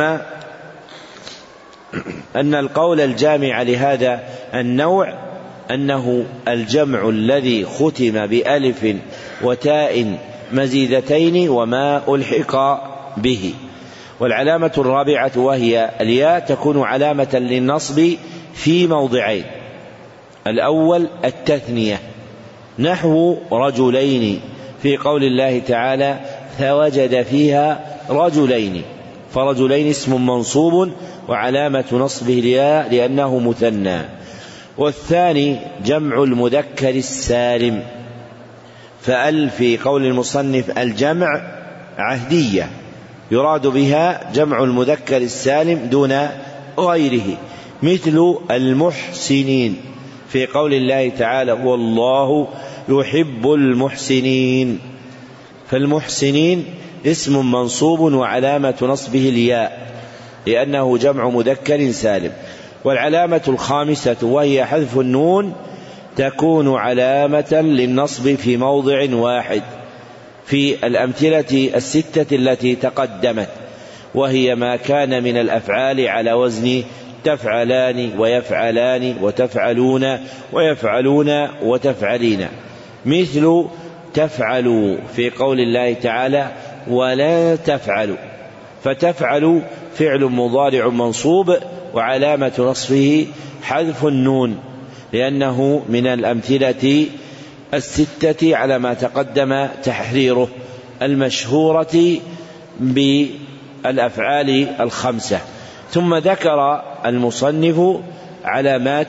أن القول الجامع لهذا النوع أنه الجمع الذي ختم بألف وتاء مزيدتين وما ألحق به. والعلامة الرابعة وهي الياء تكون علامة للنصب في موضعين، الأول التثنية، نحو رجلين في قول الله تعالى فوجد فيها رجلين، فرجلين اسم منصوب وعلامة نصبه الياء لأنه مثنى. والثاني جمع المذكر السالم، فأل في قول المصنف الجمع عهدية يراد بها جمع المذكر السالم دون غيره، مثل المحسنين في قول الله تعالى والله يحب المحسنين، فالمحسنين اسم منصوب وعلامة نصبه الياء لأنه جمع مذكر سالم. والعلامة الخامسة وهي حذف النون تكون علامة للنصب في موضع واحد في الأمثلة الستة التي تقدمت، وهي ما كان من الأفعال على وزن تفعلان ويفعلان وتفعلون ويفعلون وتفعلين، مثل تفعلوا في قول الله تعالى ولا تفعلوا، فتفعل فعل مضارع منصوب وعلامة نصبه حذف النون لأنه من الأمثلة الستة على ما تقدم تحريره المشهورة بالأفعال الخمسة. ثم ذكر المصنف علامات.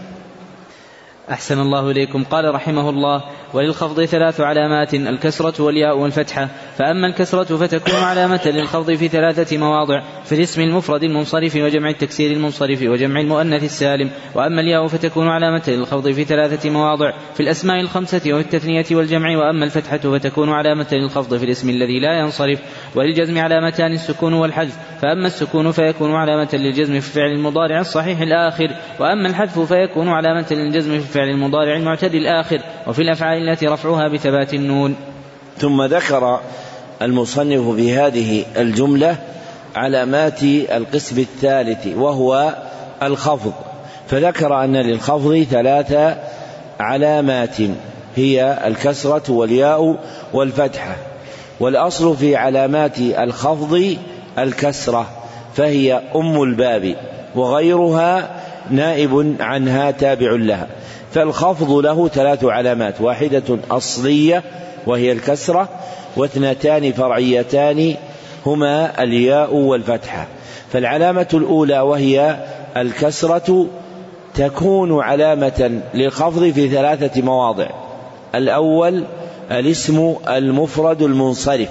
أحسن الله إليكم. قال رحمه الله وللخفض ثلاث علامات الكسرة والياء والفتحة، فأما الكسرة فتكون علامة للخفض في ثلاثة مواضع في الاسم المفرد المنصرف وجمع التكسير المنصرف وجمع المؤنث السالم، وأما الياء فتكون علامة للخفض في ثلاثة مواضع في الأسماء الخمسة والتثنية والجمع، وأما الفتحة فتكون علامة للخفض في الاسم الذي لا ينصرف وللجزم علامتان السكون والحذف، فأما السكون فيكون علامة للجزم في الفعل المضارع الصحيح الآخر، وأما الحذف فيكون علامة للجزم في الفعل المضارع المعتدل الآخر، وفي الأفعال التي رفعها بثبات النون. ثم ذكر المصنف في هذه الجملة علامات القسم الثالث وهو الخفض، فذكر أن للخفض ثلاث علامات هي الكسرة والياء والفتحة، والأصل في علامات الخفض الكسرة فهي أم الباب، وغيرها نائب عنها تابع لها. فالخفض له ثلاث علامات، واحدة أصلية وهي الكسرة، واثنتان فرعيتان هما الياء والفتحة. فالعلامة الأولى وهي الكسرة تكون علامة للخفض في ثلاثة مواضع. الأول الاسم المفرد المنصرف،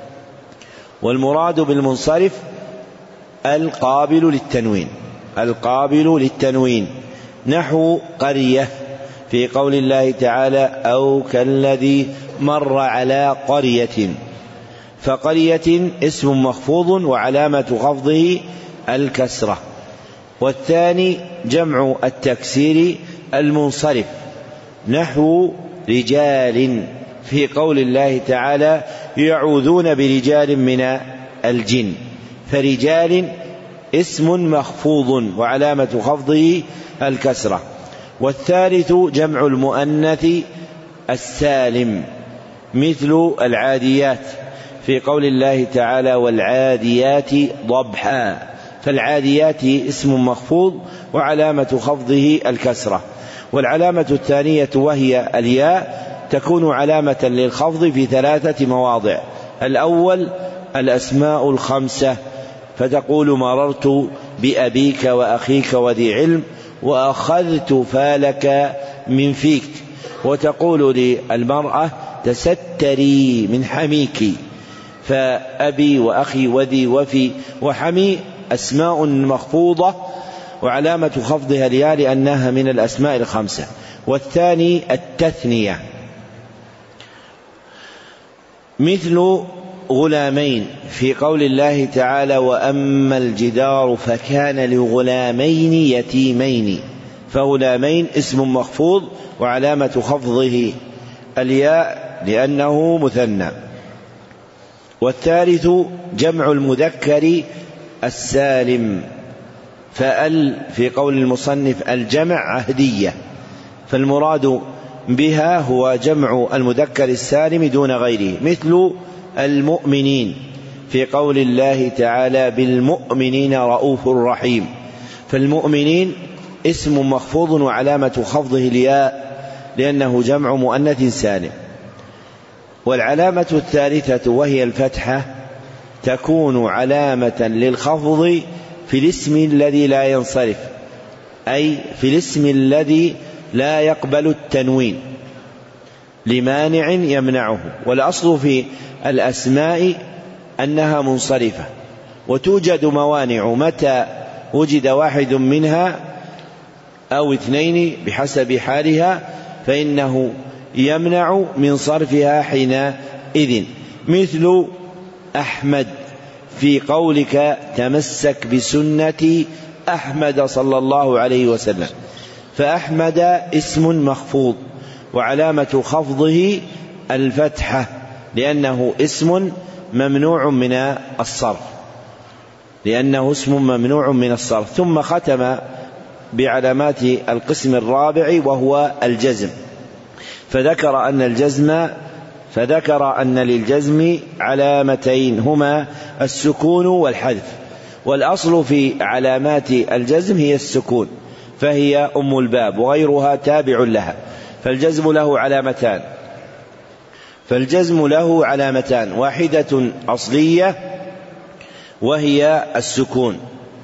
والمراد بالمنصرف القابل للتنوين، القابل للتنوين نحو قرية في قول الله تعالى أو كالذي مر على قرية، فقرية اسم مخفوض وعلامة خفضه الكسرة. والثاني جمع التكسير المنصرف نحو رجال في قول الله تعالى يعوذون برجال من الجن، فرجال اسم مخفوض وعلامة خفضه الكسرة. والثالث جمع المؤنث السالم مثل العاديات في قول الله تعالى والعاديات ضبحا، فالعاديات اسم مخفوض وعلامة خفضه الكسرة. والعلامة الثانية وهي الياء تكون علامة للخفض في ثلاثة مواضع. الأول الأسماء الخمسة، فتقول مررت بأبيك وأخيك وذي علم وأخذت فالك من فيك، وتقول للمرأة تستري من حميك، فأبي وأخي وذي وفي وحمي أسماء مخفوضة وعلامة خفضها الياء لأنها من الأسماء الخمسة. والثاني التثنية مثل غلامين في قول الله تعالى وأما الجدار فكان لغلامين يتيمين، فغلامين اسم مخفوض وعلامة خفضه الياء لأنه مثنى. والثالث جمع المذكر السالم، فأل في قول المصنف الجمع عهدية، فالمراد بها هو جمع المذكر السالم دون غيره، مثل المؤمنين في قول الله تعالى بالمؤمنين رؤوف رحيم، فالمؤمنين اسم مخفوض وعلامة خفضه الياء لأنه جمع مؤنث سالم. والعلامة الثالثة وهي الفتحة تكون علامة للخفض في الاسم الذي لا ينصرف، أي في الاسم الذي لا يقبل التنوين لمانع يمنعه. والأصل في الأسماء أنها منصرفة، وتوجد موانع متى وجد واحد منها أو اثنين بحسب حالها فإنه يمنع من صرفها حينئذ، مثل أحمد في قولك تمسك بسنة أحمد صلى الله عليه وسلم، فأحمد اسم مخفوض وعلامة خفضه الفتحة لأنه اسم ممنوع من الصرف، لأنه اسم ممنوع من الصرف. ثم ختم بعلامات القسم الرابع وهو الجزم، فذكر أن الجزم فذكر أن للجزم علامتين هما السكون والحذف، والأصل في علامات الجزم هي السكون فهي أم الباب وغيرها تابع لها، فالجزم له علامتان فالجزم له علامتان واحدة أصلية وهي السكون،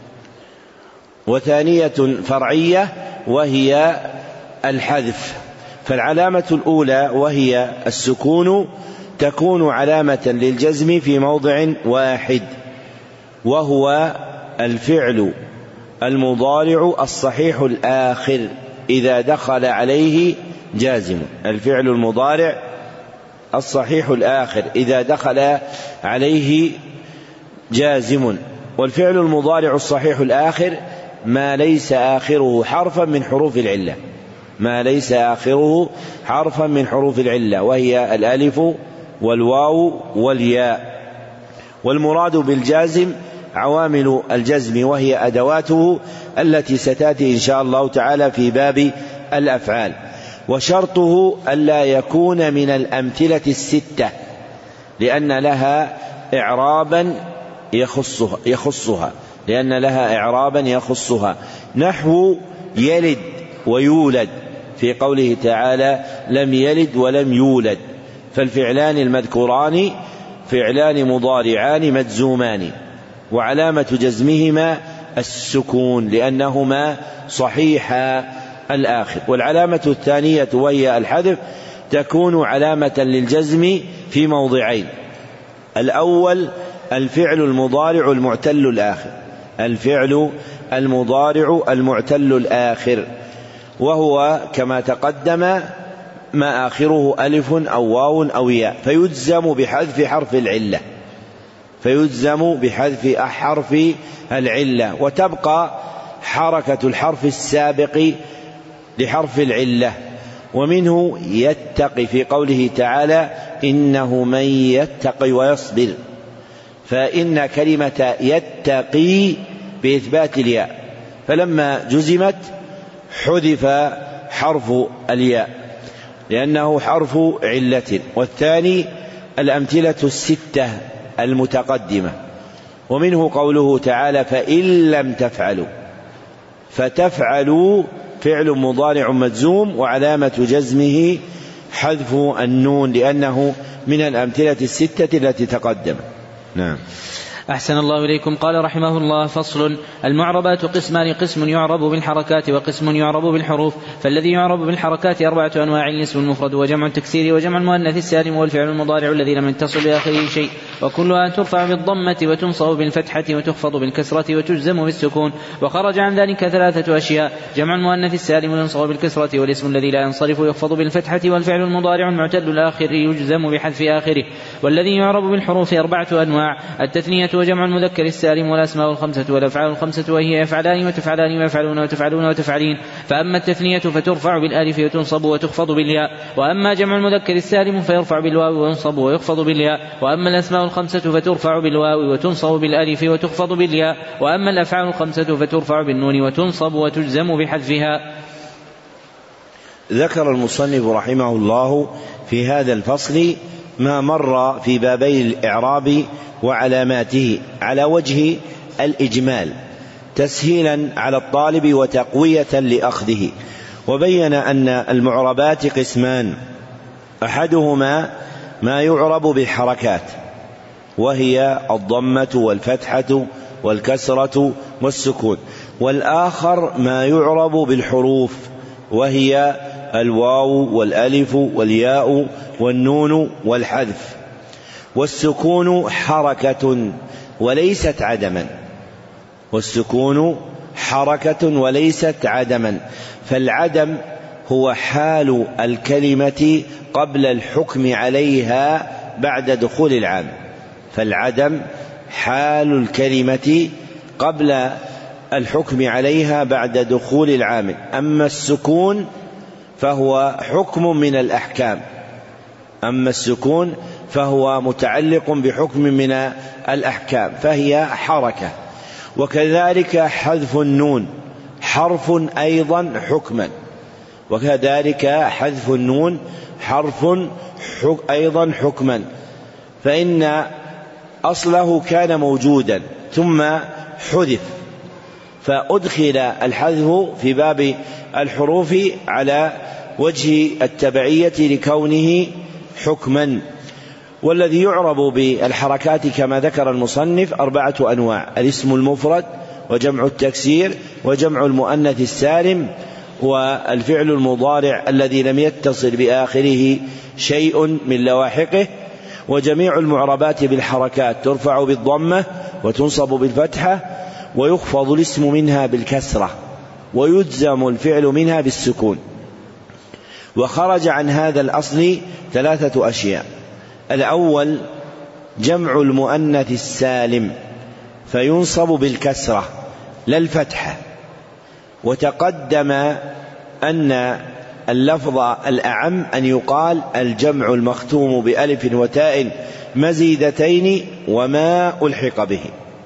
وثانية فرعية وهي الحذف. فالعلامة الأولى وهي السكون تكون علامة للجزم في موضع واحد، وهو الفعل المضارع الصحيح الآخر إذا دخل عليه جازم، الفعل المضارع الصحيح الآخر إذا دخل عليه جازم. والفعل المضارع الصحيح الآخر ما ليس آخره حرفا من حروف العلة، ما ليس آخره حرفا من حروف العلة، وهي الألف والواو والياء. والمراد بالجازم عوامل الجزم وهي أدواته التي ستأتي إن شاء الله تعالى في باب الأفعال. وشرطه ألا يكون من الأمثلة الستة لأن لها إعرابا يخصها, يخصها لأن لها إعرابا يخصها نحو يلد ويولد في قوله تعالى لم يلد ولم يولد، فالفعلان المذكوران فعلان مضارعان مجزومان وعلامة جزمهما السكون لأنهما صحيحا الآخر. والعلامة الثانية وهي الحذف تكون علامة للجزم في موضعين: الأول الفعل المضارع المعتل الآخر، الفعل المضارع المعتل الآخر وهو كما تقدم ما آخره ألف أو واو أو ياء، فيجزم بحذف حرف العلة فيجزم بحذف حرف العلة وتبقى حركة الحرف السابق لحرف العلة. ومنه يتقي في قوله تعالى إنه من يتقي ويصبر، فإن كلمة يتقي بإثبات الياء، فلما جزمت حذف حرف الياء لأنه حرف علة. والثاني الأمثلة الستة المتقدمة، ومنه قوله تعالى فإن لم تفعلوا، فتفعلوا فعل مضارع مجزوم وعلامة جزمه حذف النون لأنه من الأمثلة الستة التي تقدم. نعم. أحسن الله إليكم. قال رحمه الله: فصل. المعربات قسمان: قسم يعرب بالحركات وقسم يعرب بالحروف. فالذي يعرب بالحركات أربعة أنواع: الاسم المفرد وجمع التكسير وجمع المؤنث السالم والفعل المضارع الذي لم يتصل بآخره شيء، وكلها ترفع بالضمة وتنصب بالفتحة وتخفض بالكسرة وتجزم بالسكون. وخرج عن ذلك ثلاثة أشياء: جمع المؤنث السالم ينصب بالكسرة، والاسم الذي لا ينصرف يخفض بالفتحة، والفعل المضارع المعتل الآخر يجزم بحذف آخره. والذي يعرب بالحروف أربعة أنواع: التثنية وجمع المذكر السالم والأسماء الخمسة والأفعال الخمسة وهي يفعلان وتفعلان ويفعلون وتفعلون وتفعلين. فأما التثنية فترفع بالألف وتنصب وتخفض بالياء، وأما جمع المذكر السالم فيرفع بالواو وينصب ويخفض بالياء، وأما الأسماء الخمسة فترفع بالواو وتنصب بالألف وتخفض بالياء، وأما الأفعال الخمسة فترفع بالنون وتنصب وتجزم بحذفها. ذكر المصنف رحمه الله في هذا الفصل ما مر في بابي الإعراب وعلاماته على وجه الإجمال تسهيلا على الطالب وتقوية لأخذه، وبين أن المعربات قسمان: أحدهما ما يعرب بالحركات وهي الضمة والفتحة والكسرة والسكون، والآخر ما يعرب بالحروف وهي الواو والألف والياء والنون والحذف. والسكون حركة وليست عدما، والسكون حركة وليست عدما، فالعدم هو حال الكلمة قبل الحكم عليها بعد دخول العامل، فالعدم حال الكلمة قبل الحكم عليها بعد دخول العامل. أما السكون فهو حكم من الأحكام، أما السكون فهو متعلق بحكم من الأحكام فهي حركة. وكذلك حذف النون حرف أيضا حكما، وكذلك حذف النون حرف أيضا حكما، فإن أصله كان موجودا ثم حذف، فأدخل الحذف في باب الحروف على وجه التبعية لكونه حكما. والذي يعرب بالحركات كما ذكر المصنف أربعة أنواع: الاسم المفرد وجمع التكسير وجمع المؤنث السالم والفعل المضارع الذي لم يتصل بآخره شيء من لواحقه. وجميع المعربات بالحركات ترفع بالضمة وتنصب بالفتحة ويخفض الاسم منها بالكسرة ويجزم الفعل منها بالسكون. وخرج عن هذا الأصل ثلاثة أشياء: الأول جمع المؤنث السالم فينصب بالكسرة لا الفتحة، وتقدم أن اللفظ الأعم أن يقال الجمع المختوم بألف وتاء مزيدتين وما ألحق به.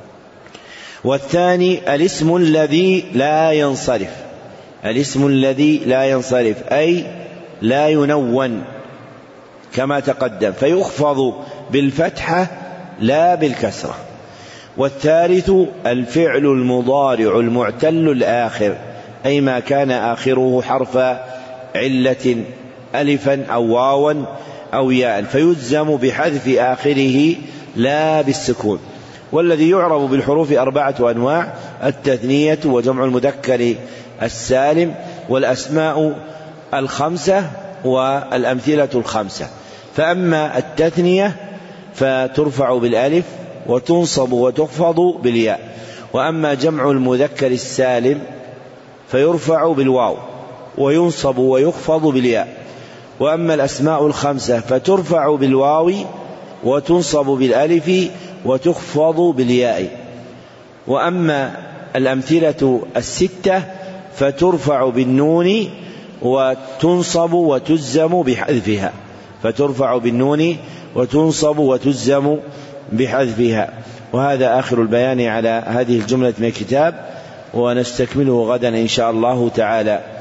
والثاني الاسم الذي لا ينصرف، الاسم الذي لا ينصرف أي لا ينون كما تقدم، فيخفض بالفتحة لا بالكسرة. والثالث الفعل المضارع المعتل الآخر، أي ما كان آخره حرف علة ألفا أو واوا أو ياء، فيجزم بحذف آخره لا بالسكون. والذي يعرب بالحروف أربعة أنواع: التثنية وجمع المذكر السالم والأسماء الخمسة والأمثلة الخمسة. فأما التثنية فترفع بالألف وتنصب وتخفض بالياء، وأما جمع المذكر السالم فيرفع بالواو وينصب ويخفض بالياء، وأما الأسماء الخمسة فترفع بالواو وتنصب بالألف وتخفض بالياء، وأما الأمثلة الستة فترفع بالنون وتنصب وتجزم بحذفها، فترفع بالنون وتنصب وتجزم بحذفها. وهذا آخر البيان على هذه الجملة من الكتاب، ونستكمله غدا إن شاء الله تعالى.